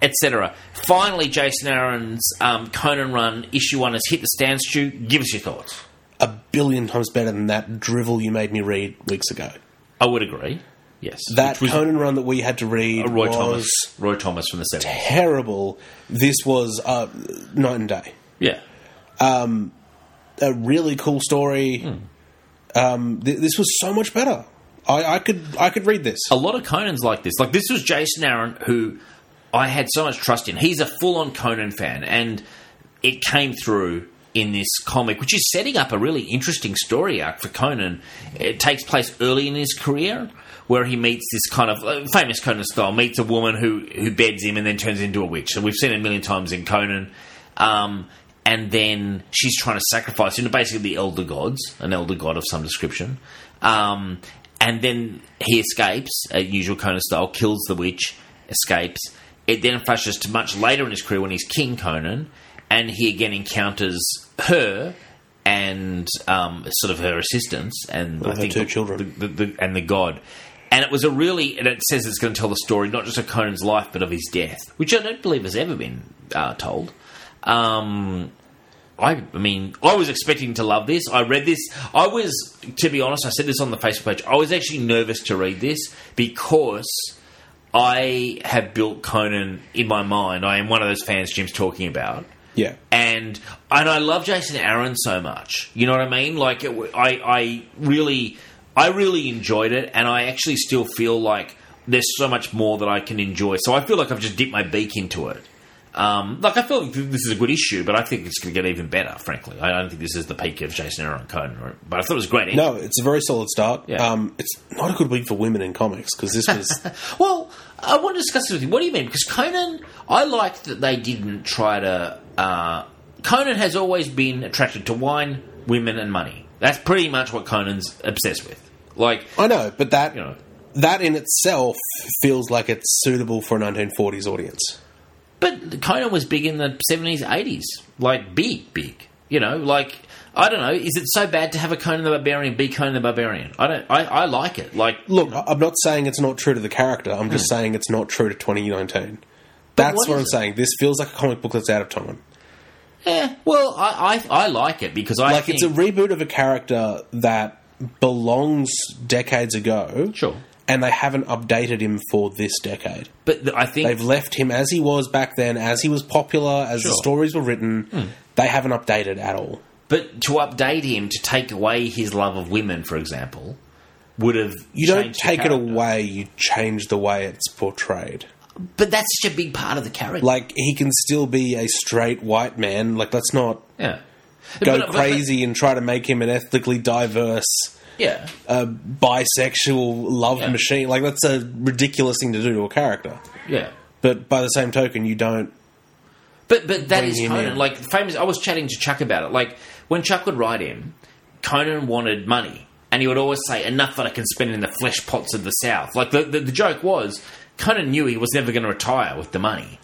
etc. Finally, Jason Aaron's Conan run, issue 1, has hit the stand, Stu. Give us your thoughts. A billion times better than that drivel you made me read weeks ago. I would agree. Yes. That Which was Conan run that we had to read Roy was Thomas from the 70s. terrible. This was night and day. Yeah. A really cool story. This was so much better. I could read this. A lot of Conans like this. Like, this was Jason Aaron, who I had so much trust in. He's a full-on Conan fan, and it came through in this comic, which is setting up a really interesting story arc for Conan. It takes place early in his career, where he meets this kind of famous Conan style, meets a woman who beds him and then turns into a witch. So we've seen it a million times in Conan. And then she's trying to sacrifice him to basically the elder gods, an elder god of some description. And then he escapes, usual Conan style, kills the witch, escapes. It then flashes to much later in his career when he's King Conan, and he again encounters her and sort of her assistants, and I think two children, and the god. And it was and it says it's going to tell the story not just of Conan's life but of his death, which I don't believe has ever been told. I mean, I was expecting to love this. I read this. I was, to be honest, I said this on the Facebook page, I was actually nervous to read this because I have built Conan in my mind. I am one of those fans Jim's talking about. Yeah. And I love Jason Aaron so much. You know what I mean? Like, I really enjoyed it, and I actually still feel like there's so much more that I can enjoy. So I feel like I've just dipped my beak into it. I feel like this is a good issue, but I think it's going to get even better, frankly. I don't think this is the peak of Jason Aaron Conan, but I thought it was a great. No, it's a very solid start. Yeah. It's not a good week for women in comics, because this was... Well, I want to discuss this with you. What do you mean? Because Conan, I like that they didn't try to... Conan has always been attracted to wine, women, and money. That's pretty much what Conan's obsessed with. Like, I know, but that in itself feels like it's suitable for a 1940s audience. But Conan was big in the 70s, 80s. Like, big. You know, like, I don't know. Is it so bad to have a Conan the Barbarian be Conan the Barbarian? I like it. Like, look, I'm not saying it's not true to the character. I'm just saying it's not true to 2019. That's what I'm saying. This feels like a comic book that's out of time. Yeah, well, I like it because I think... it's a reboot of a character that belongs decades ago. Sure. And they haven't updated him for this decade. But I think... They've left him as he was back then, as he was popular, as the stories were written. They haven't updated at all. But to update him, to take away his love of women, for example, would have... You don't take it away, you change the way it's portrayed. But that's such a big part of the character. Like, he can still be a straight white man. Like, let's not go crazy and try to make him an ethnically diverse... Yeah. bisexual love machine. Like, that's a ridiculous thing to do to a character. Yeah. But by the same token, you don't... But that is Conan. Like, famous... I was chatting to Chuck about it. Like, when Chuck would write him, Conan wanted money. And he would always say, enough that I can spend in the flesh pots of the South. Like, the joke was, Conan knew he was never going to retire with the money.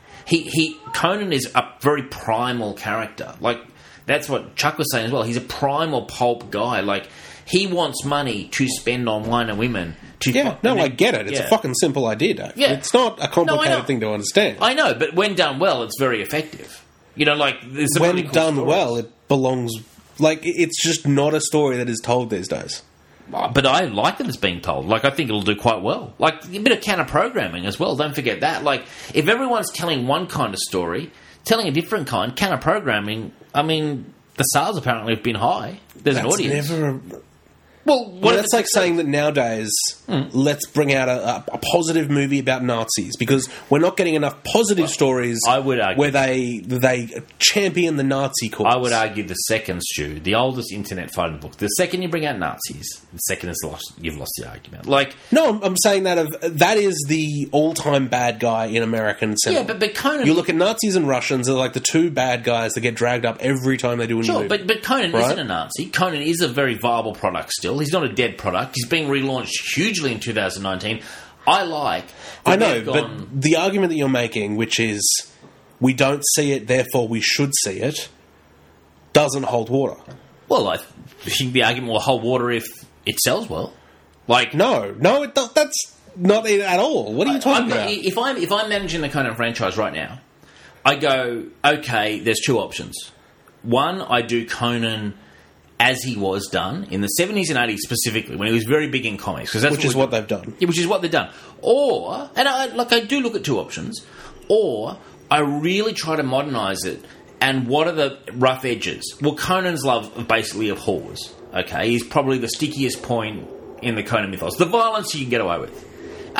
Conan is a very primal character. Like, that's what Chuck was saying as well. He's a primal pulp guy. Like... He wants money to spend on wine and women. I get it. It's a fucking simple idea, Dave. Yeah. It's not a complicated thing to understand. I know, but when done well, it's very effective. You know, like... There's some really cool done stories. well, it belongs... Like, it's just not a story that is told these days. But I like that it's being told. Like, I think it'll do quite well. Like, a bit of counter-programming as well. Don't forget that. Like, if everyone's telling one kind of story, telling a different kind, counter-programming, I mean, the sales apparently have been high. There's an audience. Well, that's like saying that nowadays, let's bring out a positive movie about Nazis, because we're not getting enough positive stories. I would argue where they champion the Nazi cause. I would argue the second, Stu, the oldest internet fighting book. The second you bring out Nazis, the second is you've lost the argument. Like, no, I'm saying that is the all-time bad guy in American cinema. Yeah, but Conan... You look at Nazis and Russians, they're like the two bad guys that get dragged up every time they do a new movie. But Conan isn't a Nazi. Conan is a very viable product still. He's not a dead product. He's being relaunched hugely in 2019. I know, but the argument that you're making, which is we don't see it, therefore we should see it, doesn't hold water. Well, I think the argument will hold water if it sells well. Like, no, not at all. What are you talking about? If I'm managing the Conan franchise right now, I go, okay, there's two options. One, I do Conan as he was done in the 70s and 80s specifically, when he was very big in comics. Which is what they've done. Yeah, which is what they've done. Or, and I do look at two options, or I really try to modernise it, and what are the rough edges? Well, Conan's love basically of whores, okay? He's probably the stickiest point in the Conan mythos. The violence you can get away with.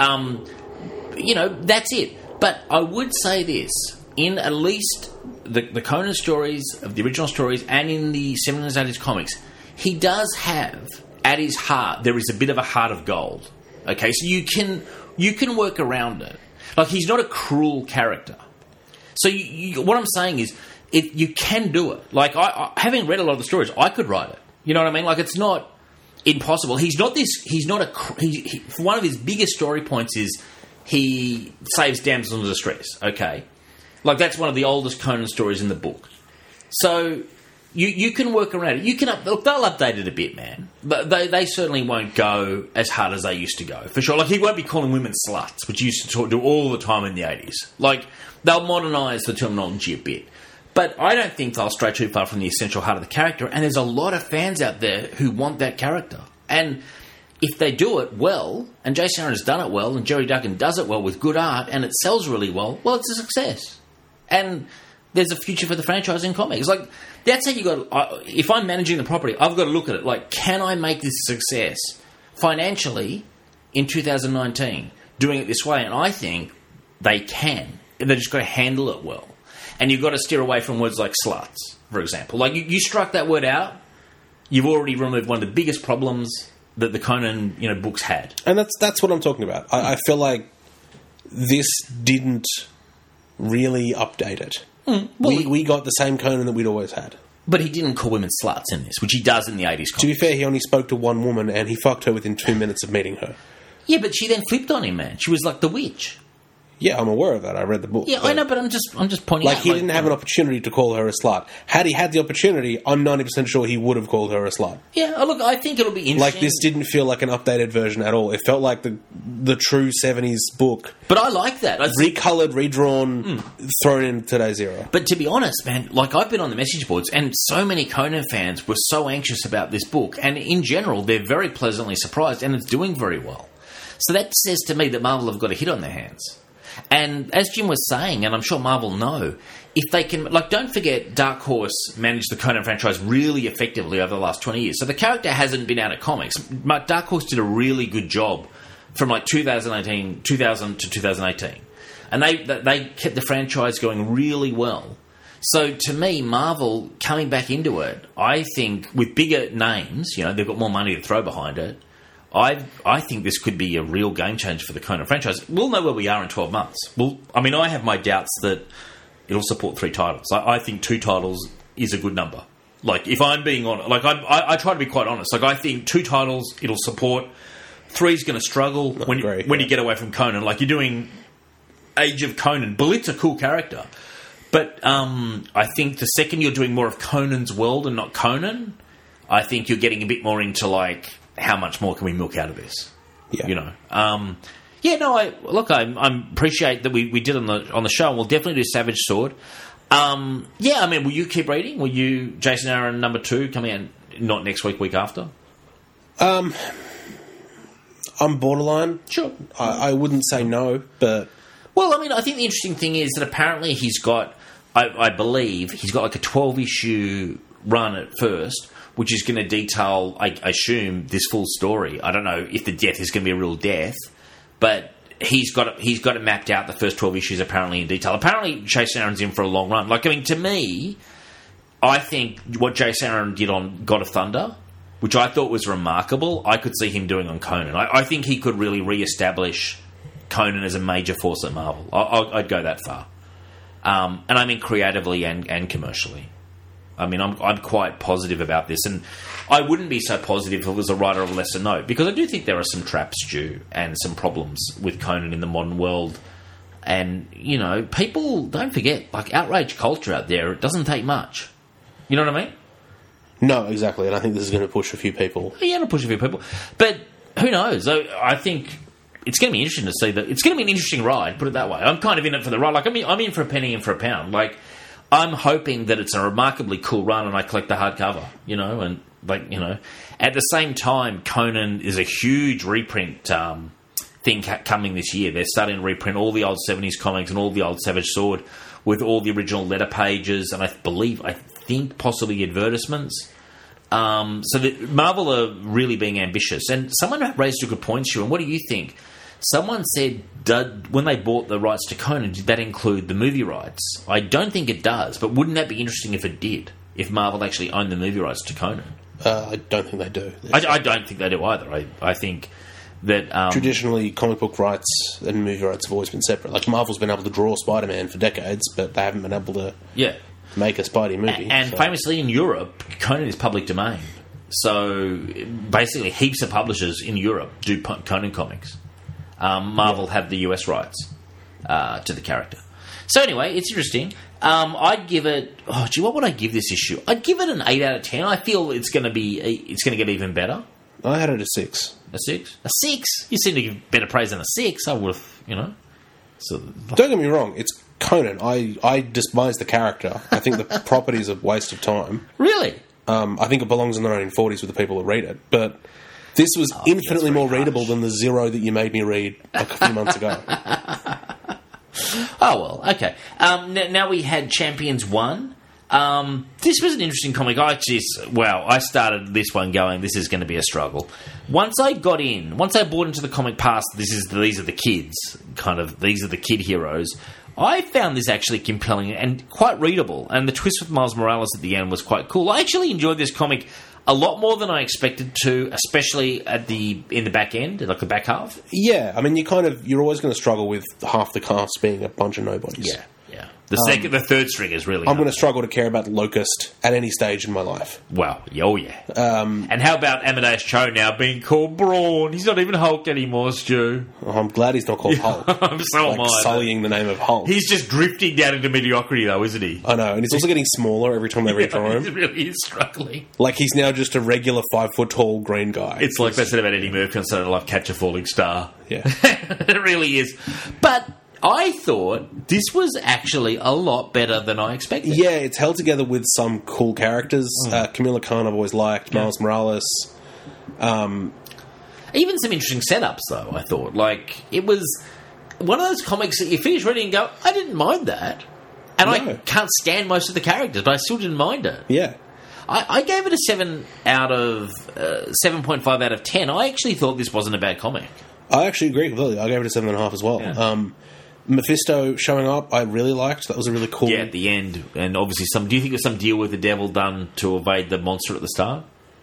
That's it. But I would say this, in at least the Conan stories, of the original stories, and in the 70s and 80s comics, he does have, at his heart, there is a bit of a heart of gold. Okay, so you can work around it. Like, he's not a cruel character. So what I'm saying is, you can do it. Like, I having read a lot of the stories, I could write it. You know what I mean? Like, it's not impossible. One of his biggest story points is he saves damsels in distress. Okay, like, that's one of the oldest Conan stories in the book. So you can work around it. You can they'll update it a bit, man, but they certainly won't go as hard as they used to go, for sure. Like, he won't be calling women sluts, which he used to do all the time in the 80s. Like, they'll modernise the terminology a bit. But I don't think they'll stray too far from the essential heart of the character, and there's a lot of fans out there who want that character. And if they do it well, and Jason Aaron has done it well, and Jerry Duggan does it well with good art, and it sells really well, it's a success. And there's a future for the franchise in comics. Like, that's how you got. If I'm managing the property, I've got to look at it like, can I make this a success financially in 2019, doing it this way? And I think they can. They've just got to handle it well. And you've got to steer away from words like sluts, for example. Like, you struck that word out, you've already removed one of the biggest problems that the Conan books had. And that's what I'm talking about. I feel like this didn't really update it. We got the same Conan that we'd always had. But he didn't call women sluts in this, which he does in the 80s comics. To be fair, he only spoke to one woman, and he fucked her within 2 minutes of meeting her. Yeah, but she then flipped on him, man. She was like the witch. Yeah, I'm aware of that. I read the book. Yeah, I know, but I'm just pointing out. Like, he didn't have an opportunity to call her a slut. Had he had the opportunity, I'm 90% sure he would have called her a slut. Yeah, look, I think it'll be interesting. Like, this didn't feel like an updated version at all. It felt like the true 70s book. But I like that. Recoloured, redrawn, thrown in today's era. But to be honest, man, like, I've been on the message boards, and so many Conan fans were so anxious about this book. And in general, they're very pleasantly surprised, and it's doing very well. So that says to me that Marvel have got a hit on their hands. And as Jim was saying, and I'm sure Marvel know, if they can... Like, don't forget, Dark Horse managed the Conan franchise really effectively over the last 20 years. So the character hasn't been out of comics. But Dark Horse did a really good job from, like, 2000 to 2018. And they kept the franchise going really well. So, to me, Marvel coming back into it, I think, with bigger names, they've got more money to throw behind it, I think this could be a real game changer for the Conan franchise. We'll know where we are in 12 months. I have my doubts that it'll support 3 titles. I think 2 titles is a good number. Like, if I'm being honest, like, I try to be quite honest. Like, I think 2 titles it'll support. 3's going to struggle when you get away from Conan. Like, you're doing Age of Conan. Bulit's a cool character. But I think the second you're doing more of Conan's world and not Conan, I think you're getting a bit more into, like, how much more can we milk out of this? Yeah. I appreciate that we did on the show, and we'll definitely do Savage Sword. Will you keep reading? Will you, Jason Aaron number 2, coming out not next week after? I'm borderline. Sure. I wouldn't say no, but... Well, I think the interesting thing is that apparently he's got, I believe, he's got like a 12-issue run at first, which is going to detail, I assume, this full story. I don't know if the death is going to be a real death, but he's got it mapped out, the first 12 issues apparently in detail. Apparently, Jason Aaron's in for a long run. To me, I think what Jason Aaron did on God of Thunder, which I thought was remarkable, I could see him doing on Conan. I think he could really re-establish Conan as a major force at Marvel. I'd go that far. And I mean creatively and commercially. I'm quite positive about this, and I wouldn't be so positive if it was a writer of lesser note, because I do think there are some traps, Stu, and some problems with Conan in the modern world. And, people, don't forget, like, outrage culture out there, it doesn't take much. You know what I mean? No, exactly, and I think this is going to push a few people. Yeah, it'll push a few people. But who knows? I think it's going to be interesting to see that. It's going to be an interesting ride, put it that way. I'm kind of in it for the ride. Like, I'm in for a penny and for a pound. Like, I'm hoping that it's a remarkably cool run and I collect the hardcover, and, at the same time, Conan is a huge reprint thing coming this year. They're starting to reprint all the old 70s comics and all the old Savage Sword with all the original letter pages and I think possibly advertisements. So Marvel are really being ambitious. And someone raised a good point, Stu, and what do you think? Someone said, when they bought the rights to Conan, did that include the movie rights? I don't think it does, but wouldn't that be interesting if it did? If Marvel actually owned the movie rights to Conan? I don't think they do. I don't think they do either. I think that... traditionally, comic book rights and movie rights have always been separate. Like, Marvel's been able to draw Spider-Man for decades, but they haven't been able to make a Spidey movie. And famously in Europe, Conan is public domain. So, basically, heaps of publishers in Europe do Conan comics. Marvel have the US rights to the character. So anyway, it's interesting. I'd give it... what would I give this issue? I'd give it an 8 out of 10. I feel it's going to get even better. I had it a 6. A 6? A 6? You seem to give better praise than a 6. I would have, So, don't get me wrong, it's Conan. I despise the character. I think the property's a waste of time. Really? I think it belongs in the 1940s with the people that read it. But this was infinitely more readable than the Zero that you made me read like a few months ago. Oh, well, okay. Now we had Champions 1. This was an interesting comic. I started this one going, this is going to be a struggle. Once I bought into the comic past, these are the kids, these are the kid heroes, I found this actually compelling and quite readable, and the twist with Miles Morales at the end was quite cool. I actually enjoyed this comic a lot more than I expected to, especially in the back end, like the back half. Yeah, I mean, you're always going to struggle with half the cast being a bunch of nobodies. Yeah. The third string is really... I'm going to struggle to care about Locust at any stage in my life. Well, yeah. And how about Amadeus Cho now being called Brawn? He's not even Hulk anymore, Stu. Oh, I'm glad he's not called Hulk. So am I. Sullying the name of Hulk. He's just drifting down into mediocrity, though, isn't he? I know, and he's also getting smaller every time they redraw him. He really is struggling. Like, he's now just a regular 5-foot-tall green guy. It's like they said about Eddie Murphy on Saturday Night Live, Catch a Falling Star. Yeah. It really is. But... I thought this was actually a lot better than I expected. Yeah, it's held together with some cool characters. Camilla Khan I've always liked. Miles Morales. Even some interesting setups, though, I thought. Like, it was one of those comics that you finish reading and go, I didn't mind that. And I can't stand most of the characters, but I still didn't mind it. Yeah. I gave it a 7.5 out of 10. I actually thought this wasn't a bad comic. I actually agree completely. I gave it a 7.5 as well. Yeah. Mephisto showing up, I really liked. That was a really cool... Yeah, at the end. And obviously, do you think there's some deal with the devil done to evade the monster at the start?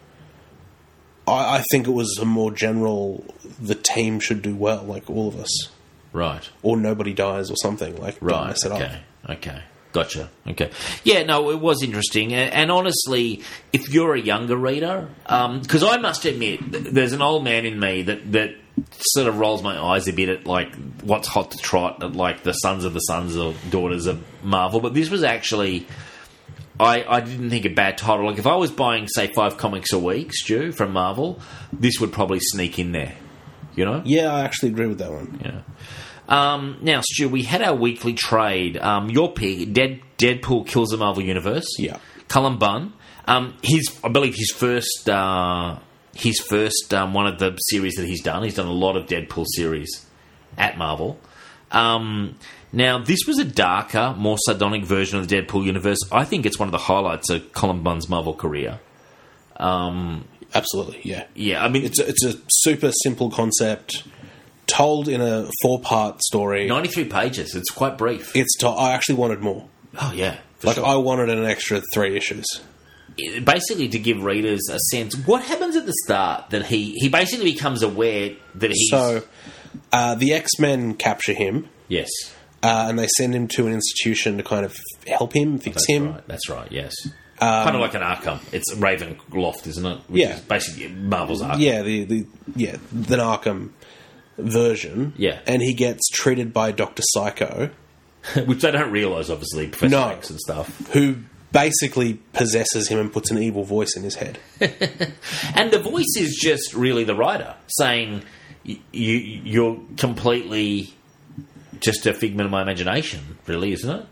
I think it was a more general, the team should do well, like all of us. Right. Or nobody dies or something. Like, don't mess it up. Okay. Gotcha. Okay. Yeah, no, it was interesting. And honestly, if you're a younger reader... Because I must admit, there's an old man in me that sort of rolls my eyes a bit at, like, what's hot to trot, at, like, the sons or daughters of Marvel. But this was actually... I didn't think a bad title. Like, if I was buying, say, 5 comics a week, Stu, from Marvel, this would probably sneak in there. You know? Yeah, I actually agree with that one. Yeah. Now, Stu, we had our weekly trade. Your pick, Deadpool Kills the Marvel Universe. Yeah. Cullen Bunn. I believe his first one of the series that he's done. He's done a lot of Deadpool series at Marvel. Now, this was a darker, more sardonic version of the Deadpool universe. I think it's one of the highlights of Cullen Bunn's Marvel career. Absolutely, yeah. Yeah, I mean... It's a super simple concept, told in a 4-part story. 93 pages. It's quite brief. I actually wanted more. Oh, yeah. Sure. I wanted an extra 3 issues. Basically, to give readers a sense, what happens at the start that he basically becomes aware that he's... So, the X-Men capture him. Yes. And they send him to an institution to kind of help him, fix him. Right. That's right, yes. Kind of like an Arkham. It's Ravenloft, isn't it? Which is basically Marvel's Arkham. Yeah, the Arkham version. Yeah. And he gets treated by Dr. Psycho. Which they don't realise, obviously, Professor X and stuff. Who basically possesses him and puts an evil voice in his head. And the voice is just really the writer saying... you're completely just a figment of my imagination, really, isn't it?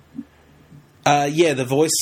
Yeah, the voice...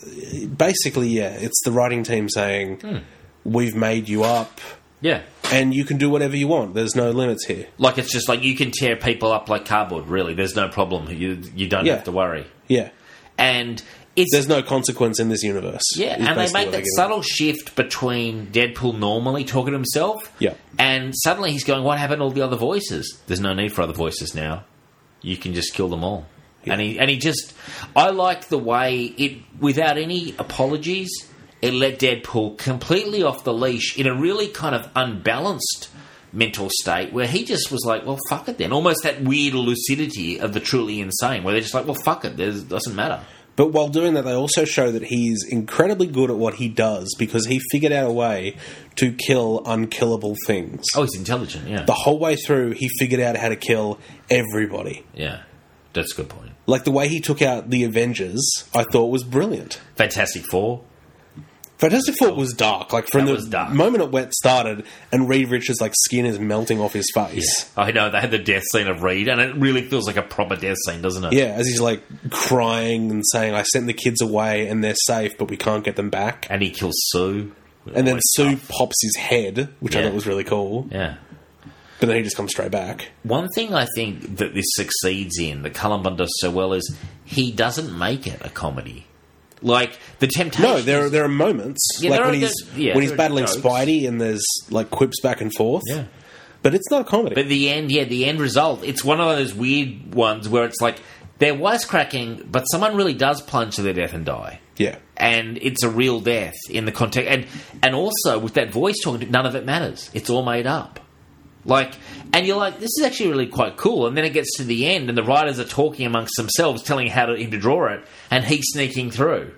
Basically, yeah, it's the writing team saying, we've made you up, Yeah. and you can do whatever you want. There's no limits here. Like, it's just like you can tear people up like cardboard, really. There's no problem. You don't Yeah. have to worry. Yeah. And it's... There's no consequence in this universe. Yeah, is and they basically make what that they're subtle shift between Deadpool normally talking to himself, Yeah. and suddenly he's going, what happened to all the other voices? There's no need for other voices now. You can just kill them all. Yeah. And he just... I like the way it, without any apologies, it let Deadpool completely off the leash in a really kind of unbalanced mental state where he just was like, well, fuck it then. Almost that weird lucidity of the truly insane where they're just like, well, fuck it. It doesn't matter. But while doing that, they also show that he's incredibly good at what he does because he figured out a way to kill unkillable things. Oh, he's intelligent, yeah. The whole way through, he figured out how to kill everybody. Yeah, that's a good point. Like, the way he took out the Avengers, I thought was brilliant. Fantastic Four. Fantastic Four was dark. Like, from That the was dark. moment it started, and Reed Richards' like skin is melting off his face. I know, they had the death scene of Reed, and it really feels like a proper death scene, doesn't it? Yeah, as he's like crying and saying, I sent the kids away and they're safe, but we can't get them back. And he kills Sue. And then Always Sue tough. pops his head, which I Yeah. thought was really cool. Yeah. But then he just comes straight back. One thing I think that this succeeds in, that Cullen Bunn does so well, is he doesn't make it a comedy. Like, the temptation... No, there are moments, Yeah, like there when are- he's yeah, when he's there are battling jokes. Spidey and there's like quips back and forth. Yeah. But it's not a comedy. But the end result, it's one of those weird ones where it's like, they're wisecracking, but someone really does plunge to their death and die. yeah. And it's a real death in the context. And also, with that voice talking, none of it matters. It's all made up. Like, and you're like, this is actually really quite cool. And then it gets to the end, and the writers are talking amongst themselves, telling him to draw it, and he's sneaking through.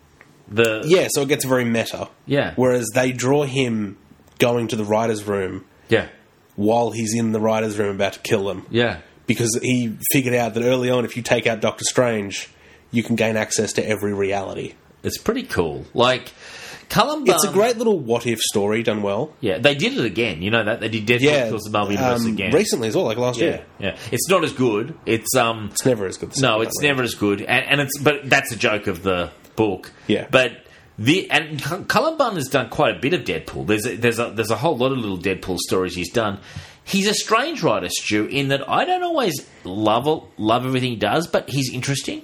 Yeah, so it gets very meta. Yeah. Whereas they draw him going to the writer's room Yeah. while he's in the writer's room about to kill them. Yeah. Because he figured out that early on, if you take out Doctor Strange, you can gain access to every reality. It's pretty cool. Like, Cullen Bunn... It's a great little what-if story done well. Yeah, they did it again. You know that? They did Deadpool Kills the Marvel Universe again. Recently as well, like last Yeah, year. yeah. It's not as good. It's It's never as good. No, it's never as good, and it's but that's a joke of the book. Yeah. but Cullen Bunn has done quite a bit of Deadpool. There's a whole lot of little Deadpool stories he's done. He's a strange writer, Stu, in that I don't always love everything he does, but he's interesting.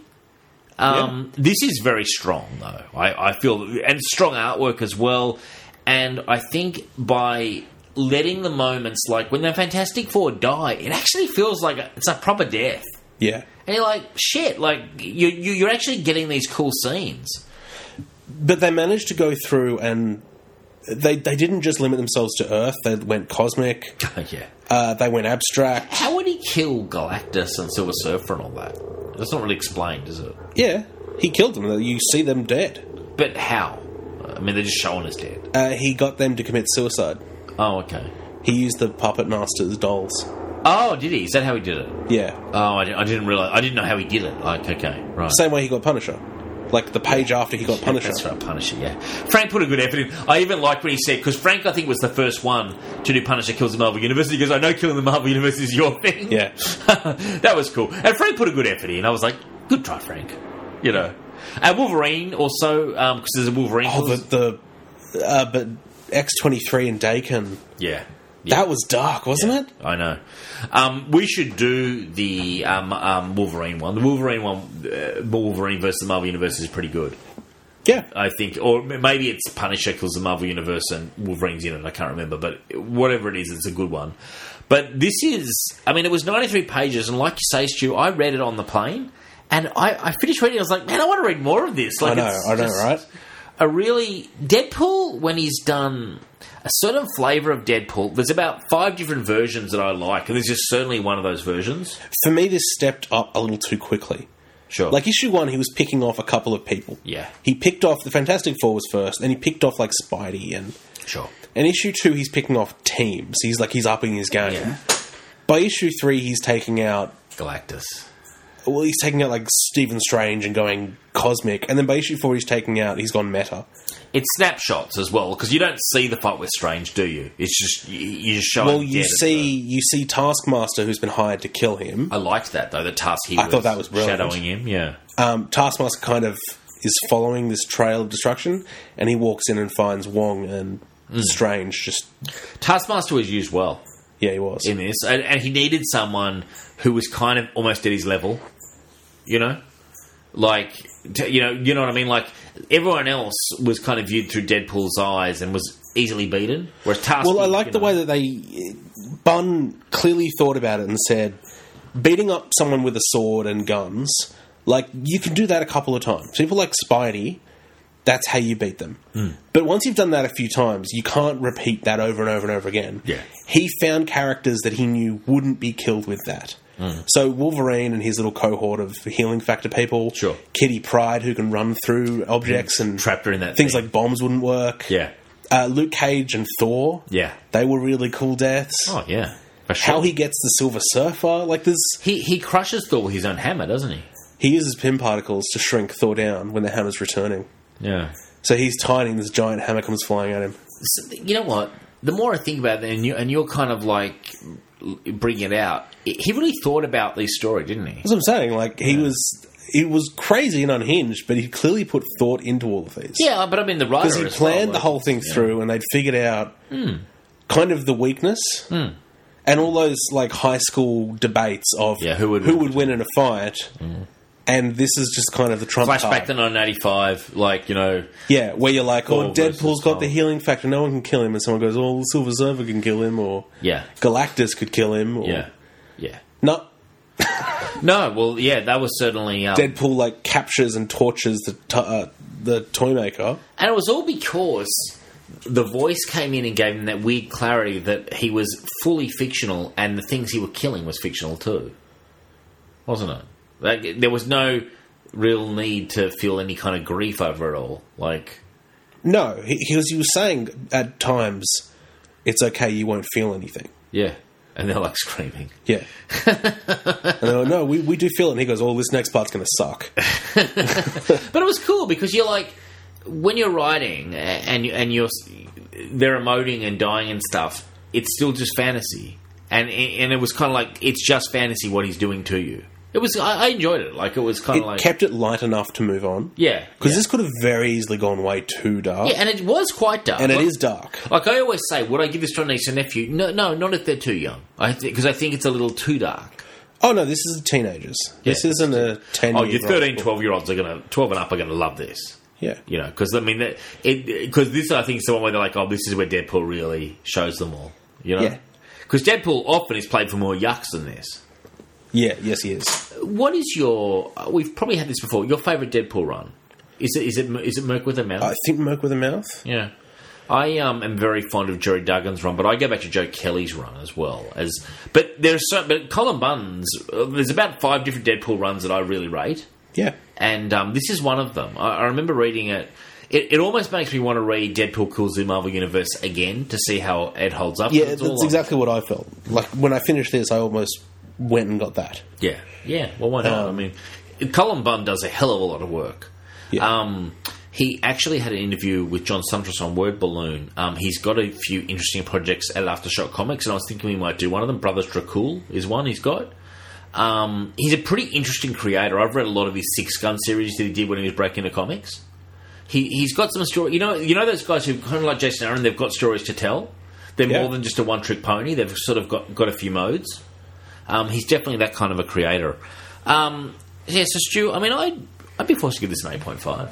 This is very strong, though. I feel, and strong artwork as well. And I think by letting the moments, like when the Fantastic Four die, it actually feels like it's a proper death. Yeah. And you're like, shit, like, you're actually getting these cool scenes. But they managed to go through and they didn't just limit themselves to Earth. They went cosmic. Yeah. They went abstract. How would he kill Galactus and Silver Surfer and all that? That's not really explained, is it? Yeah. He killed them. You see them dead. But how? I mean, they're just showing us dead. He got them to commit suicide. Oh, okay. He used the Puppet Master's dolls. Oh, did he? Is that how he did it? Yeah. Oh, I didn't realise. I didn't know how he did it. Like, okay, right. Same way he got Punisher. Like the page after he got Punisher. That's right, Punisher, yeah. Frank put a good effort in. I even liked when he said, because Frank, I think, was the first one to do Punisher Kills the Marvel Universe. He goes, I know killing the Marvel Universe is your thing. Yeah. That was cool. And Frank put a good effort in. I was like, good try, Frank. You know. And Wolverine also, because there's a Wolverine. Oh, but X-23 and Dakin. Yeah. That was dark, wasn't it? I know. We should do the Wolverine one. The Wolverine one, Wolverine versus the Marvel Universe is pretty good. Yeah. I think. Or maybe it's Punisher Kills the Marvel Universe and Wolverine's in it. I can't remember. But whatever it is, it's a good one. But this is... I mean, it was 93 pages. And like you say, Stu, I read it on the plane. And I finished reading it. I was like, man, I want to read more of this. Like, I know, right? A really... Deadpool, when he's done... A certain flavour of Deadpool. There's about 5 different versions that I like, and this is certainly one of those versions. For me, this stepped up a little too quickly. Sure. Like, issue 1, he was picking off a couple of people. Yeah. He picked off... The Fantastic Four was first, then he picked off, like, Spidey, and... Sure. And issue 2, he's picking off teams. He's upping his game. Yeah. By issue 3, he's taking out... Galactus. well, he's taking out like Stephen Strange and going cosmic, and then by issue 4 he's taking out, he's gone meta. It's snapshots as well, because you don't see the fight with Strange, do you? It's just you just show. Well, you see Taskmaster, who's been hired to kill him. I liked that though. The task I thought that was brilliant. Shadowing him, yeah. Taskmaster kind of is following this trail of destruction, and he walks in and finds Wong and Strange. Just Taskmaster was used well. Yeah, he was in this, and he needed someone who was kind of almost at his level. You know, like you know what I mean. Like everyone else was kind of viewed through Deadpool's eyes and was easily beaten. Whereas Taskmaster, well, I like the way that Bunn clearly thought about it and said, beating up someone with a sword and guns, like you can do that a couple of times. People like Spidey, that's how you beat them. But once you've done that a few times, you can't repeat that over and over and over again. Yeah. He found characters that he knew wouldn't be killed with that. So Wolverine and his little cohort of healing factor people. Sure. Kitty Pryde, who can run through objects and trapped her in that things thing. like bombs wouldn't work. Yeah. Luke Cage and Thor. Yeah. They were really cool deaths. Oh yeah. For sure. How he gets the Silver Surfer, like there's he crushes Thor with his own hammer, doesn't he? he uses pin particles to shrink Thor down when the hammer's returning. Yeah. So he's tiny and this giant hammer comes flying at him. So, you know what? The more I think about it, and you're kind of like bringing it out, he really thought about this story, didn't he? That's what I'm saying. Like, he was crazy and unhinged, but he clearly put thought into all of these. Yeah, but I mean, the writer Because he planned the whole thing through, and they'd figured out kind of the weakness, and all those like high school debates of who would win in a fight. And this is just kind of the trump card. Flashback to 1985, like, you know... Yeah, where you're like, Thor Deadpool's got the Hulk. healing factor, no one can kill him. And someone goes, the Silver Surfer can kill him, or Galactus could kill him. Or, Yeah. No. No, well, yeah, that was certainly... Deadpool, like, captures and tortures the toy maker. And it was all because the voice came in and gave him that weird clarity that he was fully fictional and the things he was killing was fictional too. Wasn't it? Like, there was no real need to feel any kind of grief over it all. Like, no, he was saying at times, it's okay, you won't feel anything. Yeah. And they're like screaming. Yeah. And they're like, no, we do feel it. And he goes, this next part's going to suck. But it was cool because you're like, when you're writing and they're emoting and dying and stuff, it's still just fantasy. And it was kind of like, it's just fantasy what he's doing to you. It was. I enjoyed it. Like, it was kind of like... It kept it light enough to move on. Yeah. Because this could have very easily gone way too dark. Yeah, and it was quite dark. And it is dark. Like, I always say, would I give this to a niece and nephew? No, not if they're too young. Because I think it's a little too dark. Oh, no, this is teenagers. Yeah, this isn't a 10-year-old. Oh, your 13, 12-year-olds are going to... 12 and up are going to love this. Yeah. You know, because, I mean, because this, I think, is the one where they're like, this is where Deadpool really shows them all. You know? Yeah. Because Deadpool often is played for more yucks than this. Yeah, yes, he is. What is your... We've probably had this before. Your favourite Deadpool run? Is it Merc with a Mouth? I think Merc with a Mouth. Yeah. I am very fond of Jerry Duggan's run, but I go back to Joe Kelly's run as well. But Colin Bunn's... there's about 5 different Deadpool runs that I really rate. Yeah. And this is one of them. I remember reading it. It almost makes me want to read Deadpool Kills the Marvel Universe again to see how it holds up. Yeah, that's exactly what I felt. Like, when I finished this, I almost went and got that. Yeah. Well, why not? I mean, Colin Bunn does a hell of a lot of work. Yeah. He actually had an interview with John Sumtress on Word Balloon. He's got a few interesting projects at Aftershock Comics, and I was thinking we might do one of them. Brothers Dracul is one he's got. He's a pretty interesting creator. I've read a lot of his Six Gun series that he did when he was breaking into comics. He's got some story. You know those guys who kind of like Jason Aaron. They've got stories to tell. They're more than just a one-trick pony. They've sort of got a few modes. He's definitely that kind of a creator. So Stu, I mean, I'd be forced to give this an 8.5.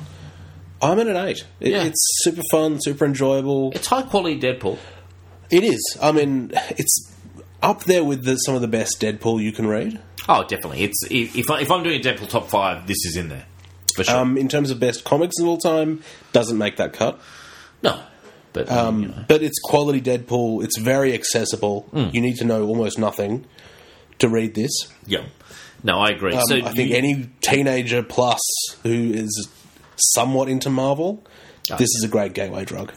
I'm at an 8. It's super fun, super enjoyable. It's high-quality Deadpool. It is. I mean, it's up there with some of the best Deadpool you can read. Oh, definitely. If I'm doing a Deadpool top 5, this is in there. For sure. In terms of best comics of all time, doesn't make that cut. No. But, but it's quality Deadpool. It's very accessible. You need to know almost nothing to read this. Yeah. No, I agree. So I think any teenager plus who is somewhat into Marvel, this is a great gateway drug.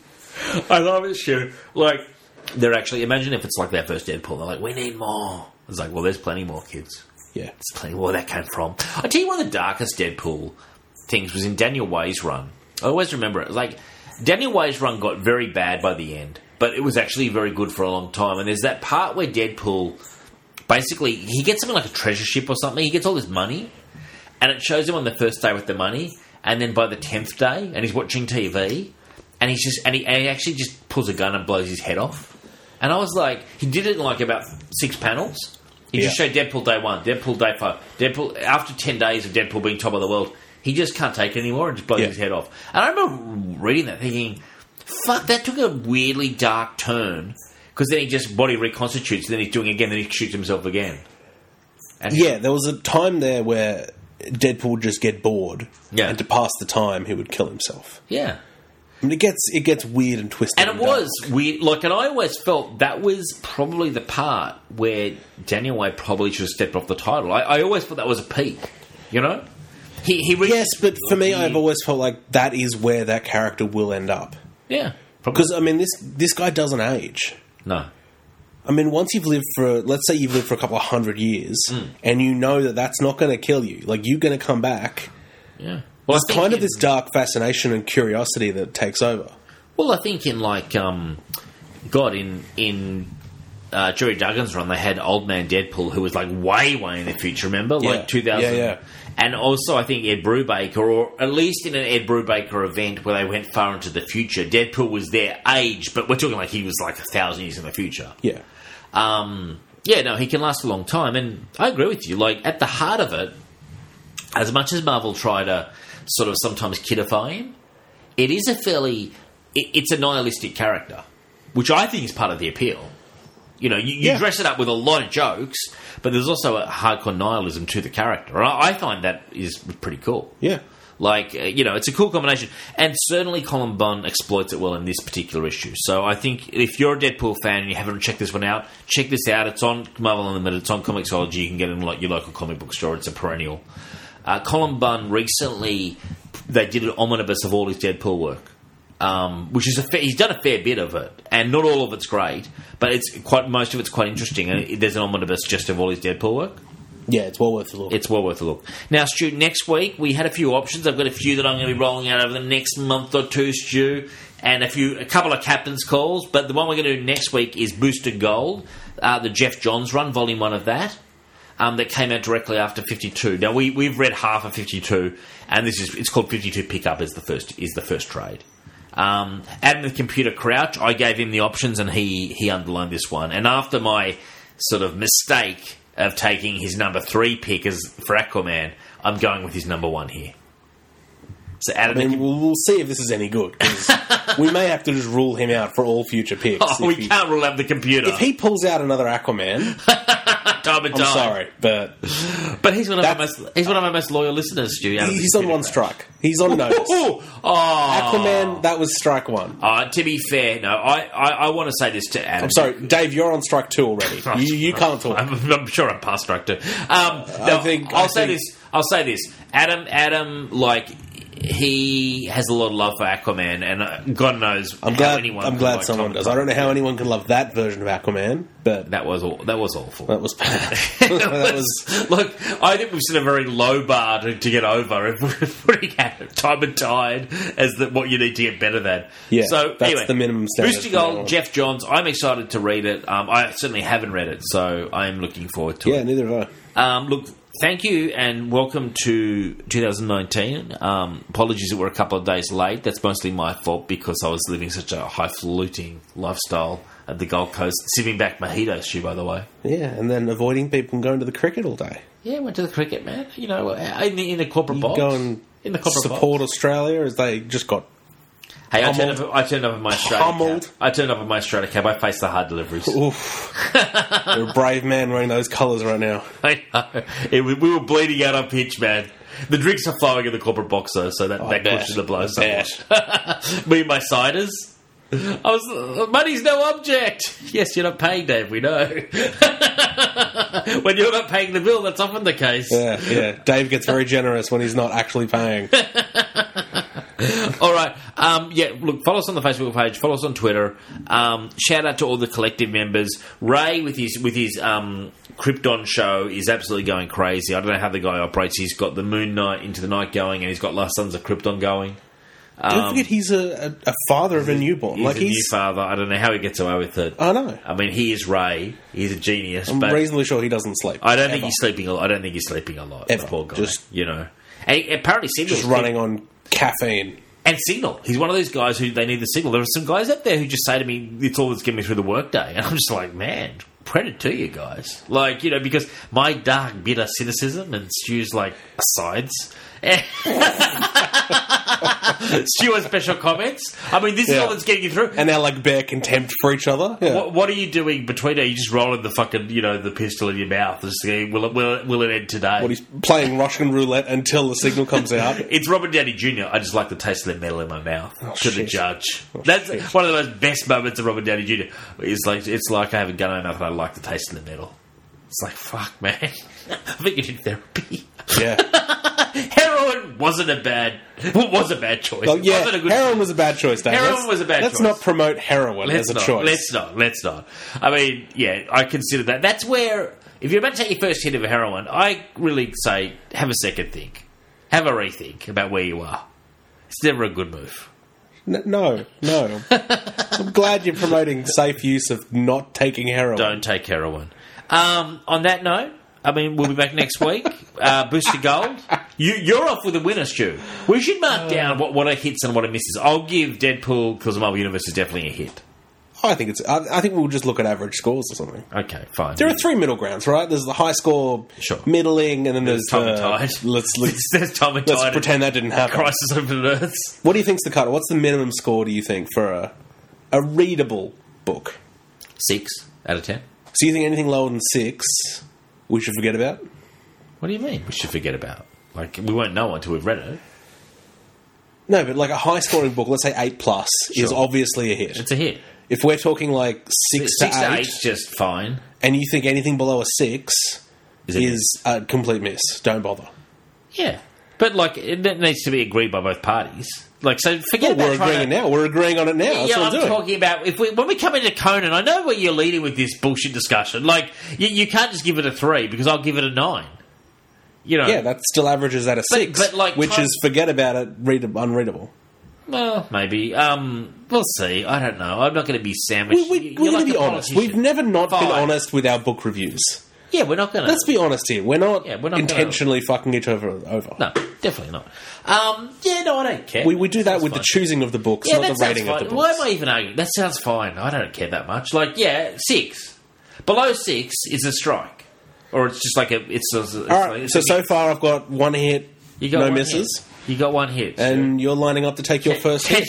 I love it, Stu. Like, they're actually... Imagine if it's like their first Deadpool. They're like, we need more. It's like, well, there's plenty more kids. Yeah. There's plenty more where that came from. I tell you, one of the darkest Deadpool things was in Daniel Way's run. I always remember it. It was like, Daniel Way's run got very bad by the end, but it was actually very good for a long time. And there's that part where Deadpool, basically, he gets something like a treasure ship or something. He gets all this money, and it shows him on the first day with the money, and then by the 10th day, and he's watching TV, and he actually just pulls a gun and blows his head off. And I was like, he did it in like about 6 panels. He just showed Deadpool day 1, Deadpool day 5, Deadpool after 10 days of Deadpool being top of the world. He just can't take it anymore and just blows his head off. And I remember reading that thinking, fuck, that took a weirdly dark turn, because then he just body reconstitutes, then he's doing it again, then he shoots himself again. And there was a time there where Deadpool would just get bored, and to pass the time, he would kill himself. Yeah. I mean, it gets weird and twisted. And it was weird. Like, and I always felt that was probably the part where Daniel Way probably should have stepped off the title. I always thought that was a peak, you know? Yes, but for me, I've always felt like that is where that character will end up. Yeah. Because, I mean, this guy doesn't age. No. I mean, once you've lived let's say you've lived for a couple of 100 years, and you know that that's not going to kill you. Like, you're going to come back. Yeah. Well, there's kind of this dark fascination and curiosity that takes over. Well, I think in, like, in Jerry Duggan's run, they had Old Man Deadpool, who was, like, way in the future, remember? Like, 2000. Yeah. And also, I think Ed Brubaker, or at least in an Ed Brubaker event where they went far into the future, Deadpool was their age, but we're talking like he was like 1,000 years in the future. Yeah. He can last a long time, and I agree with you. Like, at the heart of it, as much as Marvel try to sort of sometimes kidify him, it is it's a nihilistic character, which I think is part of the appeal. You know, you dress it up with a lot of jokes, but there's also a hardcore nihilism to the character. And I find that is pretty cool. Yeah. Like, it's a cool combination. And certainly Colin Bunn exploits it well in this particular issue. So I think if you're a Deadpool fan and you haven't checked this one out, check this out. It's on Marvel Unlimited. It's on Comixology. You can get it in like your local comic book store. It's a perennial. Colin Bunn recently, they did an omnibus of all his Deadpool work. Which is he's done a fair bit of it, and not all of it's great, but most of it's quite interesting. And there's an omnibus just of all his Deadpool work. Yeah, it's well worth a look. It's well worth a look. Now, Stu, next week we had a few options. I've got a few that I'm going to be rolling out over the next month or two, Stu, and a couple of captain's calls. But the one we're going to do next week is Booster Gold, the Jeff Johns run, Volume 1 of that. That came out directly after 52. Now we've read half of 52, and it's called 52 Pickup is the first trade. Adam the Computer Crouch, I gave him the options and he underlined this one. And after my sort of mistake of taking his number 3 pick for Aquaman, I'm going with his number 1 here. So Adam, we'll see if this is any good, because we may have to just rule him out for all future picks. We can't rule out the computer. If he pulls out another Aquaman, time and time. I'm sorry, but he's one of our most loyal listeners, Stu. He's on one strike. He's on notice. Aquaman, that was strike 1. To be fair, no, I want to say this to Adam. I'm sorry, Dave, you're on strike 2 already. You can't talk. I'm sure I'm past strike 2. I'll say this. Adam, like, he has a lot of love for Aquaman, and God knows I'm glad someone does. I don't know how anyone can love that version of Aquaman, but that was awful. That was bad. Look, I think we've set a very low bar to get over. If we're putting Time and Tide as what you need to get better than. Yeah, so that's anyway, the minimum standard. Booster Gold, Jeff Johns. I'm excited to read it. I certainly haven't read it, so I'm looking forward to it. Yeah, neither have I. Look, thank you and welcome to 2019. Apologies that we're a couple of days late. That's mostly my fault because I was living such a highfalutin lifestyle at the Gold Coast. Sipping back mojitos, Stu, by the way. Yeah, and then avoiding people and going to the cricket all day. Yeah, went to the cricket, man. You know, in the corporate box. Go and in the corporate support box. Australia as they just got... Hey, I turned up in my Australia pummeled. cab. I turned up in my Australia cab. I faced the hard deliveries. Oof. You're a brave man wearing those colours right now. I know. We were bleeding out on pitch, man. The drinks are flowing in the corporate box, though, so that cushions the blow so much. Me and my ciders. Money's no object. Yes, you're not paying, Dave, we know. When you're not paying the bill, that's often the case. Yeah. Dave gets very generous when he's not actually paying. All right. Look, follow us on the Facebook page. Follow us on Twitter. Shout out to all the collective members. Ray with his Krypton show is absolutely going crazy. I don't know how the guy operates. He's got the Moon Knight into the Night going, and he's got Last Sons of Krypton going. Don't forget, he's a father of a newborn. He's a new father. I don't know how he gets away with it. I know. I mean, he is Ray. He's a genius. I'm reasonably sure he doesn't sleep. I don't think he's sleeping a lot. I don't think he's sleeping a lot. Ever. Poor guy. Just, And apparently, Signal just running on caffeine. And Signal. He's one of those guys who they need the signal. There are some guys out there who just say to me, "It's all that's getting me through the workday," and I'm just like, man. Credit to you guys. Because my dark, bitter cynicism and Stu's, asides. Stu has special comments. I mean, this is all that's getting you through. And our, bare contempt for each other. Yeah. What are you doing between it? Are you just rolling the fucking, the pistol in your mouth? Just saying, will it end today? He's playing Russian roulette until the signal comes out. It's Robert Downey Jr. I just like the taste of the metal in my mouth the judge. That's shit. one of the most best moments of Robert Downey Jr. It's like I have a gun in my mouth and I like the taste of the metal. It's like, fuck, man. I think you need therapy. Yeah. Heroin was a bad choice. Well, yeah, heroin was a bad choice, Dave. Heroin was a bad choice. Let's not promote heroin as a choice. Let's not. I mean, I consider that. That's where, if you're about to take your first hit of heroin, I really say, have a second think. Have a rethink about where you are. It's never a good move. No. I'm glad you're promoting safe use of not taking heroin. Don't take heroin. On that note, I mean, we'll be back next week. Booster Gold. You're off with a winner, Stu. We should mark down what are hits and what are misses. I'll give Deadpool because the Marvel Universe is definitely a hit. I think we'll just look at average scores or something. Okay, fine. There are three middle grounds, right? There's the high score, middling, and then there's Tom and Tide. There's Tom and Tide. Let's pretend that didn't happen. Crisis on Infinite Earths. What do you think's the cut? What's the minimum score, do you think, for a readable book? 6 out of 10. So you think anything lower than 6 we should forget about? What do you mean we should forget about? We won't know until we've read it. No, but a high-scoring book, let's say 8+, is obviously a hit. It's a hit. If we're talking 6 to 8... 6 to 8 is just fine. And you think anything below a 6 is a complete miss. Don't bother. Yeah. But, it needs to be agreed by both parties. So forget about we're agreeing now. We're agreeing on it now. That's what I'm doing. Talking about when we come into Conan. I know where you're leading with this bullshit discussion. You can't just give it a 3 because I'll give it a 9. Yeah, that still averages at a 6, which is forget about it, unreadable. Well, maybe. We'll see. I don't know. I'm not going to be sandwiched. We're going to be honest. We've never not been honest with our book reviews. Yeah, we're not going to. Let's be honest here. We're not intentionally fucking each other over. No, definitely not. I don't care. We do that with the choosing of the books, not the rating of the books. Why am I even arguing? That sounds fine. I don't care that much. 6. Below 6 is a strike. Or it's just so far I've got 1 hit, no misses. Hit. You got 1 hit. And you're lining up to take your first hit.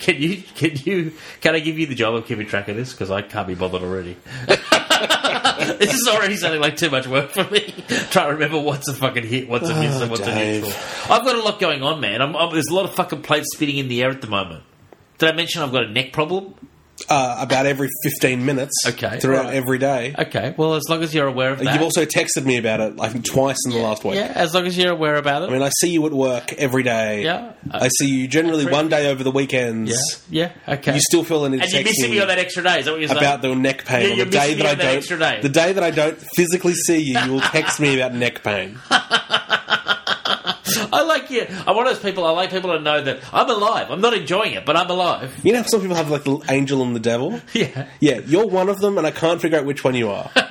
Can I give you the job of keeping track of this? Because I can't be bothered already. This is already sounding like too much work for me. Trying to remember what's a fucking hit, what's a miss, and what's a neutral. I've got a lot going on, man. There's a lot of fucking plates spinning in the air at the moment. Did I mention I've got a neck problem? About every 15 minutes throughout every day. Okay, well, as long as you're aware of that. You've also texted me about it, I think, twice in the last week. Yeah, as long as you're aware about it. I mean, I see you at work every day. Yeah. I see you generally one day over the weekends. Yeah, okay. You still feel the need to text me. And you're missing me on that extra day, is that what you're saying? About the neck pain. You're missing me on that extra day. The day that I don't physically see you, you will text me about neck pain. I like you. I'm one of those people. I like people to know that I'm alive. I'm not enjoying it, but I'm alive. You know how some people have the angel and the devil? Yeah. Yeah, you're one of them, and I can't figure out which one you are.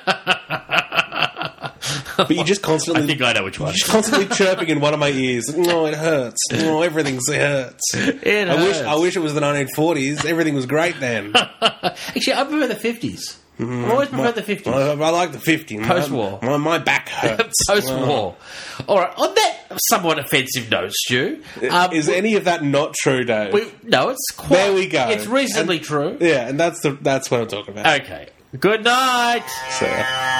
But you just constantly... I think I know which one. You're just constantly chirping in one of my ears. No, it hurts. No, everything hurts. It hurts. I wish it was the 1940s. Everything was great then. Actually, I prefer the 50s. I always prefer the 50s. I like the 50s. Post-war. My back hurts. Post-war. All right. On that somewhat offensive note, Stu... is any of that not true, Dave? No, it's quite... There we go. It's reasonably true. Yeah, and that's what I'm talking about. Okay. Good night. So...